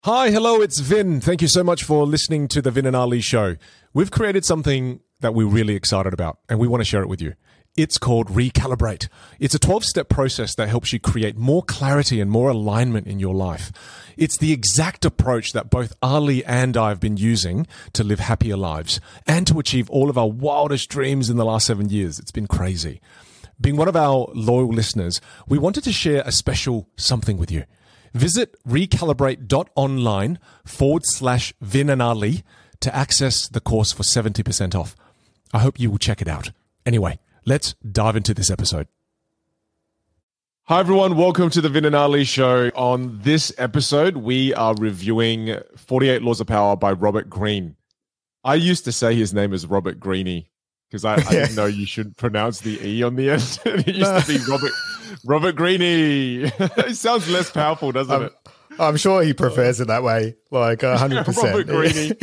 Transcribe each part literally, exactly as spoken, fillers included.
Hi, hello, it's Vin. Thank you so much for listening to the Vin and Ali Show. We've created something that we're really excited about, and we want to share it with you. It's called Recalibrate. It's a twelve-step process that helps you create more clarity and more alignment in your life. It's the exact approach that both Ali and I have been using to live happier lives and to achieve all of our wildest dreams in the last seven years. It's been crazy. Being one of our loyal listeners, we wanted to share a special something with you. Visit recalibrate.online forward slash Vin and Ali to access the course for seventy percent off. I hope you will check it out. Anyway, let's dive into this episode. Hi, everyone. Welcome to the Vin and Ali Show. On this episode, we are reviewing forty-eight Laws of Power by Robert Greene. I used to say his name is Robert Greene because I, I didn't know you should pronounce the E on the end. It used to be Robert Robert Greene. It sounds less powerful, doesn't I'm, it? I'm sure he prefers it that way, like one hundred percent. Robert Greene.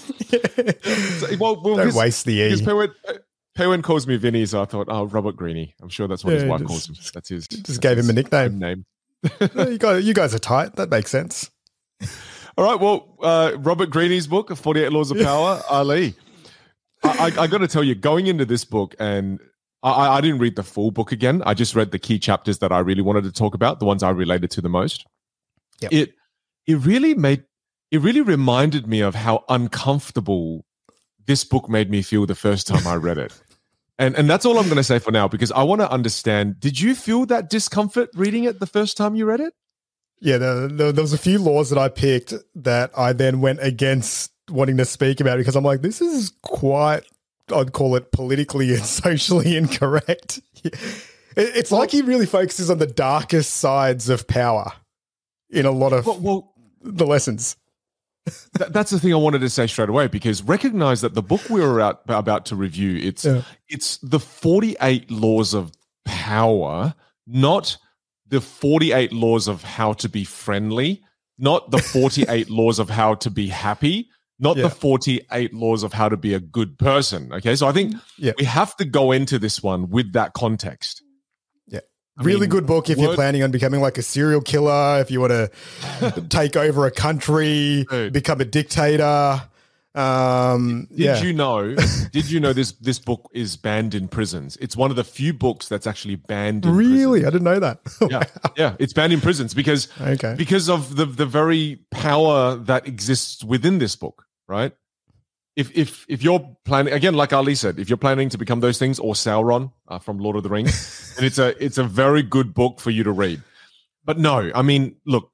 So, well, well, Don't waste the E. Because Pewin calls me Vinny, so I thought, oh, Robert Greene. I'm sure that's what Yeah, his wife just- calls him. That's his. Just that's gave his him a nickname. name. No, you, guys, you guys are tight. That makes sense. All right. Well, uh, Robert Greene's book, forty-eight Laws of Power, Ali. I, I, I got to tell you, going into this book, and I, I didn't read the full book again. I just read the key chapters that I really wanted to talk about, the ones I related to the most. Yep. It it really made it really reminded me of how uncomfortable this book made me feel the first time I read it. And and that's all I'm going to say for now, because I want to understand, did you feel that discomfort reading it the first time you read it? Yeah, there, there, there was a few laws that I picked that I then went against wanting to speak about because I'm like, this is quite, I'd call it politically and socially incorrect. It, it's like he really focuses on the darkest sides of power in a lot of Well, well the lessons. th- that's the thing I wanted to say straight away, because recognize that the book we were out, about to review, it's Yeah. it's the forty-eight Laws of Power, not the forty-eight laws of how to be friendly, not the forty-eight laws of how to be happy, not Yeah. the forty-eight laws of how to be a good person. Okay, so I think Yeah. we have to go into this one with that context. Yeah. I Really mean, good book if you're word- planning on becoming like a serial killer, if you want to take over a country, Dude. become a dictator. Um, Did yeah. you know? Did you know this this book is banned in prisons? It's one of the few books that's actually banned in Really? prisons. I didn't know that. Yeah, yeah, it's banned in prisons because Okay. because of the the very power that exists within this book, right? If if if you're planning, again, like Ali said, if you're planning to become those things, or Sauron uh, from Lord of the Rings, and it's a it's a very good book for you to read. But no, I mean, look,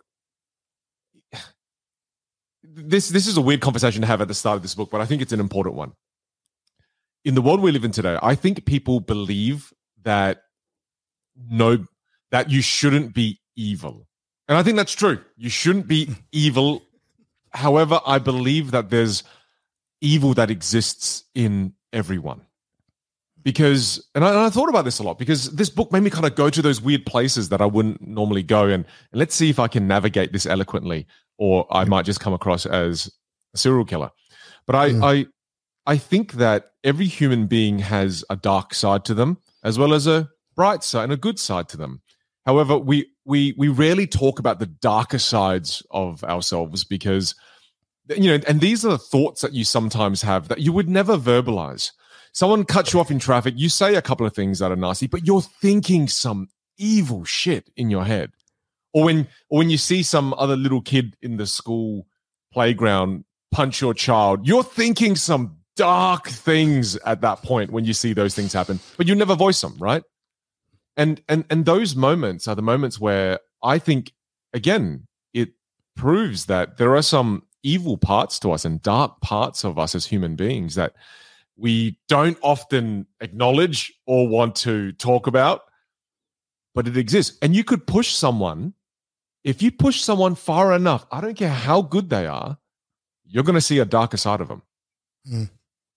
this this is a weird conversation to have at the start of this book, but I think it's an important one. In the world we live in today, I think people believe that no, that you shouldn't be evil. And I think that's true. You shouldn't be evil. However, I believe that there's evil that exists in everyone. Because, and I, and I thought about this a lot, because this book made me kind of go to those weird places that I wouldn't normally go. And, and let's see if I can navigate this eloquently, or I might just come across as a serial killer. But I, Mm. I, I think that every human being has a dark side to them, as well as a bright side and a good side to them. However, we we we rarely talk about the darker sides of ourselves, because, you know, and these are the thoughts that you sometimes have that you would never verbalize. Someone cuts you off in traffic, you say a couple of things that are nasty, but you're thinking some evil shit in your head. Or when or when you see some other little kid in the school playground punch your child, you're thinking some dark things at that point when you see those things happen, but you never voice them, right? And and and those moments are the moments where I think, again, it proves that there are some evil parts to us and dark parts of us as human beings that we don't often acknowledge or want to talk about, but it exists. And you could push someone, if you push someone far enough, I don't care how good they are, you're going to see a darker side of them. Mm.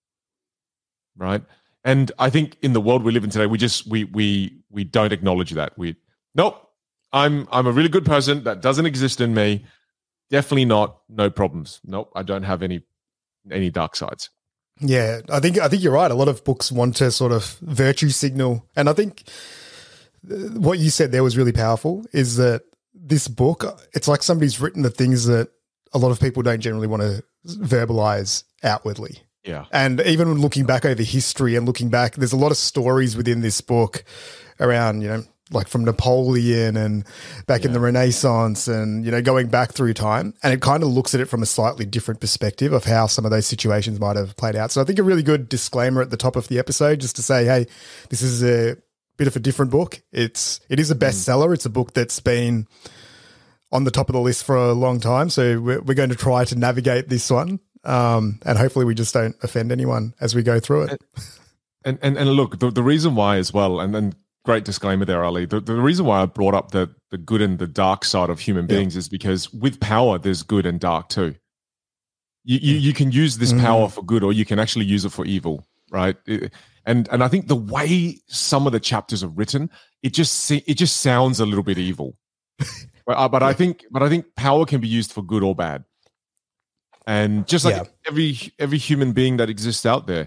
Right? And I think in the world we live in today, we just we we we don't acknowledge that. We nope. I'm I'm a really good person. That doesn't exist in me. Definitely not. No problems. Nope. I don't have any any dark sides. Yeah, I think I think you're right. A lot of books want to sort of virtue signal, and I think uh, what you said there was really powerful. Is that this book? It's like somebody's written the things that a lot of people don't generally want to verbalize outwardly. Yeah. And even when looking back over history and looking back, there's a lot of stories within this book around, you know, like from Napoleon and back yeah. in the Renaissance and, you know, going back through time. And it kind of looks at it from a slightly different perspective of how some of those situations might have played out. So I think a really good disclaimer at the top of the episode just to say, hey, this is a bit of a different book. It's, it is a bestseller. Mm. It's a book that's been on the top of the list for a long time. So we're, we're going to try to navigate this one. Um, and hopefully we just don't offend anyone as we go through it. And and, and look, the, the reason why as well, and then great disclaimer there, Ali, the, the reason why I brought up the, the good and the dark side of human beings yeah. is because with power, there's good and dark too. You you, you can use this mm-hmm. power for good or you can actually use it for evil, right? It, and and I think the way some of the chapters are written, it just it just sounds a little bit evil. but but yeah. I think but I think power can be used for good or bad. And just like yeah. every every human being that exists out there,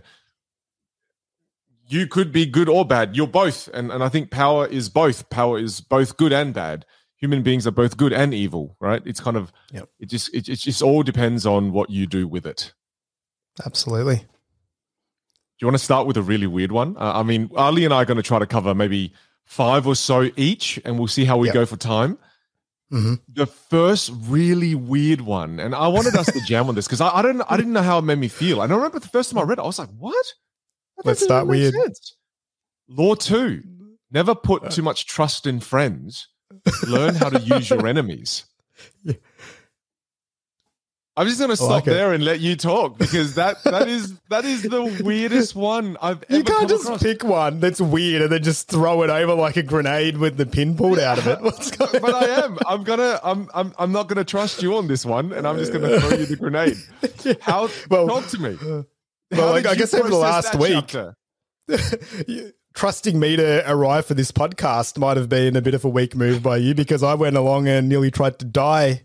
you could be good or bad. You're both. And and I think power is both. Power is both good and bad. Human beings are both good and evil, right? It's kind of, yep. it just it, it just all depends on what you do with it. Absolutely. Do you want to start with a really weird one? Uh, I mean, Ali and I are going to try to cover maybe five or so each, and we'll see how we yep. go for time. Mm-hmm. The first really weird one, and I wanted us to jam on this because I, I don't, I didn't know how it made me feel. And I remember the first time I read it, I was like, "What?" That Let's start weird. Sense. Law two: never put too much trust in friends. Learn how to use your enemies. Yeah. I'm just going to stop like there and let you talk because that that is that is the weirdest one I've ever You can't come just across. Pick one that's weird and then just throw it over like a grenade with the pin pulled out of it. What's going But I am. I'm gonna. I'm. I'm. I'm not gonna trust you on this one, and I'm just gonna throw you the grenade. How? Well, talk to me. Well, like, I guess over the last week, trusting me to arrive for this podcast might have been a bit of a weak move by you because I went along and nearly tried to die.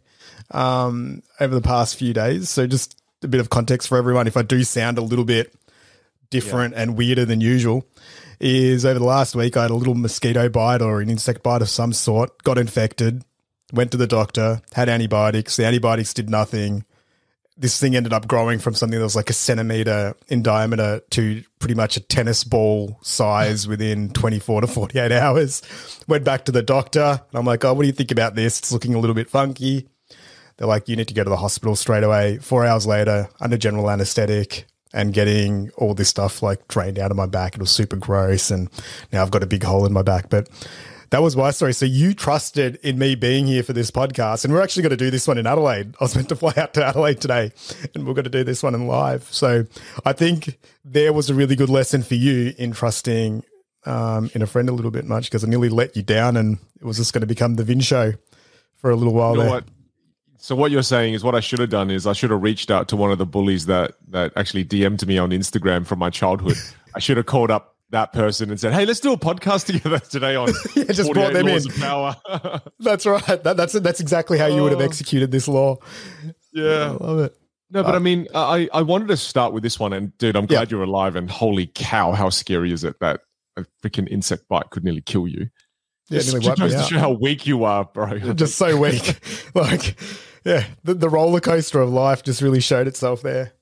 Um, over the past few days. So just a bit of context for everyone, if I do sound a little bit different yeah. and weirder than usual, is over the last week I had a little mosquito bite or an insect bite of some sort, got infected, went to the doctor, had antibiotics. The antibiotics did nothing. This thing ended up growing from something that was like a centimeter in diameter to pretty much a tennis ball size within twenty-four to forty-eight hours. Went back to the doctor and I'm like, oh, what do you think about this? It's looking a little bit funky. They're like, you need to go to the hospital straight away. Four hours later, under general anesthetic and getting all this stuff like drained out of my back. It was super gross. And now I've got a big hole in my back. But that was my story. So you trusted in me being here for this podcast. And we're actually going to do this one in Adelaide. I was meant to fly out to Adelaide today and we're going to do this one in live. So I think there was a really good lesson for you in trusting um, in a friend a little bit much because I nearly let you down and it was just going to become the Vin show for a little while you know there. What? So what you're saying is what I should have done is I should have reached out to one of the bullies that that actually D M'd me on Instagram from my childhood. I should have called up that person and said, "Hey, let's do a podcast together today on yeah, just brought them laws in. Of power." That's right. That, that's that's exactly how you would have executed this law. Yeah, I love it. No, but uh, I mean, I I wanted to start with this one, and dude, I'm glad yeah. you're alive. And holy cow, how scary is it that a freaking insect bite could nearly kill you? Yeah, just nearly goes to show how weak you are, bro. Just so weak, like. Yeah, the, the roller coaster of life just really showed itself there.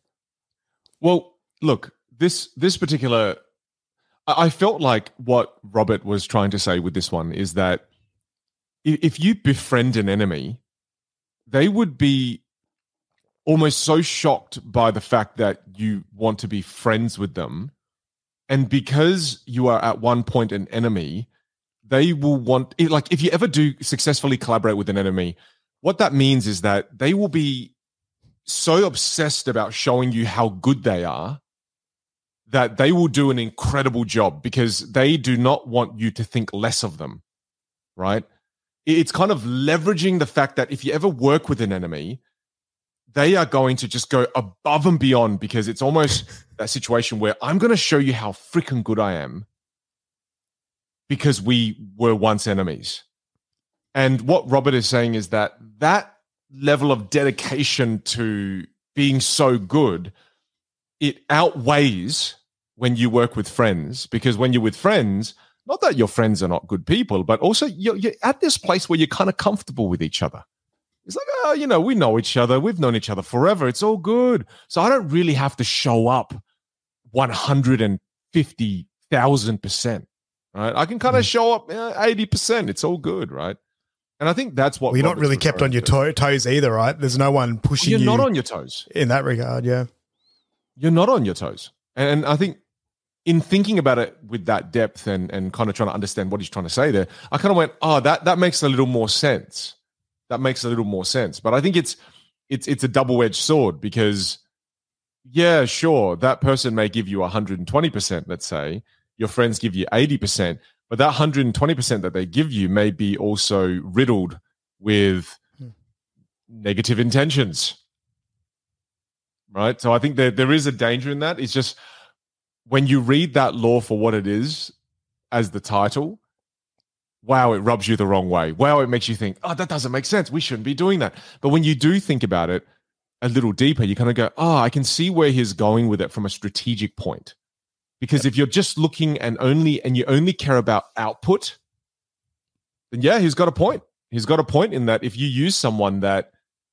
Well, look, this this particular, I, I felt like what Robert was trying to say with this one is that if you befriend an enemy, they would be almost so shocked by the fact that you want to be friends with them. And because you are at one point an enemy, they will want, like if you ever do successfully collaborate with an enemy, what that means is that they will be so obsessed about showing you how good they are that they will do an incredible job because they do not want you to think less of them, right? It's kind of leveraging the fact that if you ever work with an enemy, they are going to just go above and beyond because it's almost that situation where I'm going to show you how freaking good I am because we were once enemies. And what Robert is saying is that that level of dedication to being so good, it outweighs when you work with friends. Because when you're with friends, not that your friends are not good people, but also you're, you're at this place where you're kind of comfortable with each other. It's like, oh, you know, we know each other. We've known each other forever. It's all good. So I don't really have to show up one hundred fifty thousand percent, right? I can kind of mm. show up uh, eighty percent. It's all good, right? And I think that's what... Well, you're Robert's not really kept on your to- toes either, right? There's no one pushing well, you're you... You're not on your toes. In that regard, yeah. You're not on your toes. And I think in thinking about it with that depth and, and kind of trying to understand what he's trying to say there, I kind of went, oh, that, that makes a little more sense. That makes a little more sense. But I think it's it's it's a double-edged sword because, yeah, sure, that person may give you one hundred twenty percent, let's say. Your friends give you eighty percent. But that one hundred twenty percent that they give you may be also riddled with hmm. negative intentions. Right? So I think there, there is a danger in that. It's just when you read that law for what it is as the title, wow, it rubs you the wrong way. Wow, it makes you think, oh, that doesn't make sense. We shouldn't be doing that. But when you do think about it a little deeper, you kind of go, oh, I can see where he's going with it from a strategic point. Because yep. if you're just looking and only and you only care about output, then yeah, he's got a point. He's got a point in that if you use someone that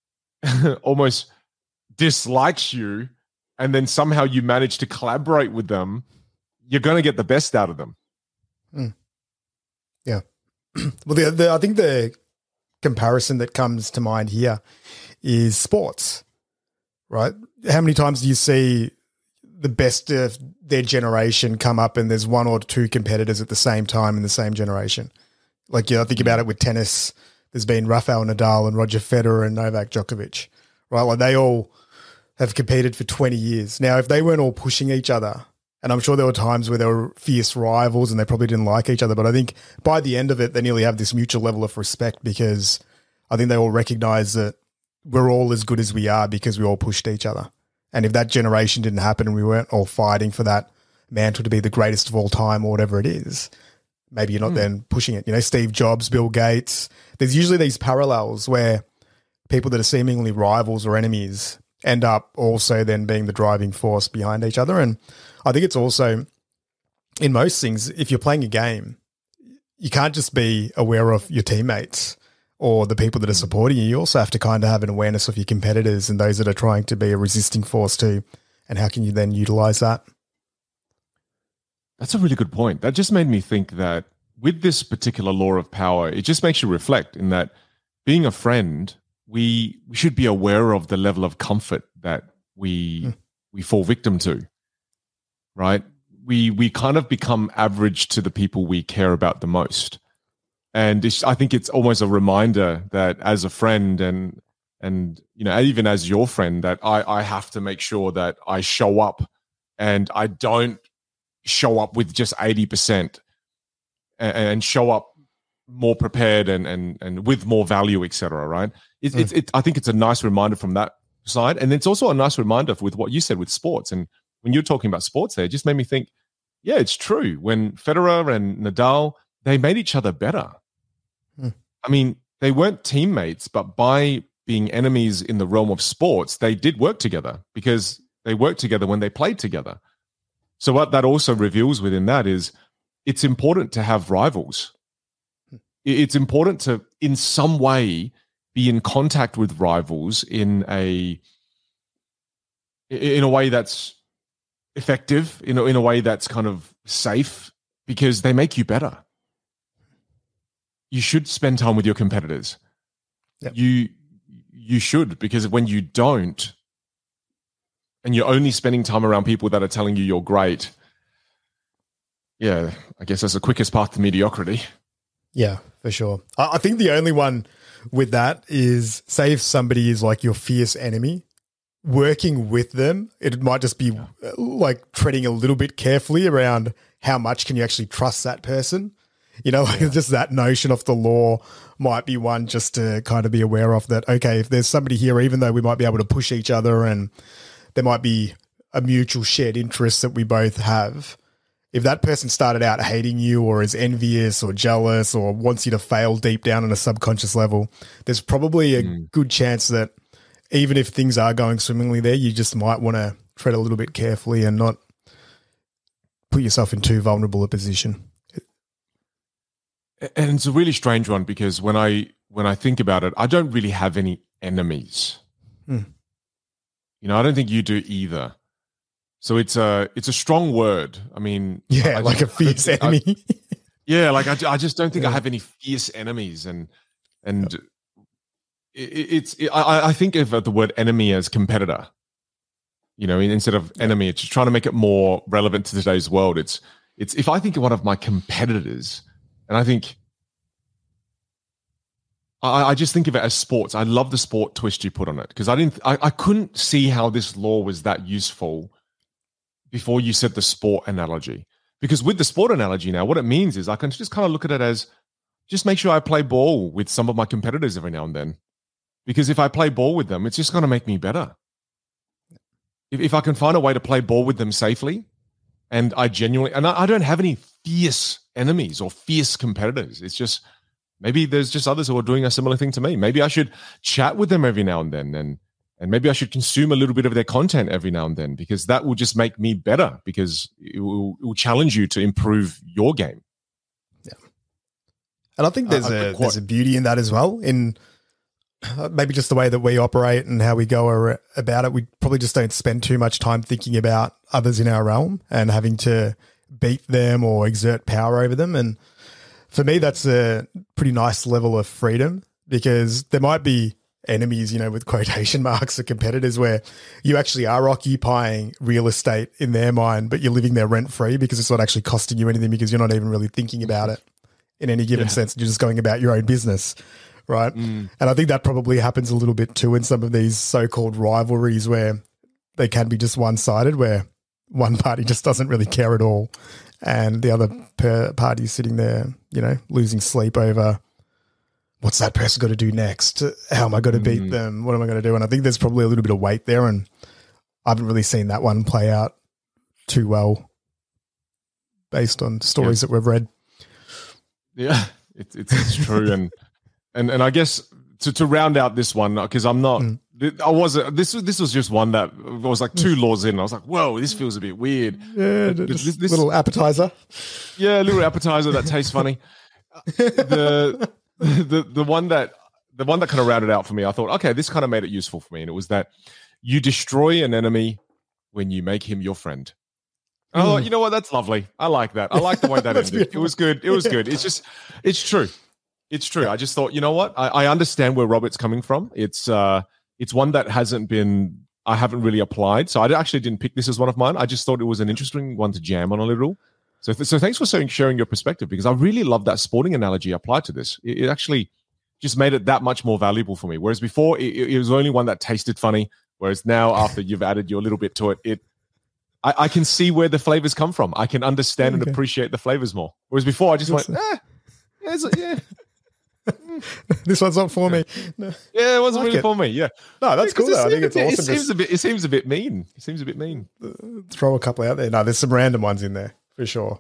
almost dislikes you and then somehow you manage to collaborate with them, you're going to get the best out of them. Mm. Yeah. Well, the, the, I think the comparison that comes to mind here is sports, right? How many times do you see the best of their generation come up and there's one or two competitors at the same time in the same generation? Like, you know, think about it with tennis. There's been Rafael Nadal and Roger Federer and Novak Djokovic, right? Like they all have competed for twenty years. Now, if they weren't all pushing each other, and I'm sure there were times where they were fierce rivals and they probably didn't like each other. But I think by the end of it, they nearly have this mutual level of respect because I think they all recognize that we're all as good as we are because we all pushed each other. And if that generation didn't happen and we weren't all fighting for that mantle to be the greatest of all time or whatever it is, maybe you're not mm. then pushing it. You know, Steve Jobs, Bill Gates. There's usually these parallels where people that are seemingly rivals or enemies end up also then being the driving force behind each other. And I think it's also, in most things, if you're playing a game, you can't just be aware of your teammates or the people that are supporting you. You also have to kind of have an awareness of your competitors and those that are trying to be a resisting force too. And how can you then utilize that? That's a really good point. That just made me think that with this particular law of power, it just makes you reflect in that being a friend, we we should be aware of the level of comfort that we mm. we fall victim to. Right? We we kind of become average to the people we care about the most. And it's, I think it's almost a reminder that as a friend and, and you know, even as your friend, that I, I have to make sure that I show up and I don't show up with just eighty percent and, and show up more prepared and, and, and with more value, et cetera, right? It, mm. it's, it, I think it's a nice reminder from that side. And it's also a nice reminder with what you said with sports. And when you're talking about sports there, it just made me think, yeah, it's true. When Federer and Nadal, they made each other better. Hmm. I mean, they weren't teammates, but by being enemies in the realm of sports, they did work together because they worked together when they played together. So what that also reveals within that is it's important to have rivals. Hmm. It's important to, in some way, be in contact with rivals in a in a way that's effective, in a, in a way that's kind of safe, because they make you better. You should spend time with your competitors. Yep. You you should, because when you don't, and you're only spending time around people that are telling you you're great, yeah, I guess that's the quickest path to mediocrity. Yeah, for sure. I, I think the only one with that is, say if somebody is like your fierce enemy, working with them, it might just be yeah. like treading a little bit carefully around how much can you actually trust that person. You know, like yeah. just that notion of the law might be one just to kind of be aware of, that, okay, if there's somebody here, even though we might be able to push each other and there might be a mutual shared interest that we both have, if that person started out hating you or is envious or jealous or wants you to fail deep down on a subconscious level, there's probably a mm. good chance that even if things are going swimmingly there, you just might want to tread a little bit carefully and not put yourself in too vulnerable a position. And it's a really strange one, because when I when I think about it, I don't really have any enemies. Hmm. You know, I don't think you do either. So it's a it's a strong word. I mean, yeah, I like just, a fierce enemy. I, yeah, like I, I just don't think Yeah. I have any fierce enemies, and and yep. it, it's it, I, I think of the word enemy as competitor. You know, instead of yep. enemy, it's just trying to make it more relevant to today's world. It's it's if I think of one of my competitors, and I think I, I just think of it as sports. I love the sport twist you put on it because I didn't I, I couldn't see how this law was that useful before you said the sport analogy. Because with the sport analogy now, what it means is I can just kind of look at it as just make sure I play ball with some of my competitors every now and then. Because if I play ball with them, it's just going to make me better. If, if I can find a way to play ball with them safely, and I genuinely, and I, I don't have any fierce enemies or fierce competitors. It's just, maybe there's just others who are doing a similar thing to me. Maybe I should chat with them every now and then, and And maybe I should consume a little bit of their content every now and then because that will just make me better because it will, it will challenge you to improve your game. Yeah. And I think there's, uh, a, there's a beauty in that as well, in maybe just the way that we operate and how we go ar- about it. We probably just don't spend too much time thinking about others in our realm and having to beat them or exert power over them. And for me, that's a pretty nice level of freedom because there might be enemies, you know, with quotation marks, or competitors where you actually are occupying real estate in their mind, but you're living there rent free because it's not actually costing you anything because you're not even really thinking about it in any given yeah. sense. You're just going about your own business, right? Mm. And I think that probably happens a little bit too in some of these so-called rivalries where they can be just one-sided, where one party just doesn't really care at all and the other per- party is sitting there, you know, losing sleep over what's that person got to do next? How am I going to beat mm. them? What am I going to do? And I think there's probably a little bit of weight there, and I haven't really seen that one play out too well based on stories yeah. that we've read. Yeah, it's it's, it's true, and and and I guess to to round out this one because I'm not, mm. I wasn't. This was this was just one that was like two laws in. I was like, whoa, this feels a bit weird. Yeah, this, this, this little appetizer. Yeah, a little appetizer that tastes funny. The The the one that the one that kind of rounded out for me, I thought, okay, this kind of made it useful for me, and it was that you destroy an enemy when you make him your friend. And mm. I thought, you know what, that's lovely. I like that. I like the way that ended. Beautiful. It was good. It was good. It's just, it's true. It's true. I just thought, you know what, I, I understand where Robert's coming from. It's uh, it's one that hasn't been, I haven't really applied, so I actually didn't pick this as one of mine. I just thought it was an interesting one to jam on a little. So, th- so thanks for sharing, sharing your perspective because I really love that sporting analogy applied to this. It, it actually just made it that much more valuable for me. Whereas before, it, it was only one that tasted funny. Whereas now, after you've added your little bit to it, it I, I can see where the flavors come from. I can understand okay. and appreciate the flavors more. Whereas before, I just That's went, eh, yeah, it's, yeah. This one's not for me. No. Yeah, it wasn't like really it. for me. Yeah, no, that's yeah, cool. Though. I think it's it, awesome. It seems a bit. It seems a bit mean. It seems a bit mean. Uh, throw a couple out there. No, there's some random ones in there for sure.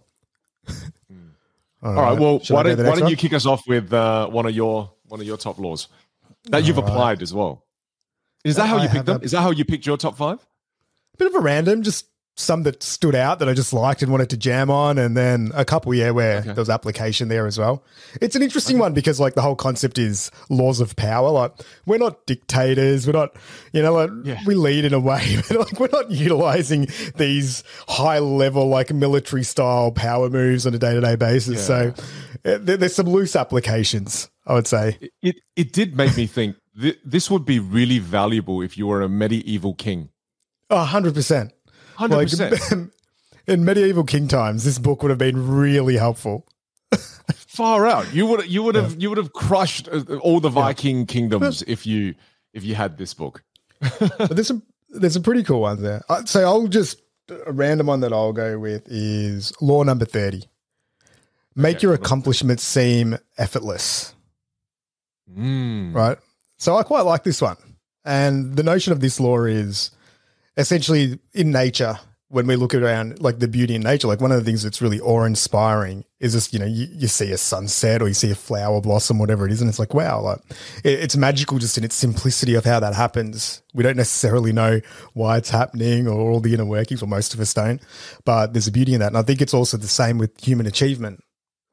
All right. right. Well, why don't, why don't you kick us off with uh, one of your one of your top laws that you've All applied right. as well? Is that uh, how you I picked them? A, Is that how you picked your top five? A bit of a random, just some that stood out that I just liked and wanted to jam on, and then a couple, yeah, where okay. there was application there as well. It's an interesting okay. one because, like, the whole concept is laws of power. Like, we're not dictators. We're not, you know, like, yeah. we lead in a way, but like, we're not utilizing these high level, like, military style power moves on a day to day basis. Yeah. So uh, there, there's some loose applications, I would say. It it, it did make me think th- this would be really valuable if you were a medieval king. Oh, one hundred percent. one hundred percent. Like, in medieval king times, this book would have been really helpful. Far out. You would you would have yeah. you would have crushed all the Viking yeah. kingdoms if you if you had this book. But there's some there's some pretty cool ones there. So I'll just a random one that I'll go with is law number thirty. Make okay, your accomplishments seem effortless. Mm. Right. So I quite like this one, and the notion of this law is essentially in nature, when we look around, like the beauty in nature, like one of the things that's really awe-inspiring is just, you know, you, you see a sunset or you see a flower blossom, whatever it is, and it's like, wow, like it, it's magical just in its simplicity of how that happens. We don't necessarily know why it's happening or all the inner workings, or most of us don't, but there's a beauty in that. And I think it's also the same with human achievement.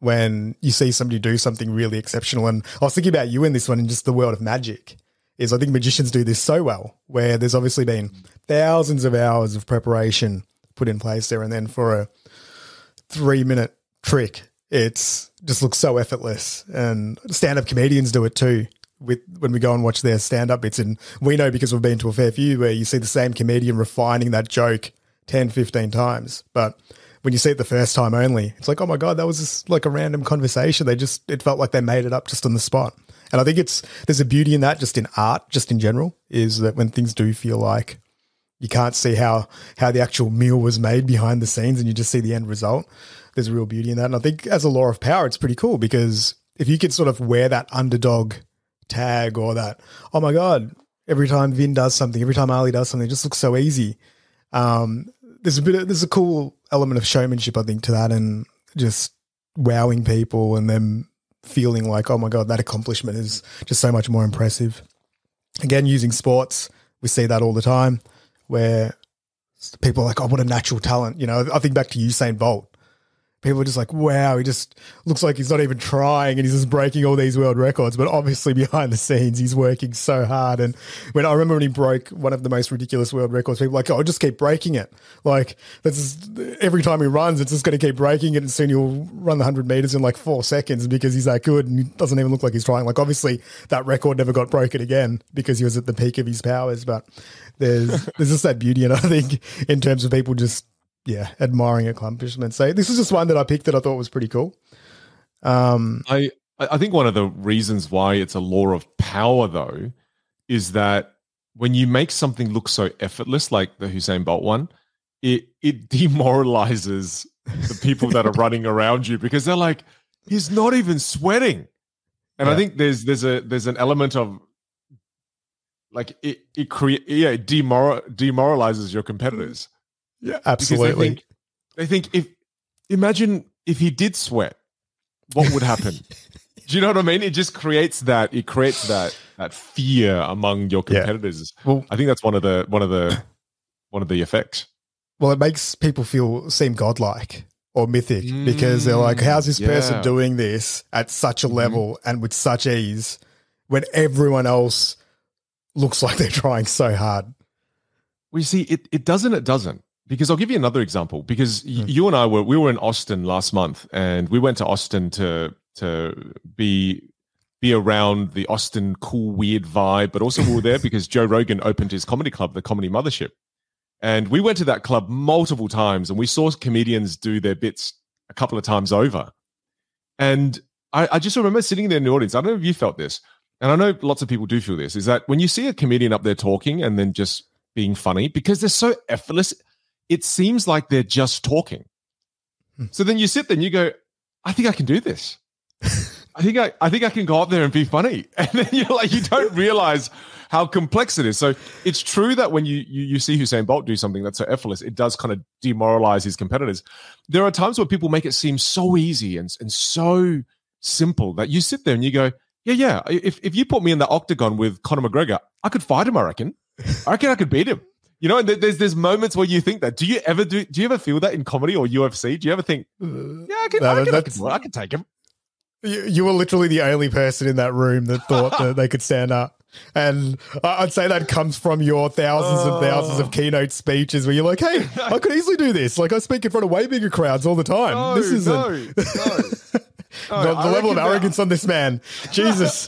when you see somebody do something really exceptional. And I was thinking about you in this one in just the world of magic. Is I think magicians do this so well, where there's obviously been thousands of hours of preparation put in place there, and then for a three minute trick, it's just looks so effortless. And stand-up comedians do it too. With when we go and watch their stand-up bits, and we know because we've been to a fair few where you see the same comedian refining that joke ten, fifteen times. But when you see it the first time only, it's like, oh my God, that was just like a random conversation. They just, it felt like they made it up just on the spot. And I think it's, there's a beauty in that just in art, just in general, is that when things do feel like you can't see how, how the actual meal was made behind the scenes and you just see the end result, there's a real beauty in that. And I think as a law of power, it's pretty cool because if you could sort of wear that underdog tag or that, oh my God, every time Vin does something, every time Ali does something, it just looks so easy. Um, there's a bit of, there's a cool element of showmanship, I think, to that, and just wowing people and them feeling like, oh my God, that accomplishment is just so much more impressive. Again, using sports, we see that all the time where people are like, oh, what a natural talent. You know, I think back to Usain Bolt. People are just like, wow, he just looks like he's not even trying and he's just breaking all these world records. But obviously behind the scenes, he's working so hard. And when I remember when he broke one of the most ridiculous world records, people were like, oh, just keep breaking it. Like, that's just, every time he runs, it's just going to keep breaking it. And soon he'll run the one hundred meters in like four seconds because he's that good and he doesn't even look like he's trying. Like, obviously, that record never got broken again because he was at the peak of his powers. But there's, there's just that beauty. And I think in terms of people just, yeah, admiring accomplishments. So this is just one that I picked that I thought was pretty cool. Um, I I think one of the reasons why it's a law of power, though, is that when you make something look so effortless, like the Usain Bolt one, it it demoralizes the people that are running around you because they're like, he's not even sweating. And yeah. I think there's there's a there's an element of like it it create yeah it demoral, demoralizes your competitors. Yeah, absolutely. They think, they think if imagine if he did sweat, what would happen? Do you know what I mean? It just creates that. It creates that that fear among your competitors. Yeah. Well, I think that's one of the one of the one of the effects. Well, it makes people feel seem godlike or mythic mm, because they're like, "How's this yeah. person doing this at such a level mm-hmm. and with such ease when everyone else looks like they're trying so hard?" Well, you see, it it doesn't. It doesn't. Because I'll give you another example. Because mm. you and I were we were in Austin last month, and we went to Austin to to be be around the Austin cool weird vibe. But also we were there because Joe Rogan opened his comedy club, the Comedy Mothership, and we went to that club multiple times, and we saw comedians do their bits a couple of times over. And I, I just remember sitting there in the audience. I don't know if you felt this, and I know lots of people do feel this. Is that when you see a comedian up there talking and then just being funny because they're so effortless. It seems like they're just talking. Hmm. So then you sit there and you go, I think I can do this. I think I, I think I can go up there and be funny. And then you're like, you don't realize how complex it is. So it's true that when you, you, you see Usain Bolt do something that's so effortless, it does kind of demoralize his competitors. There are times where people make it seem so easy and, and so simple that you sit there and you go, yeah, yeah. If, if you put me in the octagon with Conor McGregor, I could fight him, I reckon. I reckon I could beat him. You know, and there's there's moments where you think that. Do you ever do? Do you ever feel that in comedy or U F C? Do you ever think, yeah, I can, no, I, can, I, can, I can take him? You, you were literally the only person in that room that thought that they could stand up, and I'd say that comes from your thousands and thousands of keynote speeches where you're like, hey, I could easily do this. Like I speak in front of way bigger crowds all the time. No, this isn't no, no. no the, the level of arrogance that- on this man, Jesus.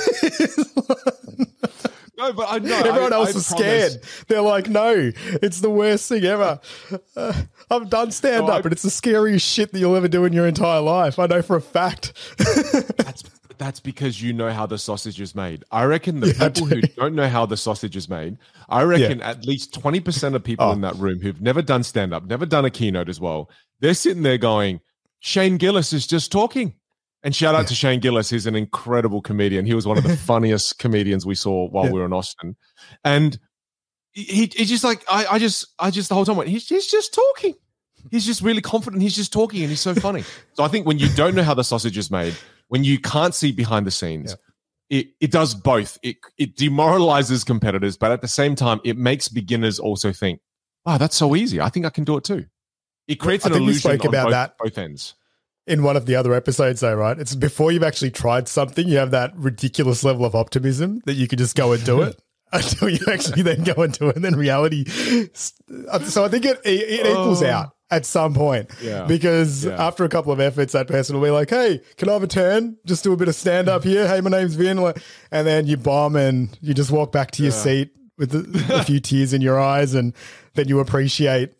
No, but I know. Everyone I, else I is scared. promise. They're like, no, it's the worst thing ever. Uh, I've done stand-up, no, I, and it's the scariest shit that you'll ever do in your entire life. I know for a fact. that's that's because you know how the sausage is made. I reckon the yeah, people do. who don't know how the sausage is made, I reckon yeah. at least twenty percent of people oh. in that room who've never done stand-up, never done a keynote as well, they're sitting there going, Shane Gillis is just talking. And shout out yeah. to Shane Gillis. He's an incredible comedian. He was one of the funniest comedians we saw while yeah. we were in Austin. And he, he's just like, I, I just, I just the whole time went, he's, he's just talking. He's just really confident. He's just talking and he's so funny. So I think when you don't know how the sausage is made, when you can't see behind the scenes, yeah. it, it does both. It, it demoralizes competitors, but at the same time, it makes beginners also think, wow, that's so easy. I think I can do it too. It creates an illusion on about both, that. both ends. in one of the other episodes though, right? It's before you've actually tried something, you have that ridiculous level of optimism that you could just go and do it until you actually then go and do it. And then reality. So I think it, it equals Oh. out at some point Yeah. because Yeah. after a couple of efforts, that person will be like, hey, can I have a turn? Just do a bit of stand up here. Hey, my name's Vin. And then you bomb and you just walk back to your Yeah. seat with a, a few tears in your eyes. And then you appreciate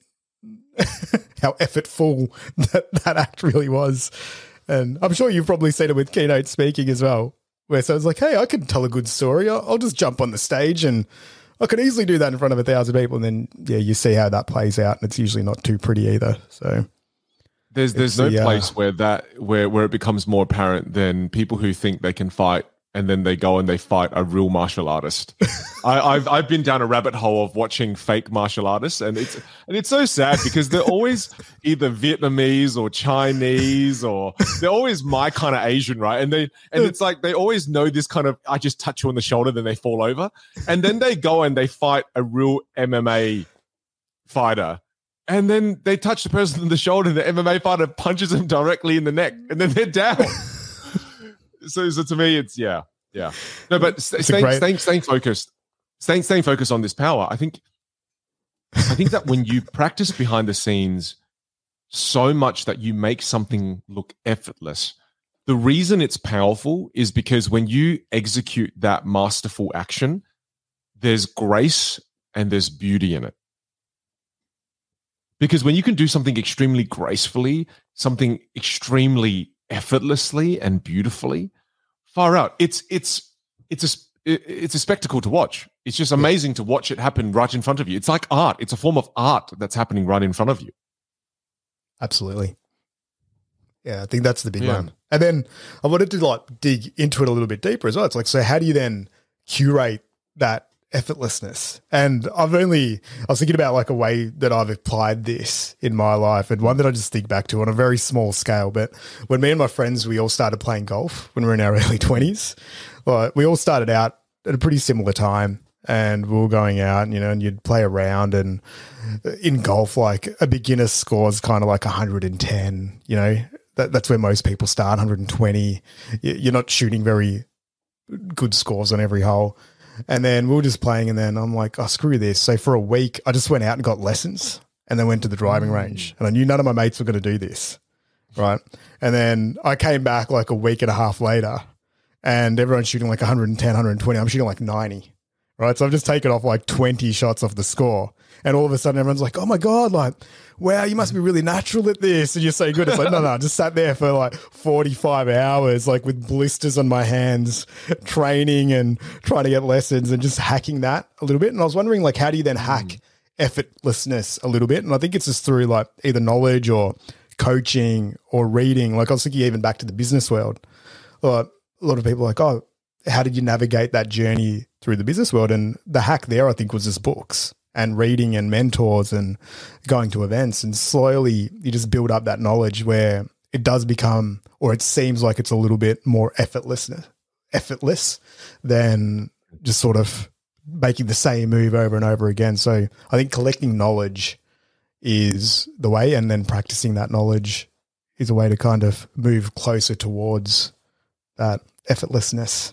how effortful that, that act really was. And I'm sure you've probably seen it with keynote speaking as well, where someone's like, hey, I can tell a good story. I'll, I'll just jump on the stage and I could easily do that in front of a thousand people. And then, yeah, you see how that plays out. And it's usually not too pretty either. So There's there's It's no the, uh, place where that where where it becomes more apparent than people who think they can fight and then they go and they fight a real martial artist. I, I've I've been down a rabbit hole of watching fake martial artists, and it's and it's so sad because they're always either Vietnamese or Chinese or they're always my kind of Asian, right? And they and it's like they always know this kind of I just touch you on the shoulder, then they fall over, and then they go and they fight a real M M A fighter. And then they touch the person on the shoulder, and the M M A fighter punches him directly in the neck, and then they're down. so, so to me, it's yeah, yeah. No, but st- staying, great- staying, staying focused, staying, staying focused on this power. I think, I think that when you practice behind the scenes so much that you make something look effortless, the reason it's powerful is because when you execute that masterful action, there's grace and there's beauty in it. Because when you can do something extremely gracefully, something extremely effortlessly and beautifully, far out, it's it's it's a it's a spectacle to watch. It's just amazing to watch it happen right in front of you. It's like art. It's a form of art that's happening right in front of you. absolutely. Yeah, I think that's the big Yeah. one. And then I wanted to like dig into it a little bit deeper as well. It's like, so how do you then curate that effortlessness? And I've only, I was thinking about like a way that I've applied this in my life, and one that I just think back to on a very small scale. But when me and my friends, we all started playing golf when we were in our early twenties, like we all started out at a pretty similar time, and we were going out, you know, and you'd play around, and in golf, like a beginner score is kind of like one hundred ten, you know, that, that's where most people start, one hundred twenty. You're not shooting very good scores on every hole. And then we were just playing, and then I'm like, oh, screw this. So for a week, I just went out and got lessons and then went to the driving range. And I knew none of my mates were going to do this, right? And then I came back like a week and a half later, and everyone's shooting like one hundred ten, one hundred twenty. I'm shooting like ninety, right? So I've just taken off like twenty shots off the score. And all of a sudden, everyone's like, oh my God, like, wow, you must be really natural at this. And you're so good. It's like, no, no, I just sat there for like forty-five hours, like with blisters on my hands, training and trying to get lessons and just hacking that a little bit. And I was wondering, like, how do you then hack effortlessness a little bit? And I think it's just through like either knowledge or coaching or reading. Like I was thinking even back to the business world. Like, a lot of people are like, oh, how did you navigate that journey through the business world? And the hack there, I think, was just books and reading and mentors and going to events, and slowly you just build up that knowledge where it does become, or it seems like it's a little bit more effortless, effortless than just sort of making the same move over and over again. So I think collecting knowledge is the way, and then practicing that knowledge is a way to kind of move closer towards that effortlessness.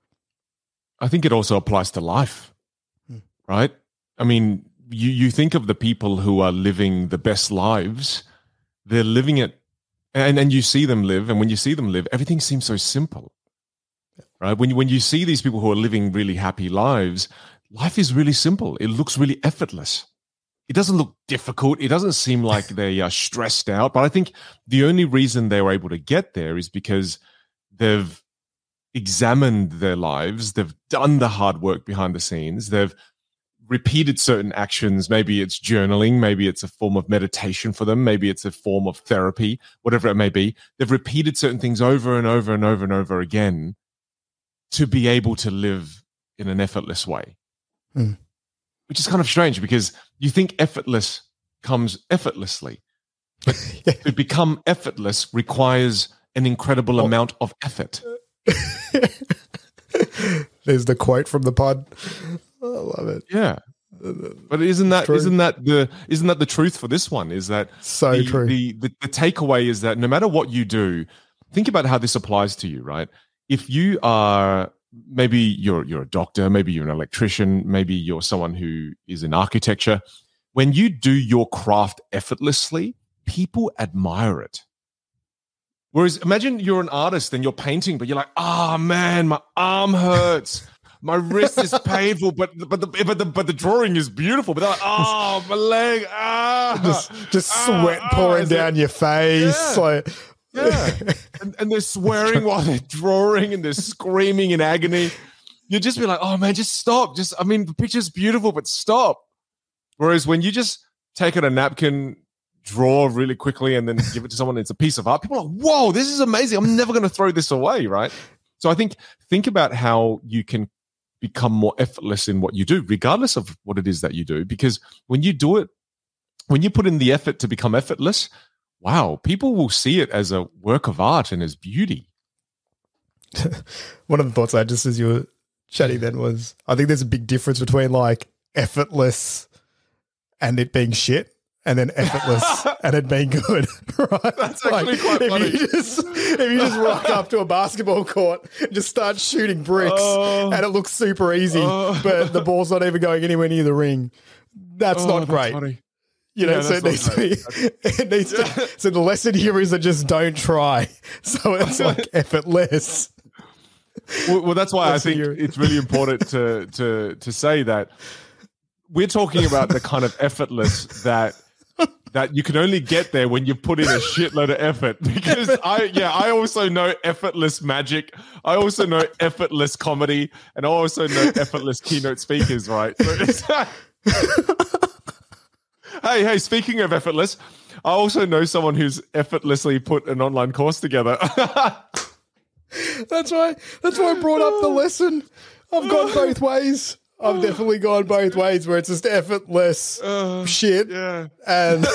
I think it also applies to life, Hmm. right? I mean, you, you think of the people who are living the best lives, they're living it, and, and you see them live, and when you see them live, everything seems so simple, right? When you, when you see these people who are living really happy lives, life is really simple. It looks really effortless. It doesn't look difficult. It doesn't seem like they are stressed out, but I think the only reason they were able to get there is because they've examined their lives, they've done the hard work behind the scenes, they've repeated certain actions. Maybe it's journaling, maybe it's a form of meditation for them, maybe it's a form of therapy, whatever it may be. They've repeated certain things over and over and over and over again to be able to live in an effortless way, Mm. which is kind of strange because you think effortless comes effortlessly, but to become effortless requires an incredible Oh. amount of effort. There's the quote from the pod. I love it. Yeah. But isn't that true. isn't that the isn't that the truth for this one? Is that So the, true. The, the the takeaway is that no matter what you do, think about how this applies to you, right? If you are maybe you're you're a doctor, maybe you're an electrician, maybe you're someone who is in architecture. When you do your craft effortlessly, people admire it. Whereas imagine you're an artist and you're painting, but you're like, oh man, my arm hurts. My wrist is painful, but but the but the but the drawing is beautiful. But they're like, oh, my leg, ah, just just ah, sweat ah, pouring down it, your face. Yeah, like, yeah. and, and they're swearing while they're drawing, and they're screaming in agony. You just be like, oh man, just stop. Just, I mean, the picture's beautiful, but stop. Whereas when you just take out a napkin, draw really quickly, and then give it to someone, it's a piece of art. People are like, whoa, this is amazing. I'm never going to throw this away, right? So I think think about how you can become more effortless in what you do, regardless of what it is that you do. Because when you do it, when you put in the effort to become effortless, wow, people will see it as a work of art and as beauty. One of the thoughts I had just as you were chatting then was, I think there's a big difference between like effortless and it being shit, and then effortless and it being good, right? That's actually like, quite if funny. You just, if you just rock up to a basketball court and just start shooting bricks Oh. and it looks super easy, Oh. but the ball's not even going anywhere near the ring, that's Oh, not that's great. funny. You know, Yeah, so it needs that's to be, not it needs to, so the lesson here is that just don't try. So it's like effortless. Well, well, that's why That's I think your- it's really important to to to say that we're talking about the kind of effortless that that you can only get there when you put in a shitload of effort. Because I, yeah, I also know effortless magic. I also know effortless comedy, and I also know effortless keynote speakers. Right? So it's, hey, hey. Speaking of effortless, I also know someone who's effortlessly put an online course together. That's why. That's why I brought up the lesson. I've gone both ways. I've definitely gone both ways, where it's just effortless Uh, shit yeah. and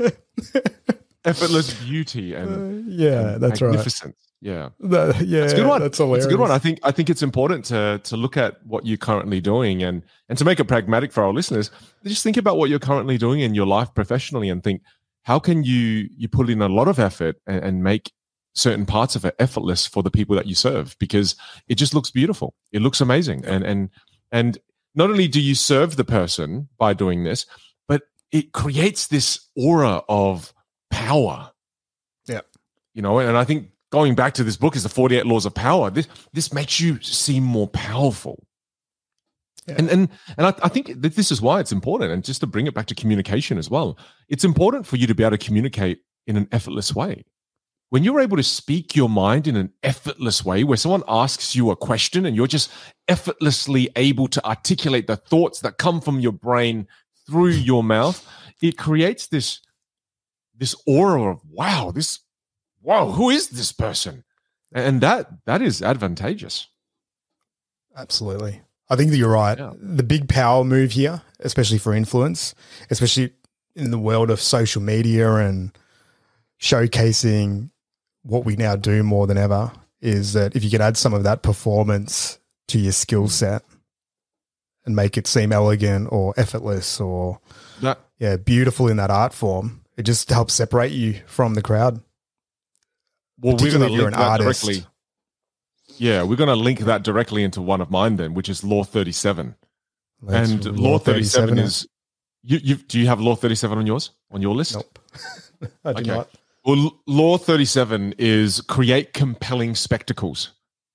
Effortless beauty and yeah, that's right. magnificence. Yeah. The- yeah, It's a good one. That's hilarious. It's a good one. I think I think it's important to to look at what you're currently doing and and to make it pragmatic for our listeners, just think about what you're currently doing in your life professionally and think, how can you you put in a lot of effort and, and make certain parts of it effortless for the people that you serve, because it just looks beautiful. It looks amazing. And and and not only do you serve the person by doing this, but it creates this aura of power. Yeah. You know, and I think going back to this book is the forty-eight Laws of Power. This this makes you seem more powerful. Yeah. And and and I, I think that this is why it's important. And just to bring it back to communication as well, it's important for you to be able to communicate in an effortless way. When you're able to speak your mind in an effortless way, where someone asks you a question and you're just effortlessly able to articulate the thoughts that come from your brain through your mouth, it creates this, this aura of, wow, this, wow, who is this person? And that that is advantageous. Absolutely. I think that you're right. Yeah. The big power move here, especially for influence, especially in the world of social media and showcasing what we now do more than ever, is that if you can add some of that performance to your skill set and make it seem elegant or effortless or That yeah, beautiful in that art form, it just helps separate you from the crowd. well, we're going Particularly to if you're link an that artist. directly. Yeah, we're going to link that directly into one of mine then, which is Law thirty-seven. Let's and Law thirty-seven it. is you, you. Do you have Law thirty-seven on yours on your list? Nope. I do Okay. not. Well, L- Law thirty-seven is create compelling spectacles,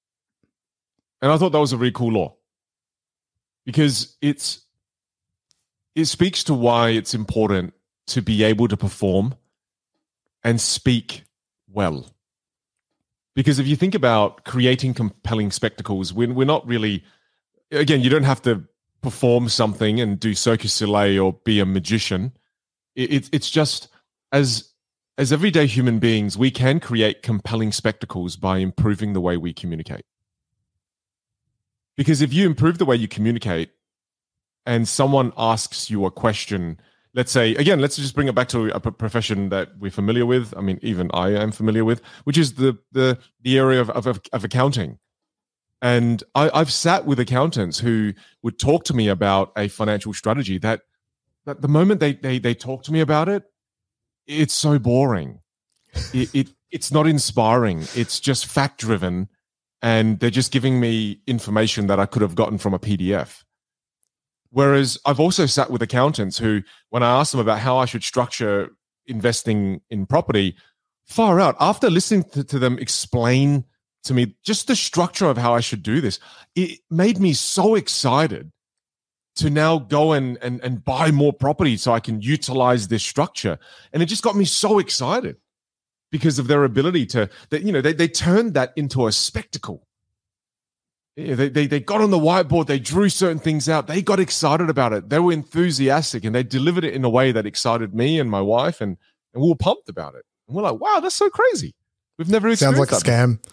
and I thought that was a really cool law because it's it speaks to why it's important to be able to perform and speak well. Because if you think about creating compelling spectacles, we're, we're not really, again, you don't have to perform something and do Cirque du Soleil or be a magician. It, it, it's just as as everyday human beings, we can create compelling spectacles by improving the way we communicate. Because if you improve the way you communicate and someone asks you a question, let's say, again, let's just bring it back to a p- profession that we're familiar with. I mean, even I am familiar with, which is the the, the area of, of, of accounting. And I, I've sat with accountants who would talk to me about a financial strategy that, that the moment they, they, they talk to me about it, it's so boring. it, it It's not inspiring. It's just fact-driven, and they're just giving me information that I could have gotten from a P D F. Whereas I've also sat with accountants who, when I ask them about how I should structure investing in property, far out, after listening to, to them explain to me just the structure of how I should do this, it made me so excited to now go and, and, and buy more property so I can utilize this structure. And it just got me so excited because of their ability to, that you know, they, they turned that into a spectacle. They, they, they got on the whiteboard, they drew certain things out, they got excited about it, they were enthusiastic, and they delivered it in a way that excited me and my wife, and, and we were pumped about it. And we're like, wow, that's so crazy. We've never experienced Sounds like a scam.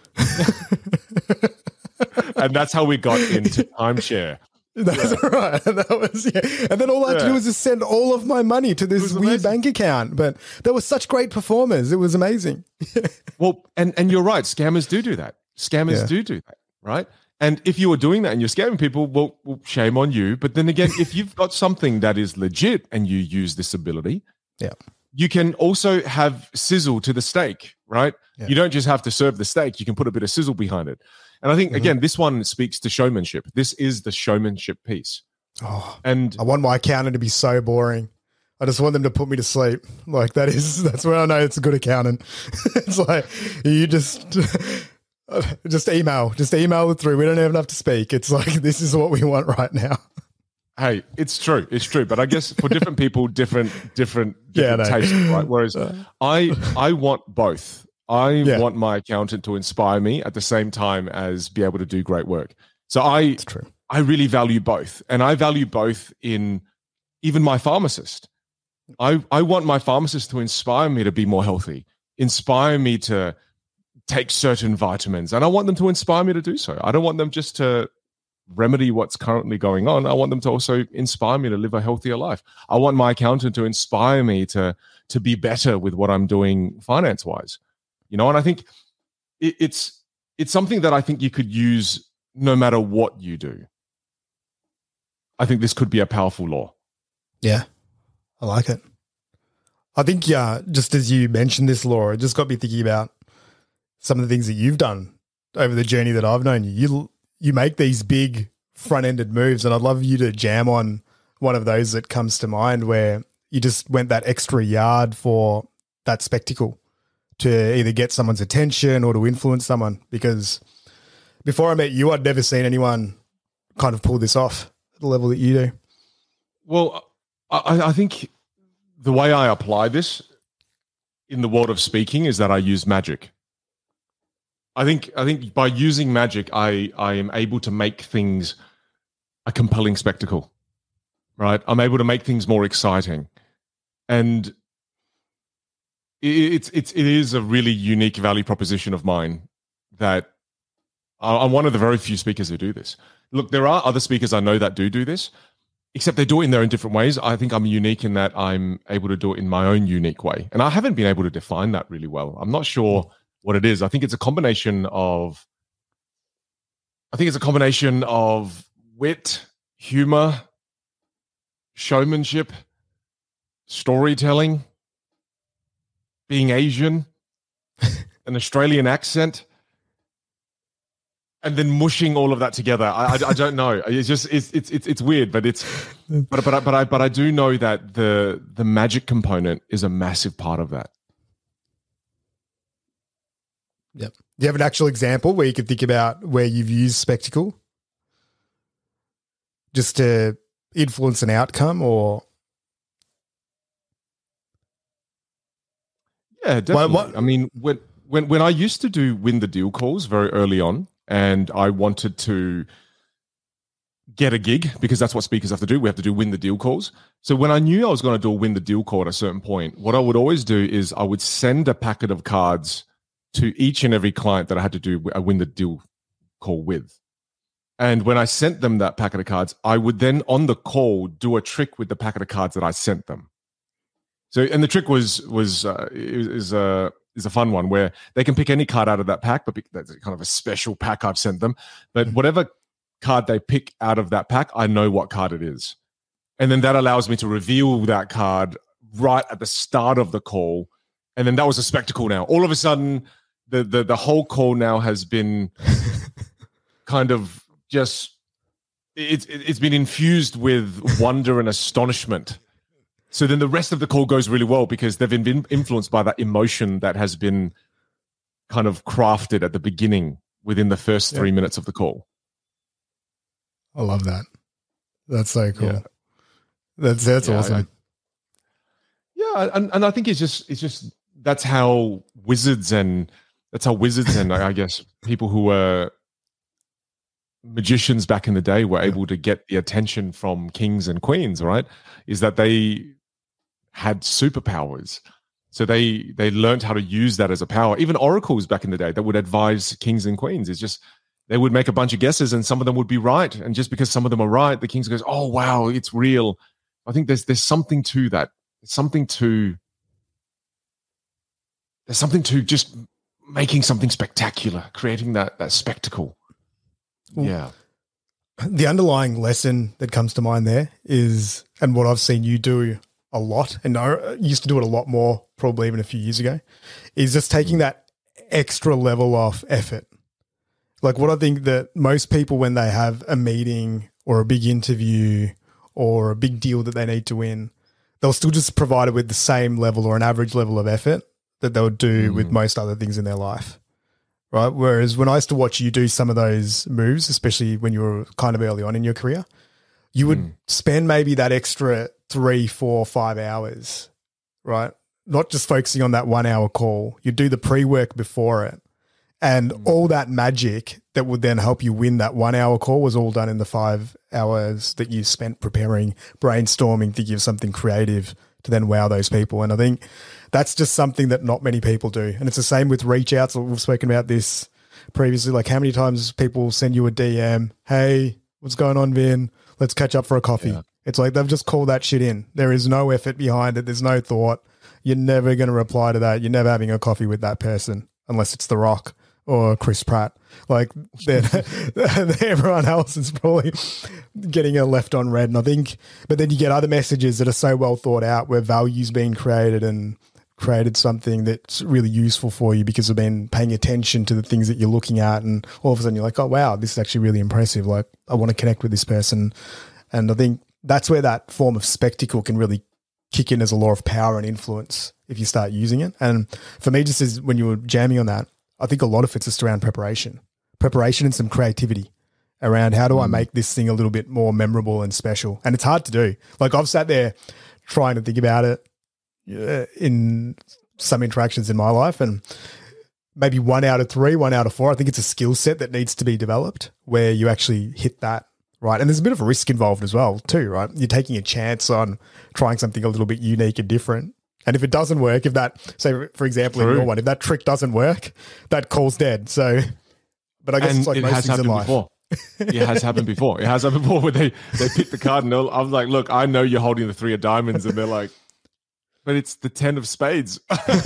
And that's how we got into timeshare. That's yeah. right. That was, yeah. And then all I had yeah. to do was just send all of my money to this weird bank account. But they were such great performers. It was amazing. Well, and, and you're right. Scammers do do that. Scammers yeah. do do that, right? And if you are doing that and you're scamming people, well, well, shame on you. But then again, if you've got something that is legit and you use this ability, yeah, you can also have sizzle to the steak, right? Yeah. You don't just have to serve the steak. You can put a bit of sizzle behind it. And I think, mm-hmm. again, this one speaks to showmanship. This is the showmanship piece. Oh, and I want my accountant to be so boring. I just want them to put me to sleep. Like that is, that's where I know it's a good accountant. It's like, you just, just email, just email it through. We don't even have to speak. It's like, this is what we want right now. Hey, it's true. It's true. But I guess for different people, different, different, different yeah, no. tastes, right? Whereas I, I want both. I yeah. want my accountant to inspire me at the same time as be able to do great work. So I, That's true. I really value both. And I value both in even my pharmacist. I, I want my pharmacist to inspire me to be more healthy, inspire me to take certain vitamins. And I want them to inspire me to do so. I don't want them just to remedy what's currently going on. I want them to also inspire me to live a healthier life. I want my accountant to inspire me to, to be better with what I'm doing finance-wise. You know, and I think it, it's it's something that I think you could use no matter what you do. I think this could be a powerful law. Yeah, I like it. I think, yeah, just as you mentioned this law, it just got me thinking about some of the things that you've done over the journey that I've known you. You, you make these big front-ended moves, and I'd love you to jam on one of those that comes to mind where you just went that extra yard for that spectacle to either get someone's attention or to influence someone. Because before I met you, I'd never seen anyone kind of pull this off at the level that you do. Well, I, I think the way I apply this in the world of speaking is that I use magic. I think I think by using magic, I, I am able to make things a compelling spectacle, right? I'm able to make things more exciting. And It's it's it is a really unique value proposition of mine that I'm one of the very few speakers who do this. Look, there are other speakers I know that do do this, except they do it in their own different ways. I think I'm unique in that I'm able to do it in my own unique way, and I haven't been able to define that really well. I'm not sure what it is. I think it's a combination of. I think it's a combination of wit, humor, showmanship, storytelling, being Asian, an Australian accent, and then mushing all of that together. I, I, I don't know. It's just it's it's it's it's weird, but it's but but I, but I but I do know that the the magic component is a massive part of that. Yep. Do you have an actual example where you could think about where you've used spectacle just to influence an outcome, or? Yeah, definitely. What, what? I mean, when when when I used to do win the deal calls very early on, and I wanted to get a gig, because that's what speakers have to do. We have to do win the deal calls. So when I knew I was going to do a win the deal call at a certain point, what I would always do is I would send a packet of cards to each and every client that I had to do a win the deal call with. And when I sent them that packet of cards, I would then on the call do a trick with the packet of cards that I sent them. So, and the trick was was uh, is uh, is a fun one where they can pick any card out of that pack, but that's kind of a special pack I've sent them. But whatever card they pick out of that pack, I know what card it is. And then that allows me to reveal that card right at the start of the call. And then that was a spectacle now. All of a sudden, the the, the whole call now has been kind of just, it's it's been infused with wonder and astonishment. So then the rest of the call goes really well because they've been influenced by that emotion that has been kind of crafted at the beginning within the first three yeah. minutes of the call. I love that. That's so cool. Yeah. That's that's yeah, awesome. I, yeah, and, and I think it's just it's just that's how wizards and that's how wizards and I guess people who were magicians back in the day were yeah. able to get the attention from kings and queens, right? Is that they had superpowers. So they they learned how to use that as a power. Even oracles back in the day that would advise kings and queens is just they would make a bunch of guesses and some of them would be right. And just because some of them are right, the king goes, oh, wow, it's real. I think there's there's something to that. There's something to there's something to just making something spectacular, creating that that spectacle. Well, yeah. The underlying lesson that comes to mind there is, and what I've seen you do a lot, and I used to do it a lot more probably even a few years ago, is just taking that extra level of effort. Like what I think that most people, when they have a meeting or a big interview or a big deal that they need to win, they'll still just provide it with the same level or an average level of effort that they would do mm. with most other things in their life. Right. Whereas when I used to watch you do some of those moves, especially when you were kind of early on in your career, you would mm. spend maybe that extra three, four, five hours, right? Not just focusing on that one hour call. You do the pre-work before it. And mm. all that magic that would then help you win that one hour call was all done in the five hours that you spent preparing, brainstorming, thinking of something creative to then wow those people. And I think that's just something that not many people do. And it's the same with reach outs. We've spoken about this previously. Like how many times people send you a D M, hey, what's going on, Vin? Let's catch up for a coffee. Yeah. It's like they've just called that shit in. There is no effort behind it. There's no thought. You're never going to reply to that. You're never having a coffee with that person unless it's The Rock or Chris Pratt. Like everyone else is probably getting a left on red. And I think, but then you get other messages that are so well thought out where value's being created and created something that's really useful for you because of been paying attention to the things that you're looking at. And all of a sudden you're like, oh, wow, this is actually really impressive. Like I want to connect with this person. And I think that's where that form of spectacle can really kick in as a law of power and influence if you start using it. And for me, just as when you were jamming on that, I think a lot of it's just around preparation, preparation and some creativity around how do I make this thing a little bit more memorable and special. And it's hard to do. Like I've sat there trying to think about it uh, in some interactions in my life, and maybe one out of three, one out of four, I think it's a skill set that needs to be developed where you actually hit that right. And there's a bit of a risk involved as well too, right? You're taking a chance on trying something a little bit unique and different. And if it doesn't work, if that, say, for example, True. in your one, if that trick doesn't work, that call's dead. So, but I guess and it's like it most has things in happened life. Before. It has happened before. It has happened before where they, they pick the card and I was like, look, I know you're holding the three of diamonds. And they're like, but it's the ten of spades.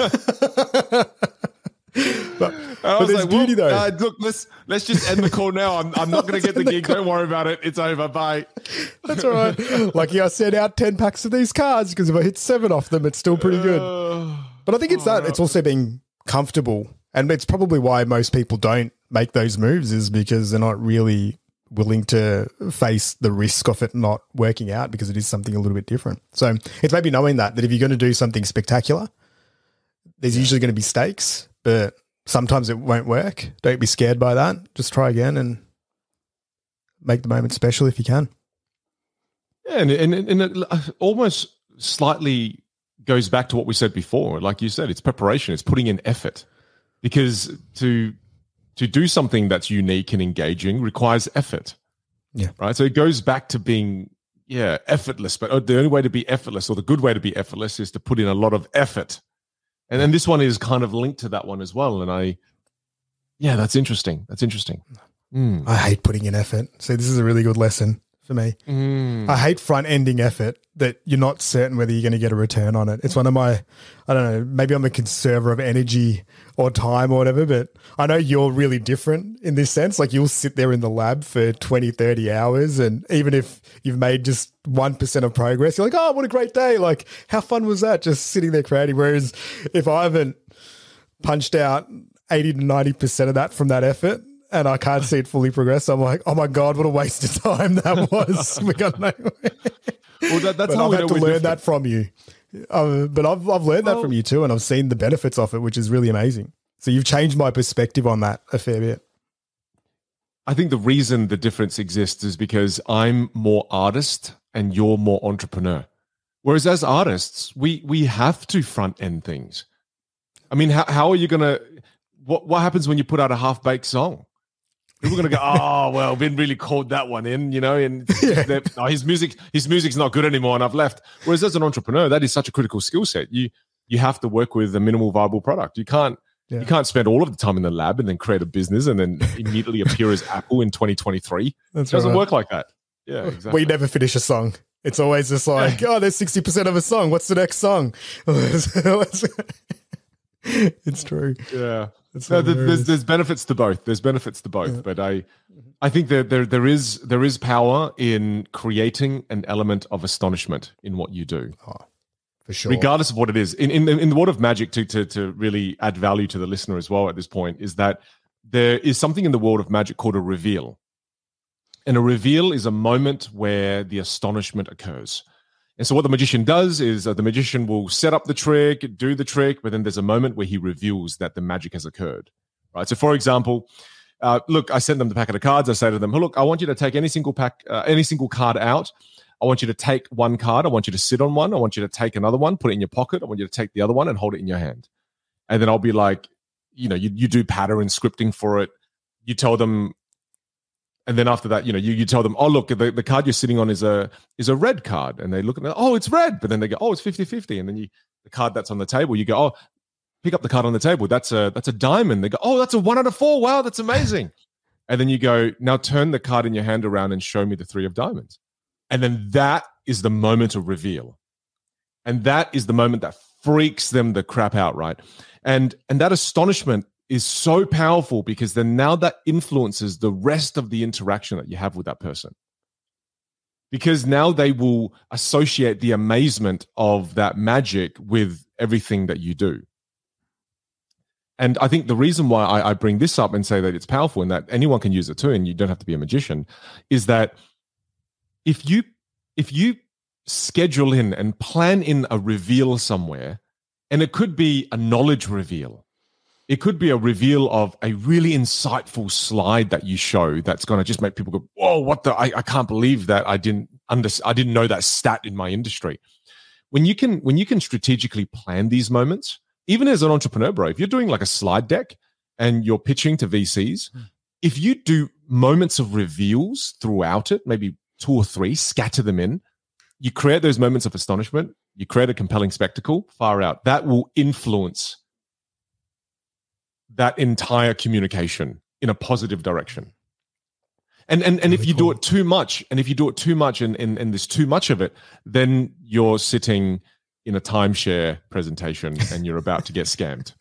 But, I but was there's like, beauty well, though. Uh, look, let's let's just end the call now. I'm I'm not going to get the gig. Don't worry about it. It's over. Bye. That's all right. Lucky I sent out ten packs of these cards because if I hit seven off them, it's still pretty good. Uh, but I think it's oh, that. It's also being comfortable, and it's probably why most people don't make those moves is because they're not really willing to face the risk of it not working out because it is something a little bit different. So it's maybe knowing that that if you're going to do something spectacular, there's yeah. usually going to be stakes, but sometimes it won't work. Don't be scared by that. Just try again and make the moment special if you can. Yeah, and, and, and it almost slightly goes back to what we said before. Like you said, it's preparation. It's putting in effort. Because to to do something that's unique and engaging requires effort. Yeah. Right? So it goes back to being, yeah, effortless. But the only way to be effortless, or the good way to be effortless, is to put in a lot of effort. And then this one is kind of linked to that one as well. And I, yeah, that's interesting. That's interesting. Mm. I hate putting in effort. So this is a really good lesson for me. Mm. I hate front ending effort that you're not certain whether you're going to get a return on it. It's one of my, I don't know, maybe I'm a conserver of energy or time or whatever, but I know you're really different in this sense. Like you'll sit there in the lab for twenty, thirty hours. And even if you've made just one percent of progress, you're like, oh, what a great day. Like how fun was that? Just sitting there creating. Whereas if I haven't punched out eighty to ninety percent of that from that effort, and I can't see it fully progress, I'm like, oh my God, what a waste of time that was. We got nowhere. Well, that, that's but how I've we had know to we're learn different. that from you. Um, but I've I've learned Well- that from you too, and I've seen the benefits of it, which is really amazing. So you've changed my perspective on that a fair bit. I think the reason the difference exists is because I'm more artist and you're more entrepreneur. Whereas as artists, we we have to front end things. I mean, how how are you gonna? What what happens when you put out a half baked song? People are gonna go, oh well, Ben really called that one in, you know, and Yeah. oh, his music his music's not good anymore, and I've left. Whereas as an entrepreneur, that is such a critical skill set. You you have to work with a minimal viable product. You can't. Yeah. You can't spend all of the time in the lab and then create a business and then immediately appear as Apple in twenty twenty-three. That's It doesn't right. work like that. Yeah, exactly. We never finish a song. It's always just like, oh, there's sixty percent of a song. What's the next song? It's true. Yeah. It's No, there- hilarious. there's there's benefits to both. There's benefits to both, but I I think that there there is there is power in creating an element of astonishment in what you do, For sure. regardless of what it is. In in the, in the world of magic, to to to really add value to the listener as well at this point, is that there is something in the world of magic called a reveal, and a reveal is a moment where the astonishment occurs. And so what the magician does is uh, the magician will set up the trick, do the trick, but then there's a moment where he reveals that the magic has occurred, right? So for example, uh, look, I send them the packet of cards. I say to them, oh, look, I want you to take any single pack, uh, any single card out. I want you to take one card. I want you to sit on one. I want you to take another one, put it in your pocket. I want you to take the other one and hold it in your hand. And then I'll be like, you know, you, you do pattern and scripting for it. You tell them, and then after that, you know, you, you tell them, oh, look, the, the card you're sitting on is a is a red card. And they look at it, oh, it's red. But then they go, oh, it's fifty-fifty. And then you the card that's on the table, you go, oh, pick up the card on the table. That's a that's a diamond. They go, oh, that's a one out of four. Wow, that's amazing. And then you go, now turn the card in your hand around and show me the three of diamonds. And then that is the moment of reveal. And that is the moment that freaks them the crap out, right? And and that astonishment is so powerful because then now that influences the rest of the interaction that you have with that person. Because now they will associate the amazement of that magic with everything that you do. And I think the reason why I, I bring this up and say that it's powerful and that anyone can use it too, and you don't have to be a magician, is that if you if you schedule in and plan in a reveal somewhere, and it could be a knowledge reveal, it could be a reveal of a really insightful slide that you show that's going to just make people go, "Whoa, what the? I, I can't believe that I didn't under, I didn't know that stat in my industry." When you can when you can strategically plan these moments, even as an entrepreneur, bro, if you're doing like a slide deck and you're pitching to V Cs, mm. if you do moments of reveals throughout it, maybe two or three, scatter them in, you create those moments of astonishment, you create a compelling spectacle, far out. That will influence that entire communication in a positive direction. And and and if you do it too much, and if you do it too much and, and, and there's too much of it, then you're sitting in a timeshare presentation and you're about to get scammed.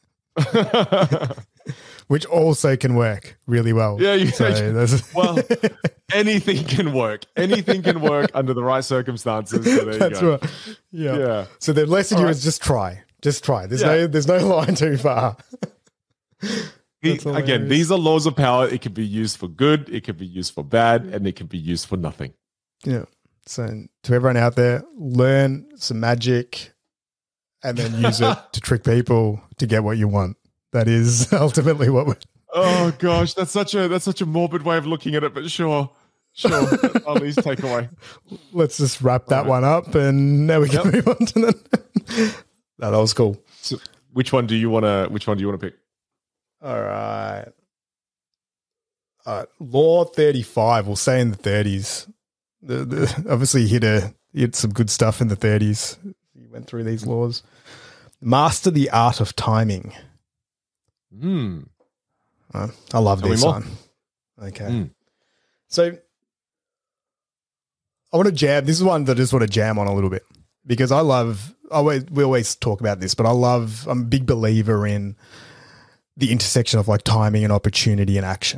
Which also can work really well. Yeah, you, so that's- well, anything can work. Anything can work under the right circumstances. So there you that's go. right. Yeah. Yeah. So the lesson All here right. is just try. Just try. There's Yeah. no there's no line too far. He- That's again, hilarious. these are laws of power. It can be used for good, it can be used for bad, and it can be used for nothing. Yeah. So to everyone out there, learn some magic and then use it to trick people to get what you want. That is ultimately what we're Oh gosh, that's such a that's such a morbid way of looking at it, but sure. Sure. I'll least take away. let's just wrap that All right. one up and now we can Yep. move on to the no, that was cool. So which one do you wanna which one do you want to pick? All right. All right. Law thirty-five, we'll say in the thirties. The, the, obviously, you hit, a, you hit some good stuff in the thirties. You went through these laws. Master the art of timing. Hmm. Uh, I love Tell me this more. one. Okay. Mm. So I want to jam. This is one that I just want to jam on a little bit because I love, I always, we always talk about this, but I love, I'm a big believer in the intersection of like timing and opportunity and action.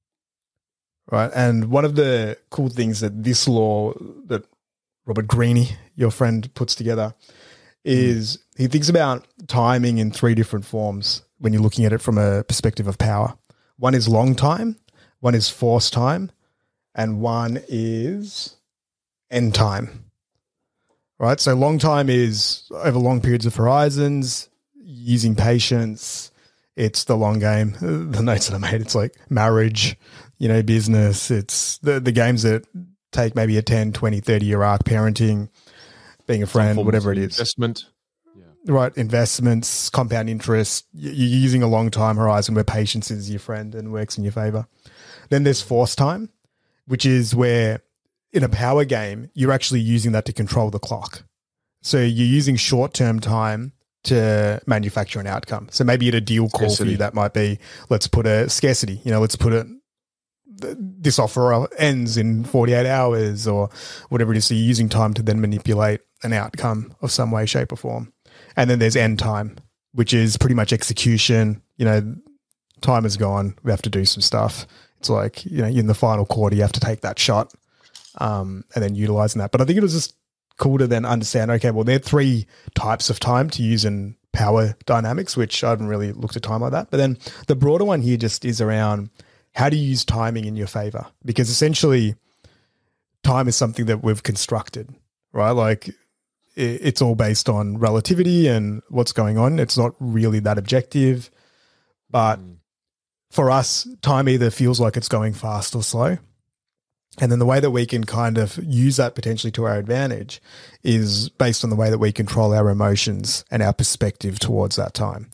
Right. And one of the cool things that this law that Robert Greene, your friend, puts together is mm. he thinks about timing in three different forms when you're looking at it from a perspective of power. One is long time, one is force time, and one is end time. Right? So long time is over long periods of horizons, using patience. It's the long game. The notes that I made, it's like marriage, you know, business. It's the, the games that take maybe a ten, twenty, thirty-year arc, parenting, being a friend, whatever it is. Investment. Yeah. Right, investments, compound interest. You're using a long time horizon where patience is your friend and works in your favor. Then there's force time, which is where in a power game, you're actually using that to control the clock. So you're using short-term time to manufacture an outcome. So maybe at a deal call scarcity. For you, that might be, let's put a scarcity, you know, let's put it, this offer ends in forty-eight hours or whatever it is. So you're using time to then manipulate an outcome of some way, shape or form. And then there's end time, which is pretty much execution. You know, time is gone. We have to do some stuff. It's like, you know, in the final quarter, you have to take that shot um, and then utilizing that. But I think it was just cool to then understand, okay, well, there are three types of time to use in power dynamics, which I haven't really looked at time like that. But then the broader one here just is around how do you use timing in your favor? Because essentially time is something that we've constructed, right? Like it's all based on relativity and what's going on. It's not really that objective, but mm. for us, time either feels like it's going fast or slow. And then the way that we can kind of use that potentially to our advantage is based on the way that we control our emotions and our perspective towards that time.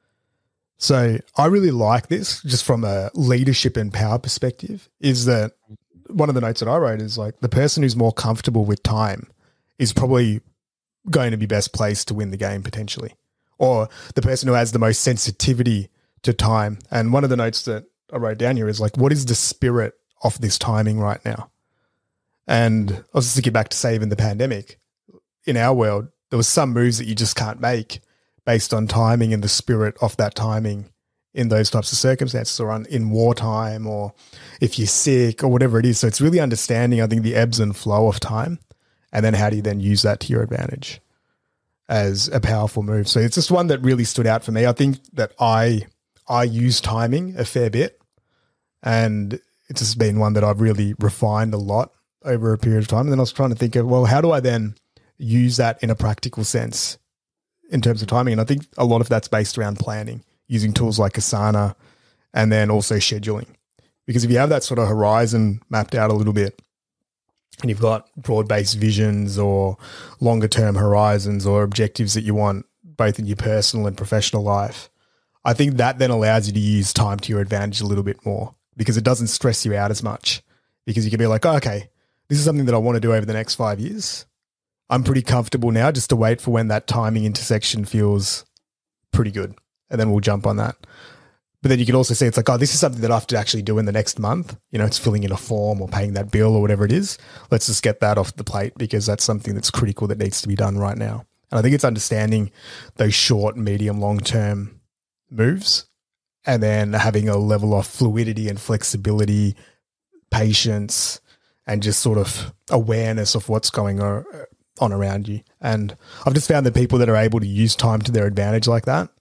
So I really like this just from a leadership and power perspective, is that one of the notes that I wrote is like the person who's more comfortable with time is probably going to be best placed to win the game potentially, or the person who has the most sensitivity to time. And one of the notes that I wrote down here is like, what is the spirit of this timing right now? And I was just thinking back to say even the pandemic. In our world, there was some moves that you just can't make based on timing and the spirit of that timing in those types of circumstances, or on, in wartime, or if you're sick or whatever it is. So it's really understanding, I think, the ebbs and flow of time, and then how do you then use that to your advantage as a powerful move. So it's just one that really stood out for me. I think that I I use timing a fair bit, and it's just been one that I've really refined a lot over a period of time. And then I was trying to think of, well, how do I then use that in a practical sense in terms of timing? And I think a lot of that's based around planning, using tools like Asana, and then also scheduling. Because if you have that sort of horizon mapped out a little bit, and you've got broad-based visions or longer-term horizons or objectives that you want both in your personal and professional life, I think that then allows you to use time to your advantage a little bit more, because it doesn't stress you out as much, because you can be like, oh, okay, this is something that I want to do over the next five years. I'm pretty comfortable now just to wait for when that timing intersection feels pretty good, and then we'll jump on that. But then you can also say it's like, oh, this is something that I have to actually do in the next month. You know, it's filling in a form or paying that bill or whatever it is. Let's just get that off the plate, because that's something that's critical that needs to be done right now. And I think it's understanding those short, medium, long-term moves, and then having a level of fluidity and flexibility, patience, and just sort of awareness of what's going on around you. And I've just found that people that are able to use time to their advantage like that,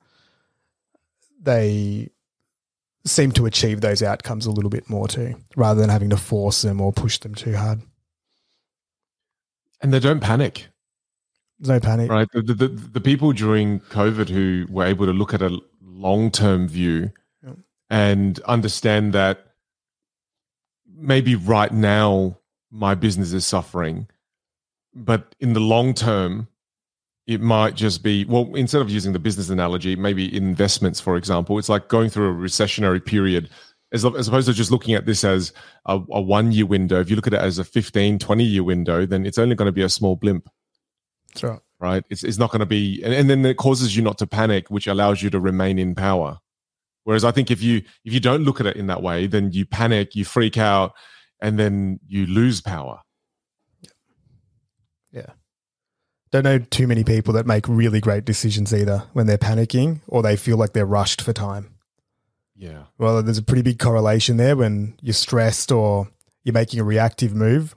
they seem to achieve those outcomes a little bit more too, rather than having to force them or push them too hard. And they don't panic. There's no panic. Right. The, the, the people during COVID who were able to look at a long-term view yeah. and understand that maybe right now my business is suffering, but in the long term, it might just be, well, instead of using the business analogy, maybe investments, for example, it's like going through a recessionary period, as, as opposed to just looking at this as a, a one-year window. If you look at it as a fifteen, twenty-year window, then it's only going to be a small blimp. That's right. Right? It's it's not going to be, and, and then it causes you not to panic, which allows you to remain in power. Whereas I think if you if you don't look at it in that way, then you panic, you freak out, and then you lose power. Don't know too many people that make really great decisions either when they're panicking or they feel like they're rushed for time. Yeah. Well, there's a pretty big correlation there when you're stressed or you're making a reactive move.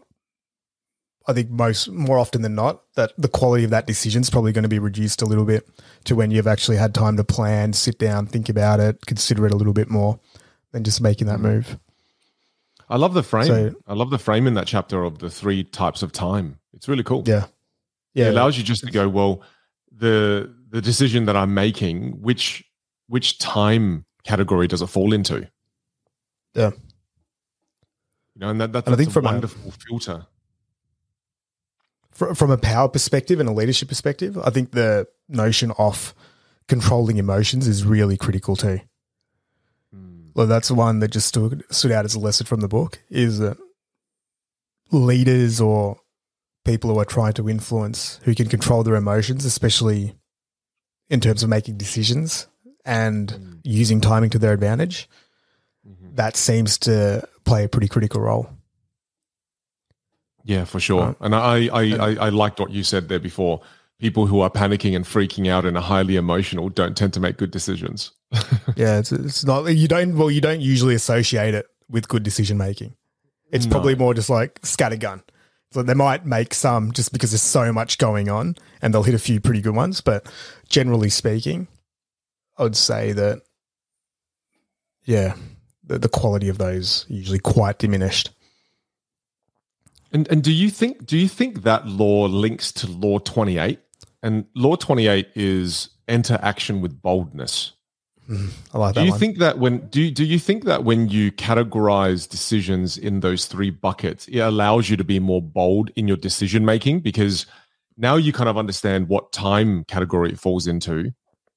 I think most more often than not that the quality of that decision is probably going to be reduced a little bit to when you've actually had time to plan, sit down, think about it, consider it a little bit more than just making that move. I love the frame. So, I love the frame in that chapter of the three types of time. It's really cool. Yeah. Yeah. It allows you just to go, well, the the decision that I'm making, which which time category does it fall into? Yeah. You know, and that, that, and that's I think a from wonderful a, filter. From a power perspective and a leadership perspective, I think the notion of controlling emotions is really critical too. Mm. Well, that's one that just stood, stood out as a lesson from the book, is that leaders or people who are trying to influence, who can control their emotions, especially in terms of making decisions and mm. using timing to their advantage, mm-hmm. that seems to play a pretty critical role. Yeah, for sure. Um, and I, I, I, I liked what you said there before. People who are panicking and freaking out and are highly emotional don't tend to make good decisions. yeah, it's, it's not, you don't, well, you don't usually associate it with good decision making. It's no. probably more just like scattergun. So they might make some just because there's so much going on and they'll hit a few pretty good ones. But generally speaking, I would say that, yeah, the, the quality of those are usually quite diminished. And and do you think do you think that law links to law twenty-eight? And law twenty-eight is enter action with boldness. Mm, I like that. Do you one. think that when do do you think that when you categorize decisions in those three buckets, it allows you to be more bold in your decision making, because now you kind of understand what time category it falls into?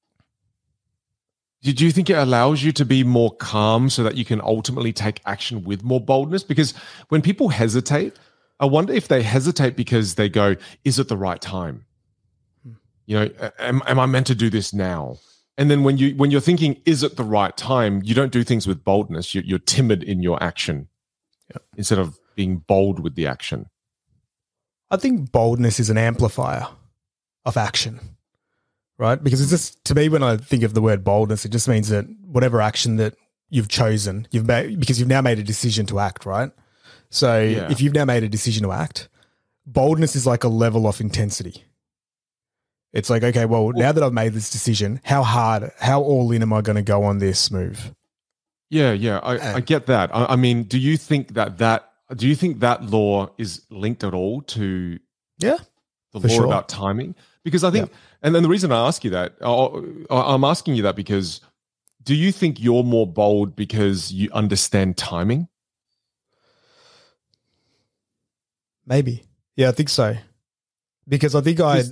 Do you think it allows you to be more calm so that you can ultimately take action with more boldness? Because when people hesitate, I wonder if they hesitate because they go, is it the right time? You know, am, am I meant to do this now? And then when, you, when you're thinking, is it the right time? You don't do things with boldness. You're, you're timid in your action yep. instead of being bold with the action. I think boldness is an amplifier of action, right? Because it's just, to me, when I think of the word boldness, it just means that whatever action that you've chosen, you've made, because you've now made a decision to act, right? So yeah. if you've now made a decision to act, boldness is like a level of intensity. It's like, okay, well, now that I've made this decision, how hard, how all in am I going to go on this move? Yeah, yeah, I, and, I get that. I, I mean, do you think that that, do you think that law is linked at all to yeah, the law sure. about timing? Because I think, yeah. and then the reason I ask you that, I'm asking you that because do you think you're more bold because you understand timing? Maybe. Yeah, I think so. Because I think I,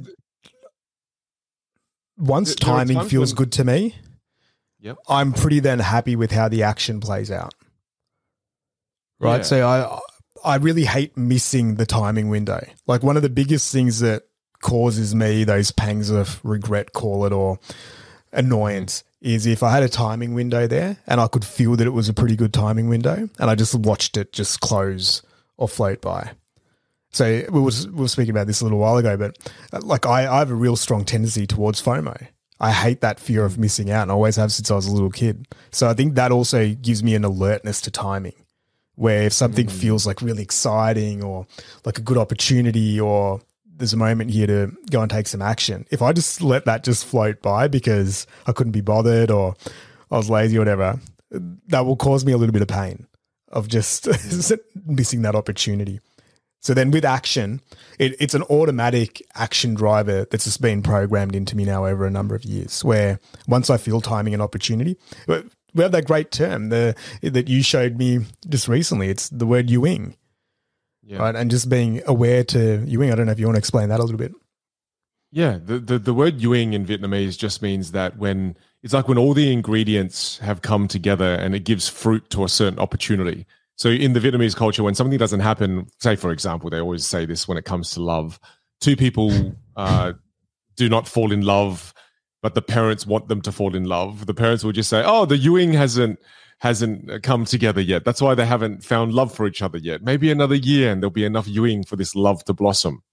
once timing feels when, good to me, yep. I'm pretty then happy with how the action plays out. Right? Yeah. So I I really hate missing the timing window. Like one of the biggest things that causes me those pangs of regret, call it, or annoyance, is if I had a timing window there and I could feel that it was a pretty good timing window and I just watched it just close or float by. So we was we were speaking about this a little while ago, but like I, I have a real strong tendency towards FOMO. I hate that fear of missing out, and I always have since I was a little kid. So I think that also gives me an alertness to timing, where if something mm. feels like really exciting or like a good opportunity or there's a moment here to go and take some action, if I just let that just float by because I couldn't be bothered or I was lazy or whatever, that will cause me a little bit of pain of just missing that opportunity. So then with action, it, it's an automatic action driver that's just been programmed into me now over a number of years, where once I feel timing and opportunity, we have that great term the, that you showed me just recently. It's the word Ewing, yeah. right? And just being aware to Ewing. I don't know if you want to explain that a little bit. Yeah, the, the, the word Ewing in Vietnamese just means that when it's like when all the ingredients have come together and it gives fruit to a certain opportunity. So in the Vietnamese culture, when something doesn't happen, say, for example, they always say this when it comes to love, two people uh, do not fall in love, but the parents want them to fall in love. The parents will just say, oh, the Ewing hasn't hasn't come together yet. That's why they haven't found love for each other yet. Maybe another year and there'll be enough Ewing for this love to blossom.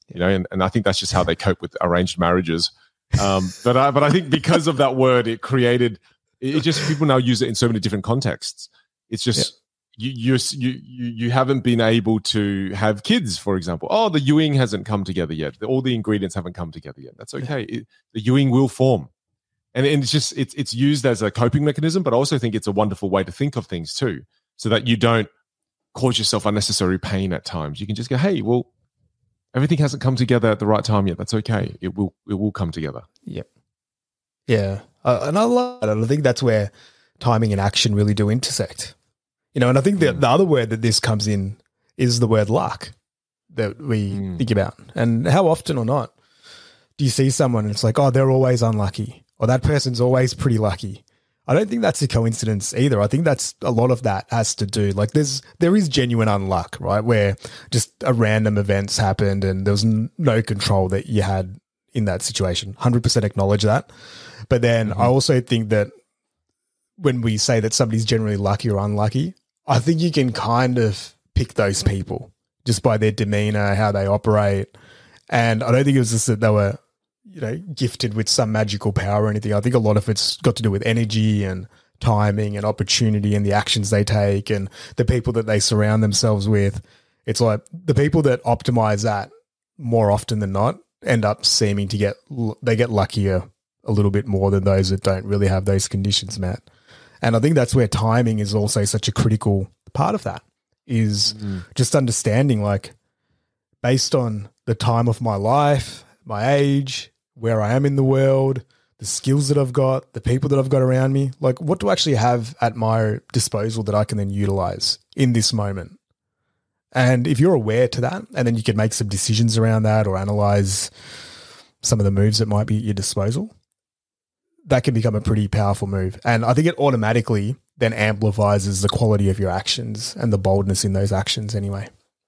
you know, and, and I think that's just how they cope with arranged marriages. Um, but I, but I think because of that word, it created, it just, people now use it in so many different contexts. It's just, yeah. you, you, you, you haven't been able to have kids, for example. Oh, the Ewing hasn't come together yet. All the ingredients haven't come together yet. That's okay. It, the Ewing will form. And, and it's just, it's, it's used as a coping mechanism, but I also think it's a wonderful way to think of things too, so that you don't cause yourself unnecessary pain at times. You can just go, hey, well, everything hasn't come together at the right time yet. That's okay. It will, it will come together. Yep. Yeah. Uh, and I love it. And I think that's where timing and action really do intersect. You know, and I think the, the other word that this comes in is the word luck that we mm. think about. And how often or not do you see someone and it's like, oh, they're always unlucky, or that person's always pretty lucky. I don't think that's a coincidence either. I think that's a lot of that has to do, like there's, there is genuine unluck, right? Where just a random events happened and there was n- no control that you had in that situation. one hundred percent acknowledge that. But then mm-hmm. I also think that when we say that somebody's generally lucky or unlucky, I think you can kind of pick those people just by their demeanor, how they operate. And I don't think it was just that they were, you know, gifted with some magical power or anything. I think a lot of it's got to do with energy and timing and opportunity and the actions they take and the people that they surround themselves with. It's like the people that optimize that more often than not end up seeming to get, they get luckier a little bit more than those that don't really have those conditions met. And I think that's where timing is also such a critical part of that, is mm. just understanding, like, based on the time of my life, my age, where I am in the world, the skills that I've got, the people that I've got around me, like what do I actually have at my disposal that I can then utilize in this moment? And if you're aware to that, and then you can make some decisions around that or analyze some of the moves that might be at your disposal, that can become a pretty powerful move. And I think it automatically then amplifies the quality of your actions and the boldness in those actions anyway.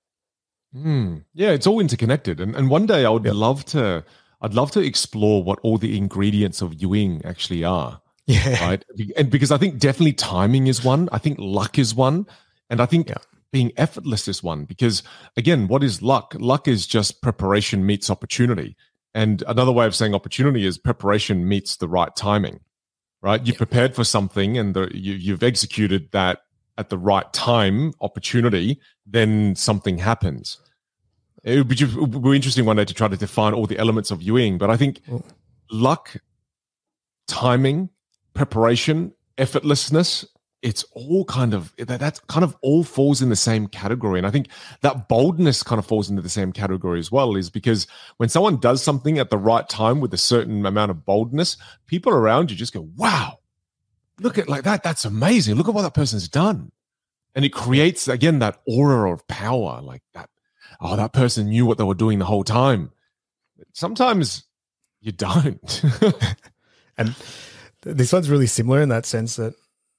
Mm, yeah, it's all interconnected. And, and one day I would yep. love to, I'd love to explore what all the ingredients of Ewing actually are. Yeah. Right. And because I think definitely timing is one. I think luck is one. And I think yeah. being effortless is one. Because again, what is luck? Luck is just preparation meets opportunity. And another way of saying opportunity is preparation meets the right timing, right? You've prepared for something and the, you, you've executed that at the right time, opportunity, then something happens. It would, be, it would be interesting one day to try to define all the elements of Ewing, but I think oh. luck, timing, preparation, effortlessness, it's all kind of, that that's kind of all falls in the same category. And I think that boldness kind of falls into the same category as well, is because when someone does something at the right time with a certain amount of boldness, people around you just go, wow, look at like that. That's amazing. Look at what that person's done. And it creates, again, that aura of power, like that. Oh, that person knew what they were doing the whole time. Sometimes you don't. And this one's really similar in that sense that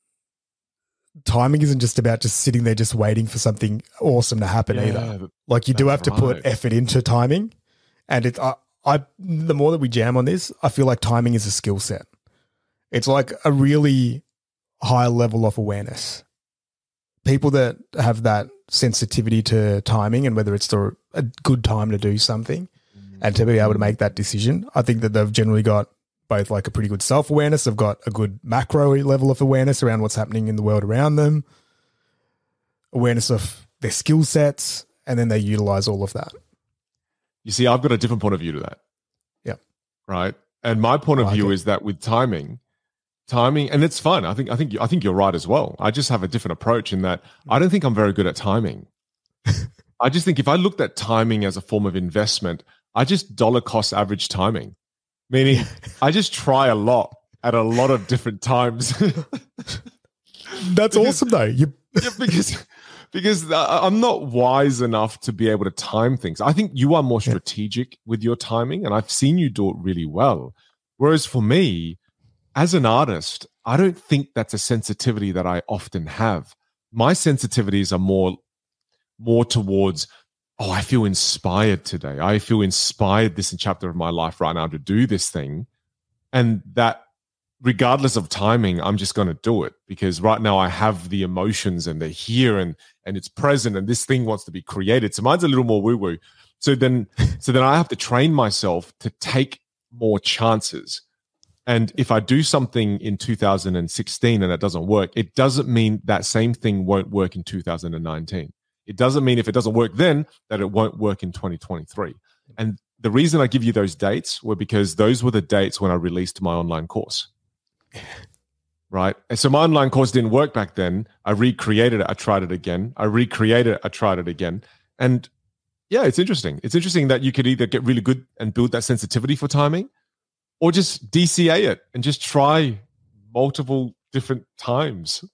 timing isn't just about just sitting there just waiting for something awesome to happen yeah, either. Like you do have right. to put effort into timing. And it, I, I, the more that we jam on this, I feel like timing is a skill set. It's like a really high level of awareness. People that have that sensitivity to timing and whether it's the, a good time to do something mm-hmm. and to be able to make that decision, I think that they've generally got both like a pretty good self-awareness. They've got a good macro level of awareness around what's happening in the world around them, awareness of their skill sets, and then they utilize all of that. You see, I've got a different point of view to that. Yeah. Right. And my point of I like view it. is that with timing, timing, and it's fun. I think, I think, I think you're right as well. I just have a different approach in that I don't think I'm very good at timing. I just think if I looked at timing as a form of investment, I just dollar cost average timing. Meaning, I just try a lot at a lot of different times. That's because, awesome, though. You yeah, because because I'm not wise enough to be able to time things. I think you are more strategic yeah. with your timing, and I've seen you do it really well. Whereas for me, as an artist, I don't think that's a sensitivity that I often have. My sensitivities are more more towards, oh, I feel inspired today. I feel inspired this chapter of my life right now to do this thing. And that regardless of timing, I'm just going to do it because right now I have the emotions and they're here and, and it's present and this thing wants to be created. So mine's a little more woo-woo. So then, so then I have to train myself to take more chances. And if I do something in two thousand sixteen and it doesn't work, it doesn't mean that same thing won't work in two thousand nineteen. It doesn't mean if it doesn't work then that it won't work in twenty twenty-three. And the reason I give you those dates were because those were the dates when I released my online course. Right? And so my online course didn't work back then. I recreated it. I tried it again. I recreated it. I tried it again. And yeah, it's interesting. It's interesting that you could either get really good and build that sensitivity for timing, or just D C A it and just try multiple different times.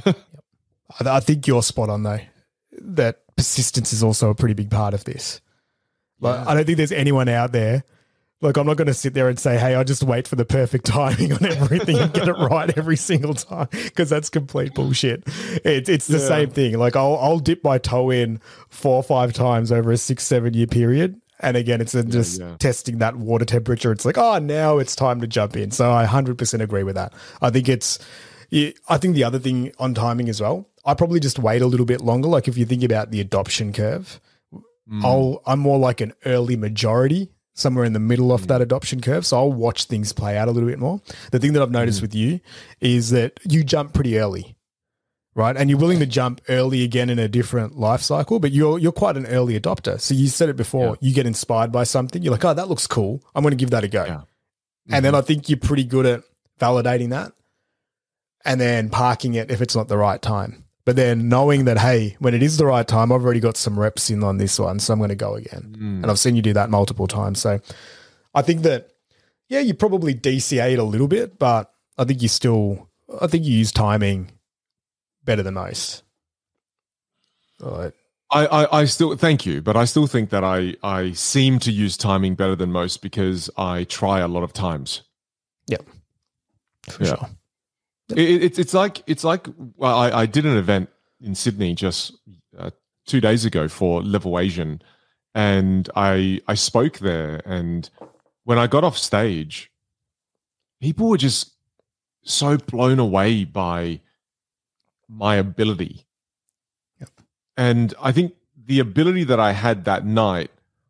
I think you're spot on, though, that persistence is also a pretty big part of this. Like, yeah. I don't think there's anyone out there. Like, I'm not going to sit there and say, hey, I just wait for the perfect timing on everything and get it right every single time, because that's complete bullshit. It, it's the yeah. same thing. Like, I'll, I'll dip my toe in four or five times over a six, seven year period. And again, it's just yeah, yeah. testing that water temperature. It's like, oh, now it's time to jump in. So I one hundred percent agree with that. I think it's, I think the other thing on timing as well, I probably just wait a little bit longer. Like if you think about the adoption curve, mm. I'll, I'm more like an early majority, somewhere in the middle of mm. that adoption curve. So I'll watch things play out a little bit more. The thing that I've noticed mm. with you is that you jump pretty early, right? And you're willing to jump early again in a different life cycle, but you're you're quite an early adopter. So you said it before, yeah. you get inspired by something. You're like, oh, that looks cool. I'm going to give that a go. Yeah. Mm-hmm. And then I think you're pretty good at validating that and then parking it if it's not the right time. But then knowing that, hey, when it is the right time, I've already got some reps in on this one, so I'm going to go again. Mm. And I've seen you do that multiple times. So I think that, yeah, you probably D C A it a little bit, but I think you still, I think you use timing better than most. Right. I, I, I still, thank you, but I still think that I, I seem to use timing better than most because I try a lot of times. Yep. For yeah. sure. It, it, it's like it's like well, I, I did an event in Sydney just uh, two days ago for Level Asian, and I I spoke there. And when I got off stage, people were just so blown away by my ability, yep. and I think the ability that I had that night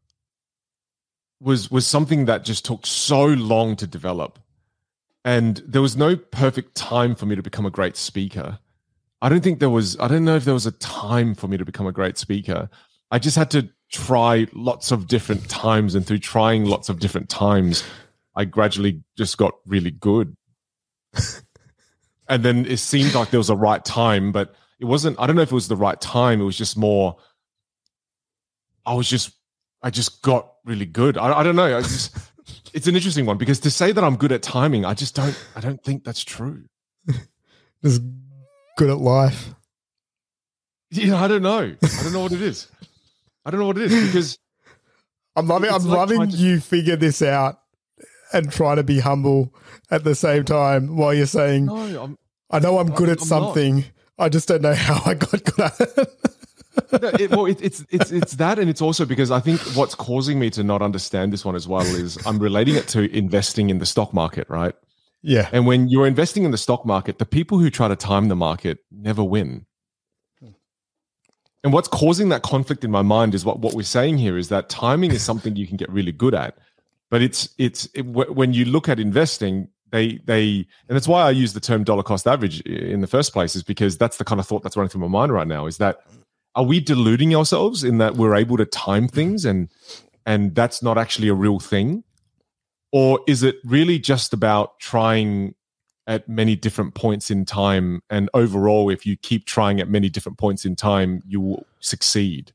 was was something that just took so long to develop. And there was no perfect time for me to become a great speaker. I don't think there was, I don't know if there was a time for me to become a great speaker. I just had to try lots of different times. And through trying lots of different times, I gradually just got really good. And then it seemed like there was a right time, but it wasn't, I don't know if it was the right time. It was just more, I was just, I just got really good. I, I don't know. I just... It's an interesting one because to say that I'm good at timing, I just don't, I don't think that's true. Just good at life. Yeah, I don't know. I don't know what it is. I don't know what it is because I'm loving, I'm like loving to... you figure this out and try to be humble at the same time while you're saying, no, I'm, I know I'm good I'm, at I'm something. Not. I just don't know how I got good at it. No, it, well, it, it's it's it's that, and it's also because I think what's causing me to not understand this one as well is I'm relating it to investing in the stock market, right? Yeah. And when you're investing in the stock market, the people who try to time the market never win. And what's causing that conflict in my mind is what what we're saying here is that timing is something you can get really good at, but it's it's it, when you look at investing. They, they, and that's why I use the term dollar cost average in the first place, is because that's the kind of thought that's running through my mind right now. Is that are we deluding ourselves in that we're able to time things and and that's not actually a real thing? Or is it really just about trying at many different points in time, and overall, if you keep trying at many different points in time, you will succeed?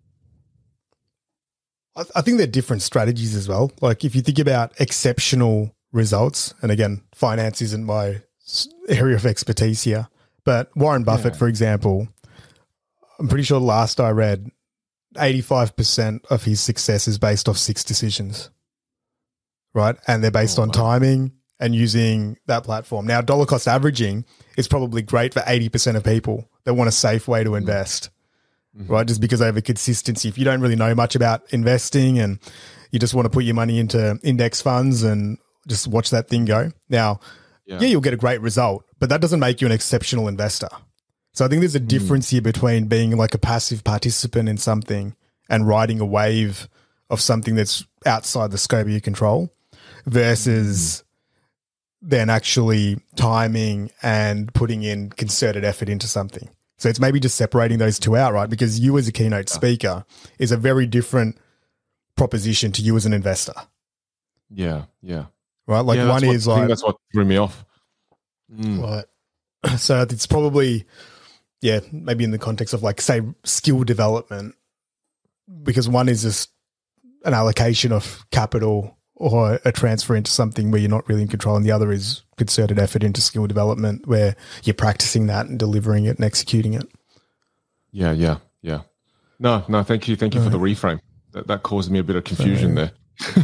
I think they're different strategies as well. Like if you think about exceptional results, and again, finance isn't my area of expertise here, but Warren Buffett, yeah. for example, I'm pretty sure last I read, eighty-five percent of his success is based off six decisions, right? And they're based oh, on wow. timing and using that platform. Now, dollar cost averaging is probably great for eighty percent of people that want a safe way to invest, mm-hmm. right? Just because they have a consistency. If you don't really know much about investing and you just want to put your money into index funds and just watch that thing go. Now, yeah. yeah, you'll get a great result, but that doesn't make you an exceptional investor. So I think there's a difference mm. here between being like a passive participant in something and riding a wave of something that's outside the scope of your control versus mm. then actually timing and putting in concerted effort into something. So it's maybe just separating those two out, right? Because you as a keynote speaker is a very different proposition to you as an investor. Yeah, yeah. Right? Like yeah, one what, is I like... think that's what threw me off. Mm. Right. So it's probably, yeah, maybe in the context of like, say, skill development, because one is just an allocation of capital or a transfer into something where you're not really in control, and the other is concerted effort into skill development where you're practicing that and delivering it and executing it. Yeah, yeah, yeah. No, no, thank you. Thank you for the reframe. That that caused me a bit of confusion there.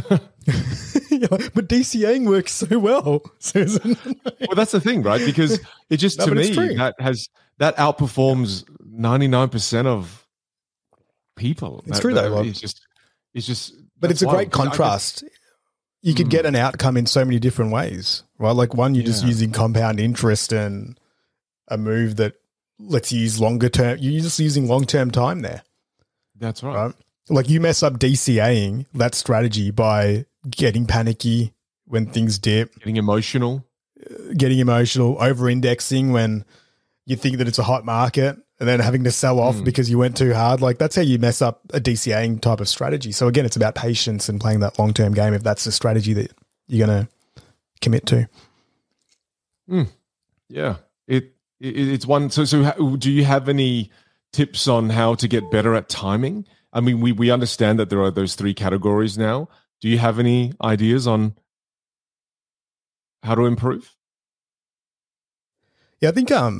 Yeah, but DCAing works so well, Susan. Well, that's the thing, right? Because it just, no, to me, that has that outperforms ninety-nine percent of people. It's that, true, that, though. It's just, it's just, but it's a wild. great contrast. You could mm. get an outcome in so many different ways, right? Like one, you're yeah. just using compound interest and a move that lets you use longer term. You're just using long-term time there. That's right. right. Like you mess up DCAing that strategy by getting panicky when things dip. Getting emotional. Getting emotional, over-indexing when you think that it's a hot market and then having to sell off mm. because you went too hard. Like that's how you mess up a DCAing type of strategy. So again, it's about patience and playing that long-term game if that's the strategy that you're going to commit to. Mm. Yeah. It, it It's one. So, so how, do you have any tips on how to get better at timing? I mean, we, we understand that there are those three categories now. Do you have any ideas on how to improve? Yeah, I think um,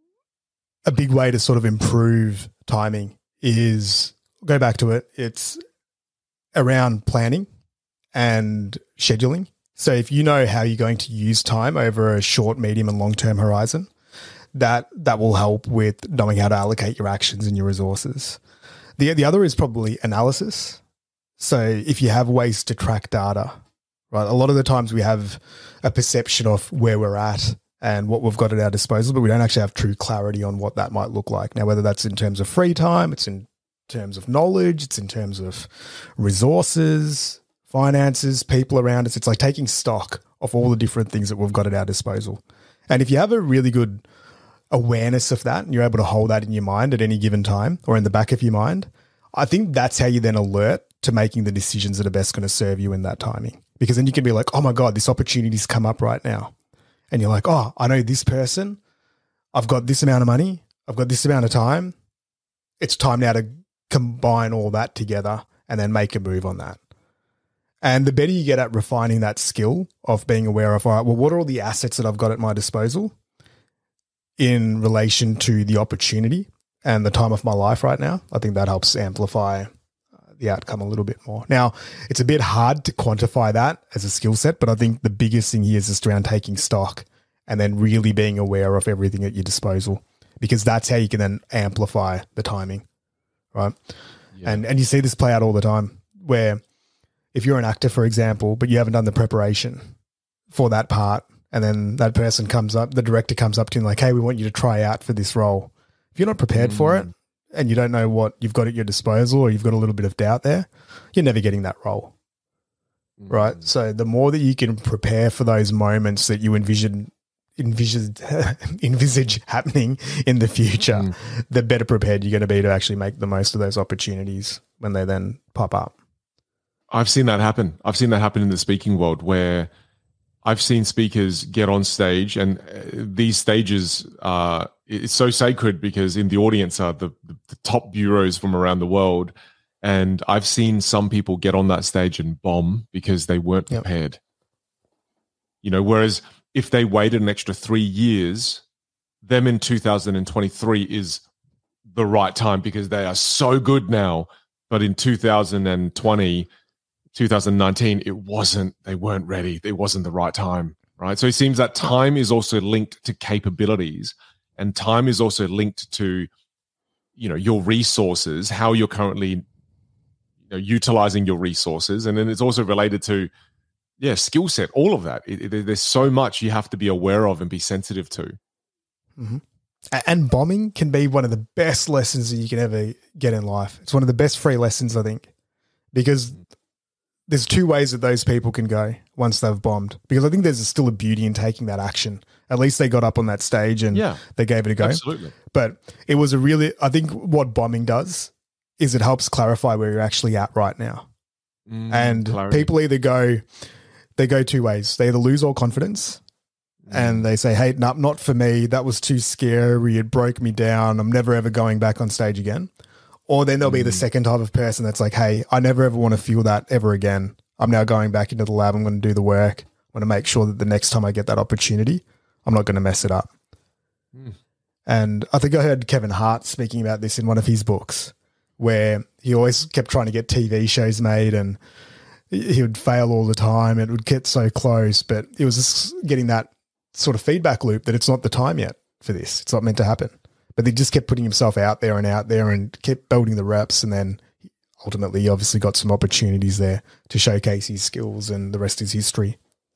a big way to sort of improve timing is, go back to it, it's around planning and scheduling. So if you know how you're going to use time over a short, medium, and long-term horizon, that that will help with knowing how to allocate your actions and your resources. The the other is probably analysis. So if you have ways to track data, right? A lot of the times we have a perception of where we're at and what we've got at our disposal, but we don't actually have true clarity on what that might look like. Now, whether that's in terms of free time, it's in terms of knowledge, it's in terms of resources, finances, people around us. It's like taking stock of all the different things that we've got at our disposal. And if you have a really good awareness of that and you're able to hold that in your mind at any given time or in the back of your mind, I think that's how you then alert to making the decisions that are best going to serve you in that timing. Because then you can be like, oh my God, this opportunity's come up right now. And you're like, oh, I know this person. I've got this amount of money. I've got this amount of time. It's time now to combine all that together and then make a move on that. And the better you get at refining that skill of being aware of, all right, well, what are all the assets that I've got at my disposal in relation to the opportunity and the time of my life right now? I think that helps amplify the outcome a little bit more. Now, it's a bit hard to quantify that as a skill set, but I think the biggest thing here is just around taking stock and then really being aware of everything at your disposal, because that's how you can then amplify the timing, right? Yeah. And and you see this play out all the time where if you're an actor, for example, but you haven't done the preparation for that part, and then that person comes up, the director comes up to you and like, hey, we want you to try out for this role. If you're not prepared mm. for it and you don't know what you've got at your disposal, or you've got a little bit of doubt there, you're never getting that role, mm. right? So the more that you can prepare for those moments that you envision, envision, envisage happening in the future, mm. the better prepared you're going to be to actually make the most of those opportunities when they then pop up. I've seen that happen. I've seen that happen in the speaking world where I've seen speakers get on stage, and these stages are, it's so sacred because in the audience are the, the, the top bureaus from around the world. And I've seen some people get on that stage and bomb because they weren't prepared. Yep. You know, whereas if they waited an extra three years, them in two thousand twenty-three is the right time because they are so good now. But in two thousand twenty, two thousand nineteen, it wasn't, they weren't ready. It wasn't the right time, right? So it seems that time is also linked to capabilities, and time is also linked to, you know, your resources, how you're currently, you know, utilizing your resources. And then it's also related to, yeah, skill set, all of that. It, it, there's so much you have to be aware of and be sensitive to. Mm-hmm. And bombing can be one of the best lessons that you can ever get in life. It's one of the best free lessons, I think, because there's two ways that those people can go once they've bombed, because I think there's still a beauty in taking that action. At least they got up on that stage and yeah, they gave it a go. Absolutely. But it was a really, I think what bombing does is it helps clarify where you're actually at right now. Mm, and clarity. People either go, they go two ways. They either lose all confidence mm. and they say, hey, no, not for me. That was too scary. It broke me down. I'm never ever going back on stage again. Or then there'll mm. be the second type of person that's like, hey, I never ever want to feel that ever again. I'm now going back into the lab. I'm going to do the work. I'm going to make sure that the next time I get that opportunity, I'm not going to mess it up. Mm. And I think I heard Kevin Hart speaking about this in one of his books, where he always kept trying to get T V shows made and he would fail all the time. It would get so close, but it was just getting that sort of feedback loop that it's not the time yet for this. It's not meant to happen. But he just kept putting himself out there and out there and kept building the reps, and then ultimately he obviously got some opportunities there to showcase his skills, and the rest is history.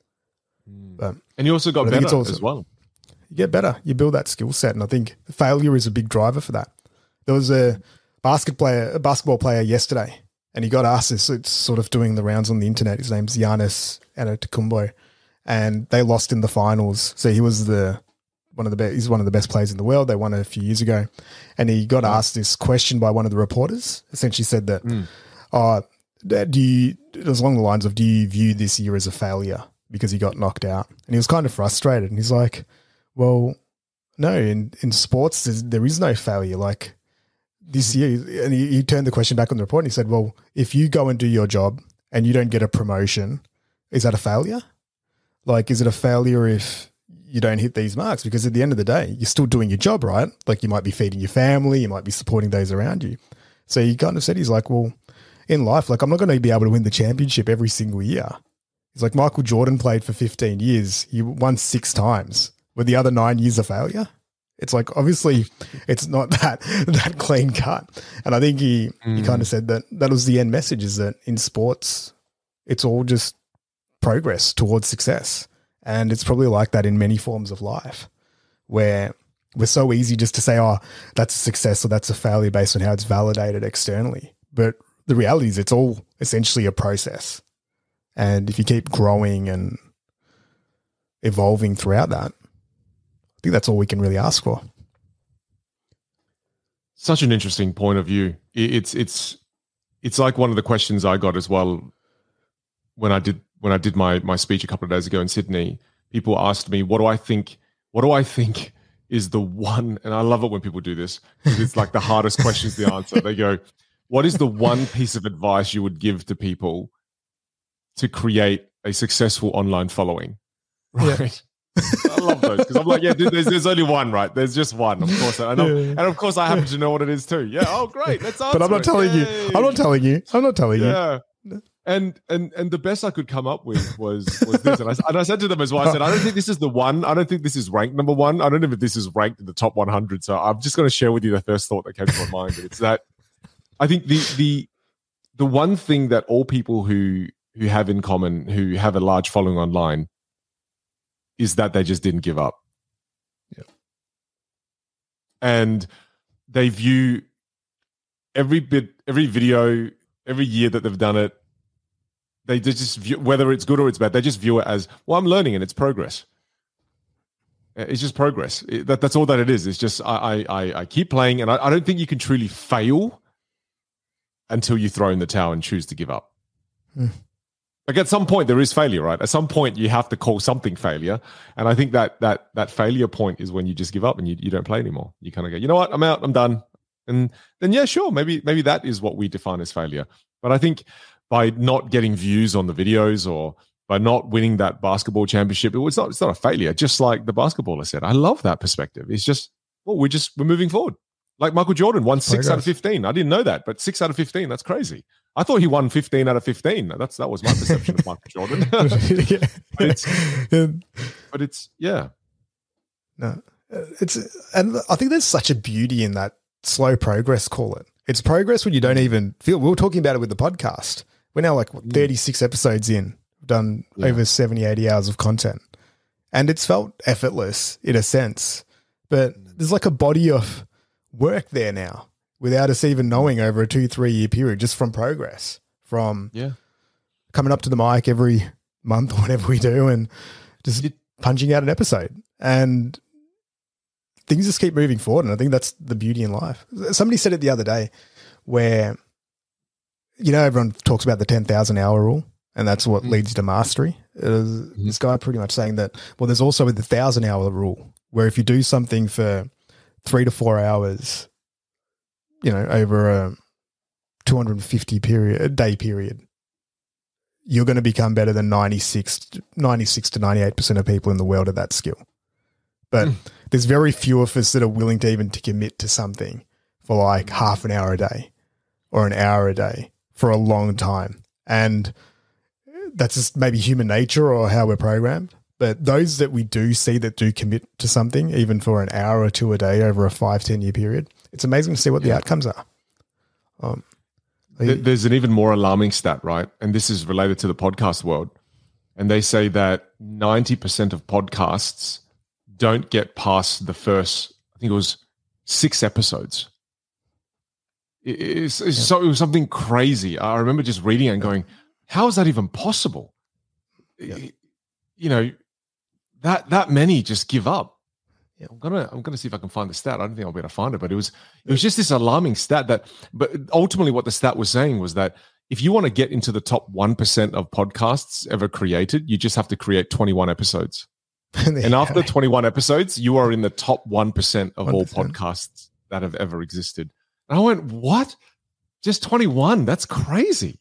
But, and you also got better also, as well. You get better. You build that skill set, and I think failure is a big driver for that. There was a basket player, a basketball player yesterday, and he got asked this. It's sort of doing the rounds on the internet. His name's Giannis Antetokounmpo, and they lost in the finals. So he was the one of the best. He's one of the best players in the world. They won it a few years ago, and he got asked this question by one of the reporters. Essentially, said that, mm. "Oh, do you?" It was along the lines of, "Do you view this year as a failure because he got knocked out?" And he was kind of frustrated, and he's like, "Well, no. In in sports, there is no failure. Like this year," and he, he turned the question back on the report, and he said, "Well, if you go and do your job and you don't get a promotion, is that a failure? Like, is it a failure if you don't hit these marks? Because at the end of the day, you're still doing your job, right? Like, you might be feeding your family, you might be supporting those around you." So he kind of said, he's like, well, in life, like, I'm not going to be able to win the championship every single year. He's like, Michael Jordan played for fifteen years. He won six times. Were the other nine years a failure? It's like, obviously it's not that, that clean cut. And I think he, mm. he kind of said that that was the end message, is that in sports, it's all just progress towards success. And it's probably like that in many forms of life, where we're so easy just to say, oh, that's a success or that's a failure based on how it's validated externally. But the reality is it's all essentially a process. And if you keep growing and evolving throughout that, I think that's all we can really ask for. Such an interesting point of view. It's it's it's like one of the questions I got as well when I did when I did my my speech a couple of days ago in Sydney. People asked me, "What do I think? What do I think is the one?" And I love it when people do this, because it's like the hardest questions to answer. They go, "What is the one piece of advice you would give to people to create a successful online following?" Right. Yeah. I love those, because I'm like, yeah, dude, there's, there's only one, right? There's just one, of course. And, yeah. and of course, I happen to know what it is too. Yeah. Oh, great. Let's answer. But I'm not telling Yay. you. I'm not telling you. I'm not telling yeah. you. And and and the best I could come up with was was this. And I, and I said to them as well, I said, I don't think this is the one. I don't think this is ranked number one. I don't know if this is ranked in the top one hundred. So I'm just going to share with you the first thought that came to my mind. It's that I think the the the one thing that all people who who have in common, who have a large following online, is that they just didn't give up. Yeah. And they view every bit, every video, every year that they've done it, they just view, whether it's good or it's bad, they just view it as, well, I'm learning and it's progress. It's just progress. It, that, that's all that it is. It's just, I, I, I keep playing, and I, I don't think you can truly fail until you throw in the towel and choose to give up. Mm. Like, at some point there is failure, right? At some point you have to call something failure. And I think that that that failure point is when you just give up and you, you don't play anymore. You kind of go, you know what, I'm out, I'm done. And then, yeah, sure, maybe maybe that is what we define as failure. But I think by not getting views on the videos, or by not winning that basketball championship, it was not, it's not a failure. Just like the basketballer said, I love that perspective. It's just, well, we're just, we're moving forward. Like Michael Jordan won six out of fifteen. I didn't know that, but six out of fifteen, that's crazy. I thought he won fifteen out of fifteen. That's That was my perception of Michael Jordan. yeah. But it's, but it's, yeah. No, it's, and I think there's such a beauty in that slow progress, call it. It's progress when you don't even feel, we were talking about it with the podcast. We're now like what, thirty-six episodes in, we've done yeah. over seventy, eighty hours of content, and it's felt effortless in a sense, but there's like a body of work there now without us even knowing over a two, three year period, just from progress, from Yeah. coming up to the mic every month or whatever we do and just punching out an episode. And things just keep moving forward. And I think that's the beauty in life. Somebody said it the other day where, you know, everyone talks about the ten thousand hour rule and that's what mm. leads to mastery. It was mm-hmm. This guy pretty much saying that, well, there's also the one thousand hour rule where if you do something for three to four hours, you know, over a two hundred fifty period, a day period, you're going to become better than ninety-six, ninety-six to ninety-eight percent of people in the world at that skill. But mm. there's very few of us that are willing to even to commit to something for like half an hour a day or an hour a day for a long time. And that's just maybe human nature or how we're programmed. But those that we do see that do commit to something, even for an hour or two a day over a five, ten year period, it's amazing to see what yeah. the outcomes are. Um, There's an even more alarming stat, right? And this is related to the podcast world. And they say that ninety percent of podcasts don't get past the first, I think it was six episodes. It's, it's yeah. so, it was something crazy. I remember just reading it and going, how is that even possible? Yeah. You know, that that many just give up. Yeah. I'm gonna I'm gonna see if I can find the stat. I don't think I'll be able to find it, but it was it was just this alarming stat that. But ultimately, what the stat was saying was that if you want to get into the top one percent of podcasts ever created, you just have to create twenty-one episodes. And after twenty-one episodes, you are in the top one percent of one percent all podcasts that have ever existed. And I went, what? Just twenty-one? That's crazy.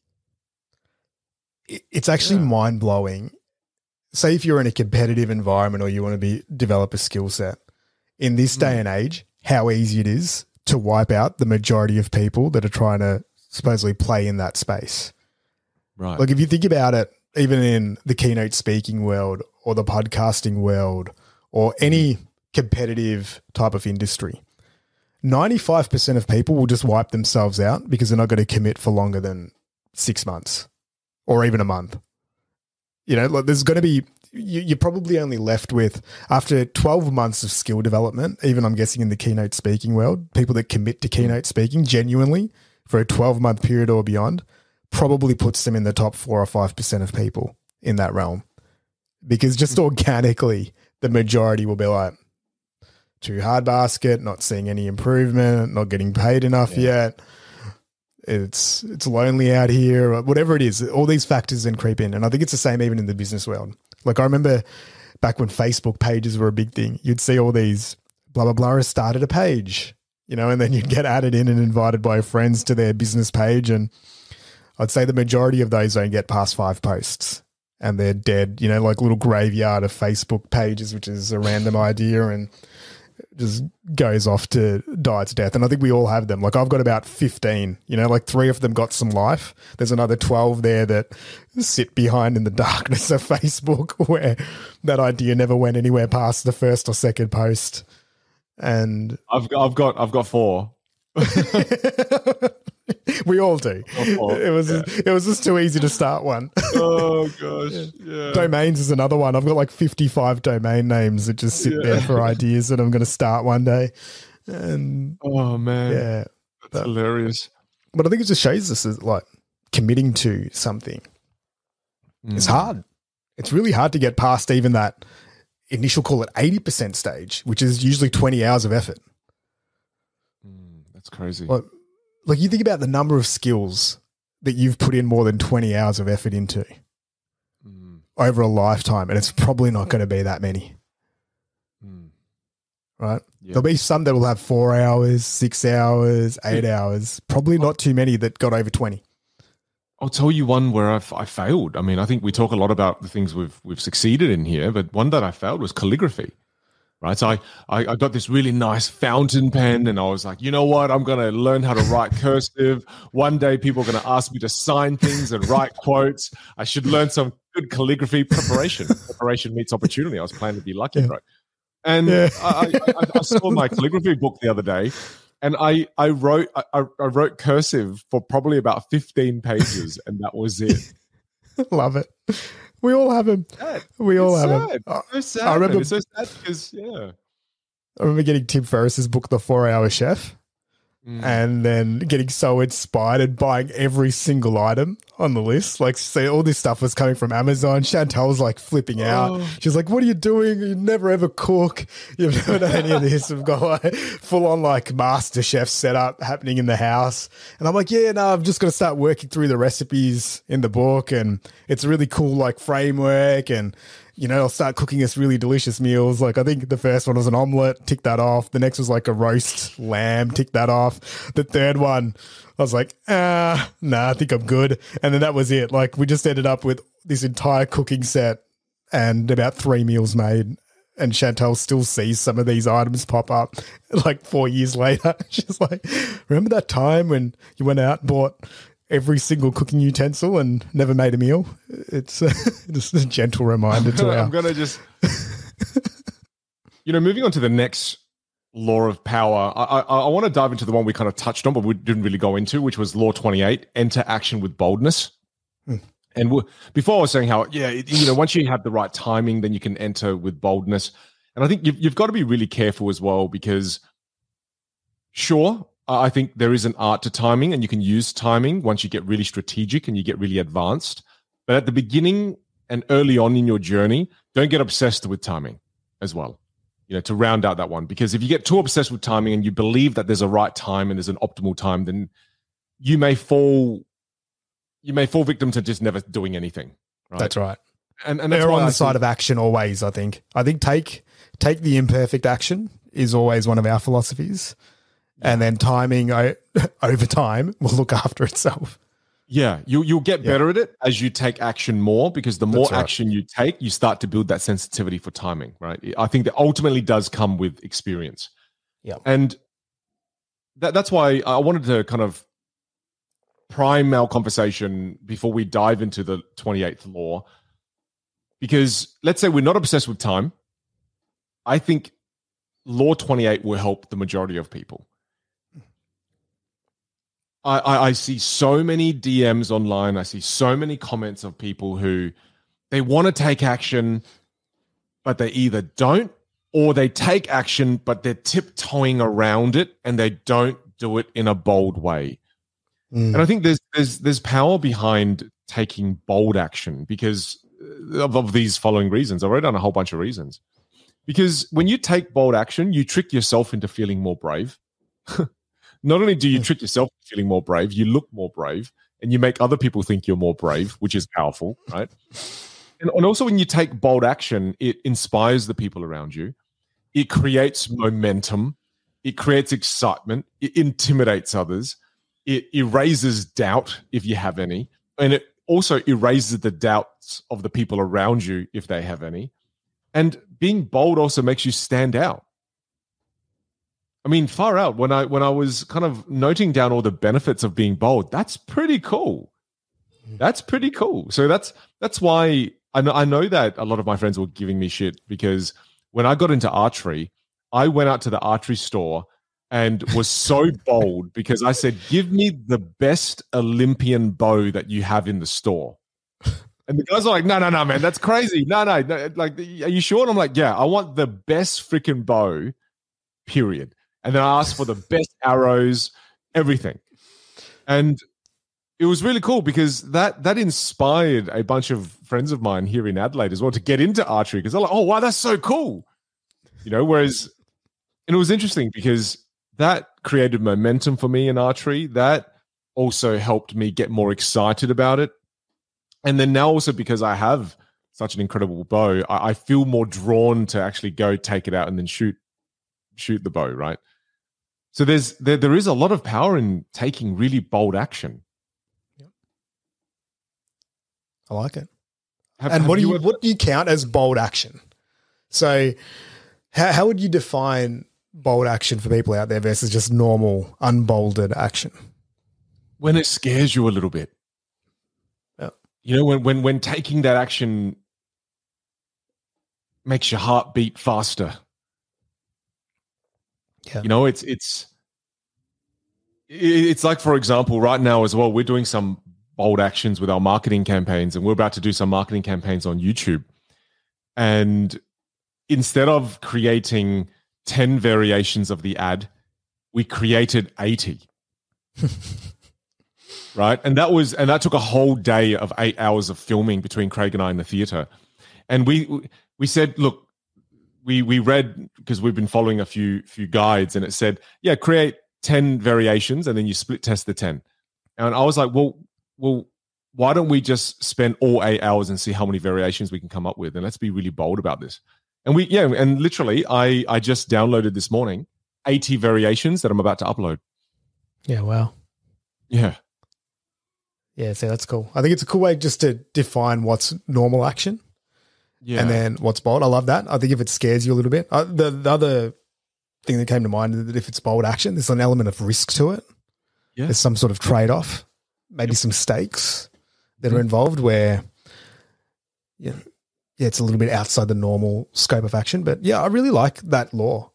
It's actually yeah. mind blowing. Say if you're in a competitive environment or you want to be develop a skill set in this day mm. and age, how easy it is to wipe out the majority of people that are trying to supposedly play in that space. Right. Like if you think about it, even in the keynote speaking world or the podcasting world or any competitive type of industry, ninety-five percent of people will just wipe themselves out because they're not going to commit for longer than six months or even a month. You know, like there's going to be, you, you're probably only left with, after twelve months of skill development, even I'm guessing in the keynote speaking world, people that commit to keynote speaking genuinely for a twelve month period or beyond probably puts them in the top four or five percent of people in that realm. Because just organically, the majority will be like, too hard basket, not seeing any improvement, not getting paid enough yeah. yet. It's it's lonely out here, whatever it is. All these factors then creep in. And I think it's the same even in the business world. Like I remember back when Facebook pages were a big thing, you'd see all these blah, blah, blah has started a page, you know, and then you'd get added in and invited by friends to their business page. And I'd say the majority of those don't get past five posts and they're dead, you know, like little graveyard of Facebook pages, which is a random idea and just goes off to die its death. And I think we all have them. Like I've got about fifteen, you know, like three of them got some life. There's another twelve there that sit behind in the darkness of Facebook where that idea never went anywhere past the first or second post. And I've got, I've got, I've got four. We all do. Oh, it was yeah. it was just too easy to start one. Oh gosh. Yeah. Yeah. Domains is another one. I've got like fifty-five domain names that just sit yeah. there for ideas that I'm going to start one day. And oh man, yeah, that's but, hilarious. But I think it just shows us that like committing to something mm. is hard. It's really hard to get past even that initial, call it eighty percent stage, which is usually twenty hours of effort. Mm, that's crazy. Like, Like you think about the number of skills that you've put in more than twenty hours of effort into mm. over a lifetime, and it's probably not going to be that many, mm. right? Yep. There'll be some that will have four hours, six hours, eight hours, probably not too many that got over twenty. I'll tell you one where I've, I failed. I mean, I think we talk a lot about the things we've we've succeeded in here, but one that I failed was calligraphy. Right, so I, I, I got this really nice fountain pen and I was like, you know what? I'm going to learn how to write cursive. One day people are going to ask me to sign things and write quotes. I should learn some good calligraphy preparation. Preparation meets opportunity. I was planning to be lucky, yeah. bro. And yeah. I, I, I saw my calligraphy book the other day and I, I, wrote, I, I wrote cursive for probably about fifteen pages and that was it. Love it. We all have him. Sad. We all it's have sad. him. It's so sad. I remember. It's so sad because yeah. I remember getting Tim Ferriss's book, The Four Hour Chef. Mm. And then getting so inspired and buying every single item on the list. Like, say, all this stuff was coming from Amazon. Chantal was like flipping out. Oh. She's like, what are you doing? You never ever cook. You've never done any of this. We've got like full on like Master Chef setup happening in the house. And I'm like, yeah, no, I'm just going to start working through the recipes in the book. And it's a really cool like framework. And you know, I'll start cooking us really delicious meals. Like, I think the first one was an omelet, tick that off. The next was like a roast lamb, tick that off. The third one, I was like, ah, nah, I think I'm good. And then that was it. Like, we just ended up with this entire cooking set and about three meals made. And Chantal still sees some of these items pop up like four years later. She's like, remember that time when you went out and bought every single cooking utensil and never made a meal? It's uh, just a gentle reminder to our... I'm going to just... you know, moving on to the next law of power, I, I, I want to dive into the one we kind of touched on, but we didn't really go into, which was law twenty-eight, enter action with boldness. Hmm. And we, before I was saying how, yeah, it, you know, once you have the right timing, then you can enter with boldness. And I think you've, you've got to be really careful as well, because sure, I think there is an art to timing, and you can use timing once you get really strategic and you get really advanced. But at the beginning and early on in your journey, don't get obsessed with timing as well, you know, to round out that one. Because if you get too obsessed with timing and you believe that there's a right time and there's an optimal time, then you may fall, you may fall victim to just never doing anything. Right? That's right. And, and that's they're on the I side think, of action always, I think. I think take take the imperfect action is always one of our philosophies. And then timing over time will look after itself. Yeah, you, you'll get yeah. better at it as you take action more, because the more right. action you take, you start to build that sensitivity for timing, right? I think that ultimately does come with experience. Yeah. And that, that's why I wanted to kind of prime our conversation before we dive into the twenty-eighth law, because let's say we're not obsessed with time. I think law twenty-eight will help the majority of people. I, I, I see so many D Ms online. I see so many comments of people who they want to take action, but they either don't, or they take action, but they're tiptoeing around it and they don't do it in a bold way. Mm. And I think there's there's there's power behind taking bold action because of, of these following reasons. I've written down a whole bunch of reasons. Because when you take bold action, you trick yourself into feeling more brave. Not only do you trick yourself into feeling more brave, you look more brave, and you make other people think you're more brave, which is powerful, right? And, and also when you take bold action, it inspires the people around you. It creates momentum. It creates excitement. It intimidates others. It erases doubt, if you have any. And it also erases the doubts of the people around you, if they have any. And being bold also makes you stand out. I mean, far out. When I when I was kind of noting down all the benefits of being bold, that's pretty cool. That's pretty cool. So that's that's why I know, I know that a lot of my friends were giving me shit, because when I got into archery, I went out to the archery store and was so bold because I said, give me the best Olympian bow that you have in the store. And the guys are like, no, no, no, man, that's crazy. No, no, no. Like, are you sure? And I'm like, yeah, I want the best freaking bow, period. And then I asked for the best arrows, everything. And it was really cool because that that inspired a bunch of friends of mine here in Adelaide as well to get into archery, because they're like, oh, wow, that's so cool. You know, whereas, and it was interesting because that created momentum for me in archery. That also helped me get more excited about it. And then now also because I have such an incredible bow, I, I feel more drawn to actually go take it out and then shoot shoot the bow, right? So there's there there is a lot of power in taking really bold action. Yep. I like it. Have, and have what do you, you ever- what do you count as bold action? So how how would you define bold action for people out there versus just normal unbolded action? When it scares you a little bit. You know, when when when taking that action makes your heart beat faster. Yeah. You know, it's it's it's like, for example, right now as well, we're doing some bold actions with our marketing campaigns, and we're about to do some marketing campaigns on YouTube. And instead of creating ten variations of the ad, we created eighty. Right? And that was and that took a whole day of eight hours of filming between Craig and I in the theater. And we we said, look, we we read, because we've been following a few few guides, and it said, yeah, create ten variations and then you split test the ten. And I was like, well, well, why don't we just spend all eight hours and see how many variations we can come up with? And let's be really bold about this. And we, yeah, and literally, I, I just downloaded this morning eighty variations that I'm about to upload. Yeah, wow. Yeah. Yeah, so that's cool. I think it's a cool way just to define what's normal action. Yeah. And then what's bold. I love that. I think if it scares you a little bit. Uh, the, the other thing that came to mind is that if it's bold action, there's an element of risk to it. Yeah. There's some sort of trade-off, maybe yep. some stakes that mm-hmm. are involved where, yeah, yeah, it's a little bit outside the normal scope of action. But yeah, I really like that law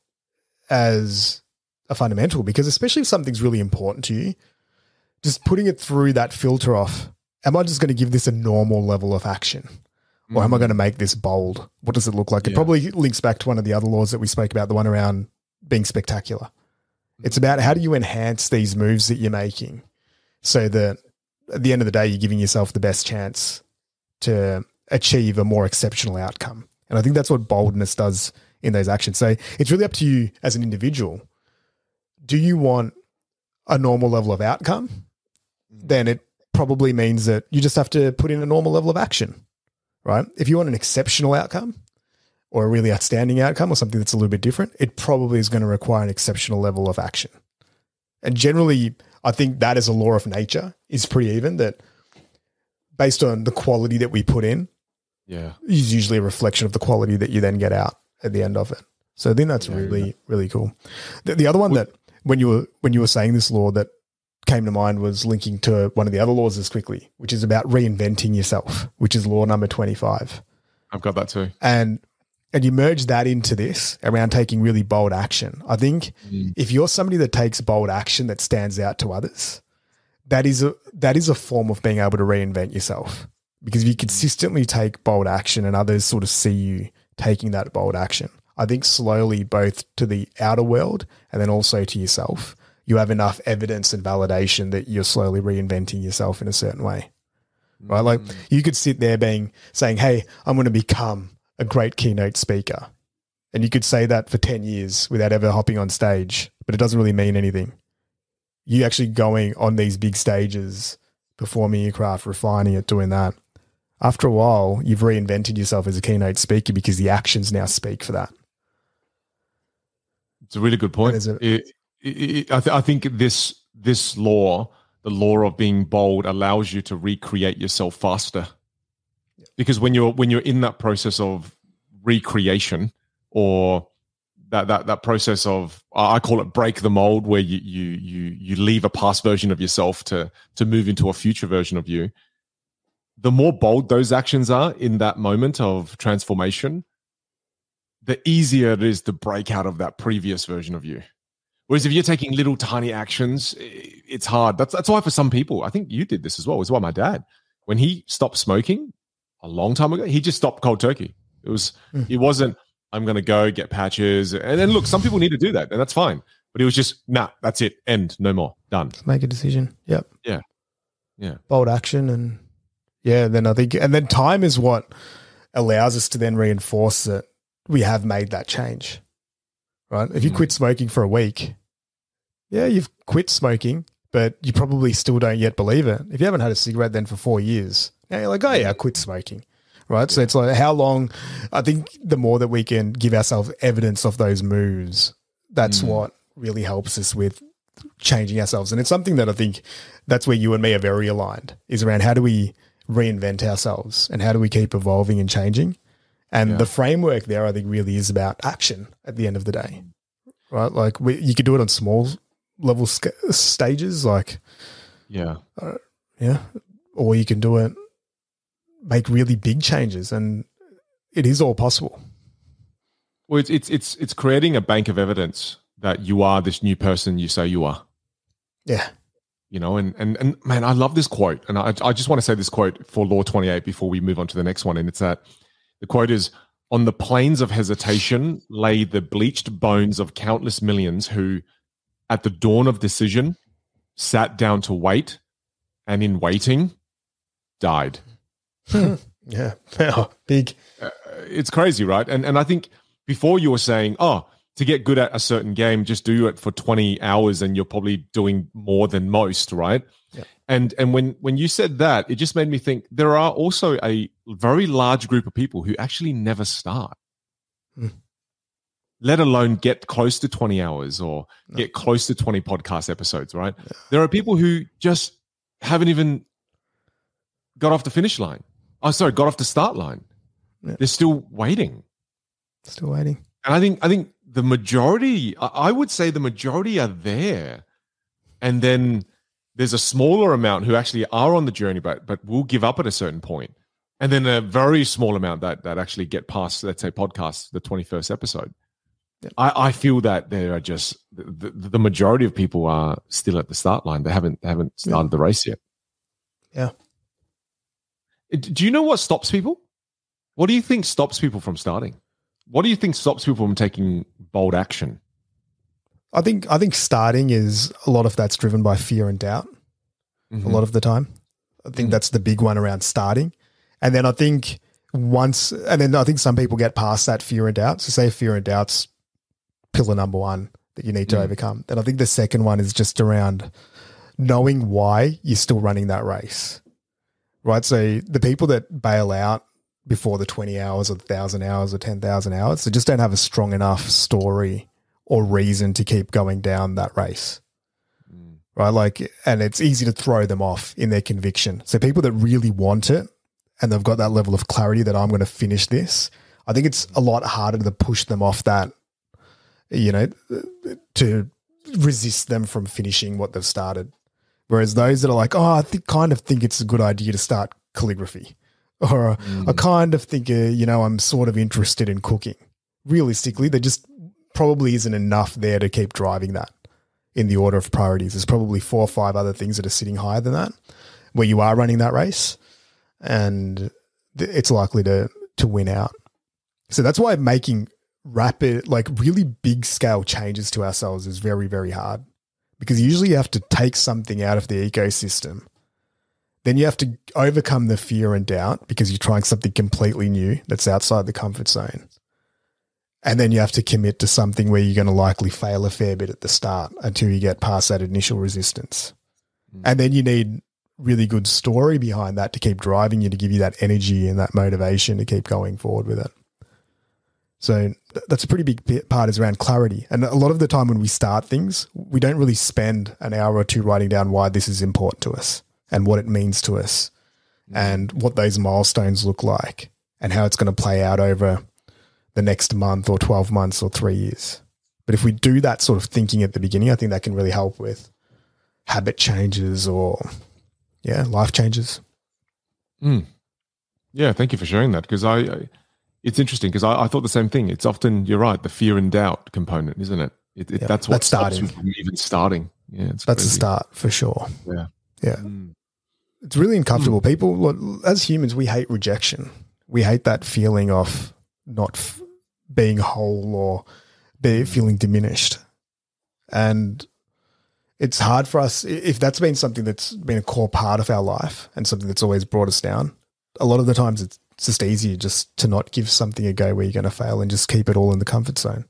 as a fundamental, because especially if something's really important to you, just putting it through that filter off, am I just going to give this a normal level of action? Or mm-hmm. am I going to make this bold? What does it look like? Yeah. It probably links back to one of the other laws that we spoke about, the one around being spectacular. Mm-hmm. It's about how do you enhance these moves that you're making so that at the end of the day, you're giving yourself the best chance to achieve a more exceptional outcome. And I think that's what boldness does in those actions. So it's really up to you as an individual. Do you want a normal level of outcome? Then it probably means that you just have to put in a normal level of action, right? If you want an exceptional outcome or a really outstanding outcome or something that's a little bit different, it probably is going to require an exceptional level of action. And generally, I think that as a law of nature is pretty even, that based on the quality that we put in, yeah, is usually a reflection of the quality that you then get out at the end of it. So I think that's yeah, really, yeah. really cool. The, the other one well, that when you were when you were saying this law that came to mind was linking to one of the other laws as quickly, which is about reinventing yourself, which is law number twenty-five. I've got that too. And and you merge that into this around taking really bold action. I think mm. if you're somebody that takes bold action that stands out to others, that is a that is a form of being able to reinvent yourself. Because if you consistently take bold action and others sort of see you taking that bold action, I think slowly both to the outer world and then also to yourself, you have enough evidence and validation that you're slowly reinventing yourself in a certain way, right? Like you could sit there being saying, hey, I'm going to become a great keynote speaker. And you could say that for ten years without ever hopping on stage, but it doesn't really mean anything. You actually going on these big stages, performing your craft, refining it, doing that. After a while, you've reinvented yourself as a keynote speaker because the actions now speak for that. It's a really good point. A, it, it, I, th- I think this this law, the law of being bold, allows you to recreate yourself faster. Yeah. Because when you're when you're in that process of recreation, or that that that process of, I call it break the mold, where you you you you leave a past version of yourself to to move into a future version of you. The more bold those actions are in that moment of transformation, the easier it is to break out of that previous version of you. Whereas if you're taking little tiny actions, it's hard. That's that's why for some people, I think you did this as well. It's why my dad, when he stopped smoking a long time ago, he just stopped cold turkey. It was, mm. it wasn't, I'm going to go get patches. And then look, some people need to do that, and that's fine. But it was just, nah, that's it. End. No more. Done. Make a decision. Yep. Yeah. Yeah. Bold action. And yeah, then I think, and then time is what allows us to then reinforce that we have made that change, right? If you mm. quit smoking for a week, yeah, you've quit smoking, but you probably still don't yet believe it. If you haven't had a cigarette then for four years, now you're like, oh yeah, I quit smoking. Right. So it's like how long, I think the more that we can give ourselves evidence of those moves, that's mm. what really helps us with changing ourselves. And it's something that I think that's where you and me are very aligned, is around how do we reinvent ourselves and how do we keep evolving and changing? And yeah. the framework there, I think, really is about action at the end of the day, right? Like we, you could do it on small level sc- stages, like, yeah. Uh, yeah. Or you can do it, make really big changes, and it is all possible. Well, it's it's it's it's creating a bank of evidence that you are this new person you say you are. Yeah. You know, and and and man, I love this quote, and I I just want to say this quote for Law twenty-eight before we move on to the next one, and it's that the quote is, "On the plains of hesitation lay the bleached bones of countless millions who, at the dawn of decision, sat down to wait, and in waiting, died. Yeah, wow, big. Uh, it's crazy, right? And and I think before you were saying, oh, to get good at a certain game, just do it for twenty hours and you're probably doing more than most, right? Yeah. And and when when you said that, it just made me think there are also a very large group of people who actually never start, mm. let alone get close to twenty hours or no. get close to twenty podcast episodes, right? Yeah. There are people who just haven't even got off the finish line. Oh, sorry, got off the start line. Yeah. They're still waiting. Still waiting. And I think I think the majority, I would say the majority are there. And then there's a smaller amount who actually are on the journey, but but will give up at a certain point. And then a very small amount that that actually get past, let's say, podcast, the twenty-first episode. Yeah. I, I feel that there are just, the, the majority of people are still at the start line. They haven't, they haven't started yeah. the race yet. Yeah. Do you know what stops people? What do you think stops people from starting? What do you think stops people from taking bold action? I think I think starting is a lot of that's driven by fear and doubt. Mm-hmm. A lot of the time, I think mm-hmm. that's the big one around starting. And then I think once, and then I think some people get past that fear and doubt. So say fear and doubt's pillar number one that you need to mm-hmm. overcome. Then I think the second one is just around knowing why you're still running that race, right? So the people that bail out before the twenty hours or the thousand hours or ten thousand hours, they just don't have a strong enough story or reason to keep going down that race, mm. right? Like, and it's easy to throw them off in their conviction. So people that really want it and they've got that level of clarity that I'm going to finish this, I think it's a lot harder to push them off that, you know, to resist them from finishing what they've started. Whereas those that are like, oh, I think, kind of think it's a good idea to start calligraphy, or mm. I kind of think, uh, you know, I'm sort of interested in cooking. Realistically, they just probably isn't enough there to keep driving that in the order of priorities. There's probably four or five other things that are sitting higher than that where you are running that race, and th- it's likely to to win out. So that's why making rapid, like really big scale changes to ourselves is very, very hard, because usually you have to take something out of the ecosystem. Then you have to overcome the fear and doubt because you're trying something completely new that's outside the comfort zone. And then you have to commit to something where you're going to likely fail a fair bit at the start until you get past that initial resistance. Mm. And then you need really good story behind that to keep driving you, to give you that energy and that motivation to keep going forward with it. So th- that's a pretty big part, is around clarity. And a lot of the time when we start things, we don't really spend an hour or two writing down why this is important to us and what it means to us mm. and what those milestones look like and how it's going to play out over the next month or twelve months or three years. But if we do that sort of thinking at the beginning, I think that can really help with habit changes or, yeah, life changes. Mm. Yeah, thank you for sharing that, because I, I it's interesting because I, I thought the same thing. It's often, you're right, the fear and doubt component, isn't it? it, it yeah, that's what that's stops starting. From even starting. Yeah, it's that's crazy. the start for sure. Yeah, yeah. Mm. It's really uncomfortable. Mm. People, as humans, we hate rejection. We hate that feeling of not f- being whole or be feeling diminished. And it's hard for us, if that's been something that's been a core part of our life and something that's always brought us down, a lot of the times it's just easier just to not give something a go where you're going to fail and just keep it all in the comfort zone.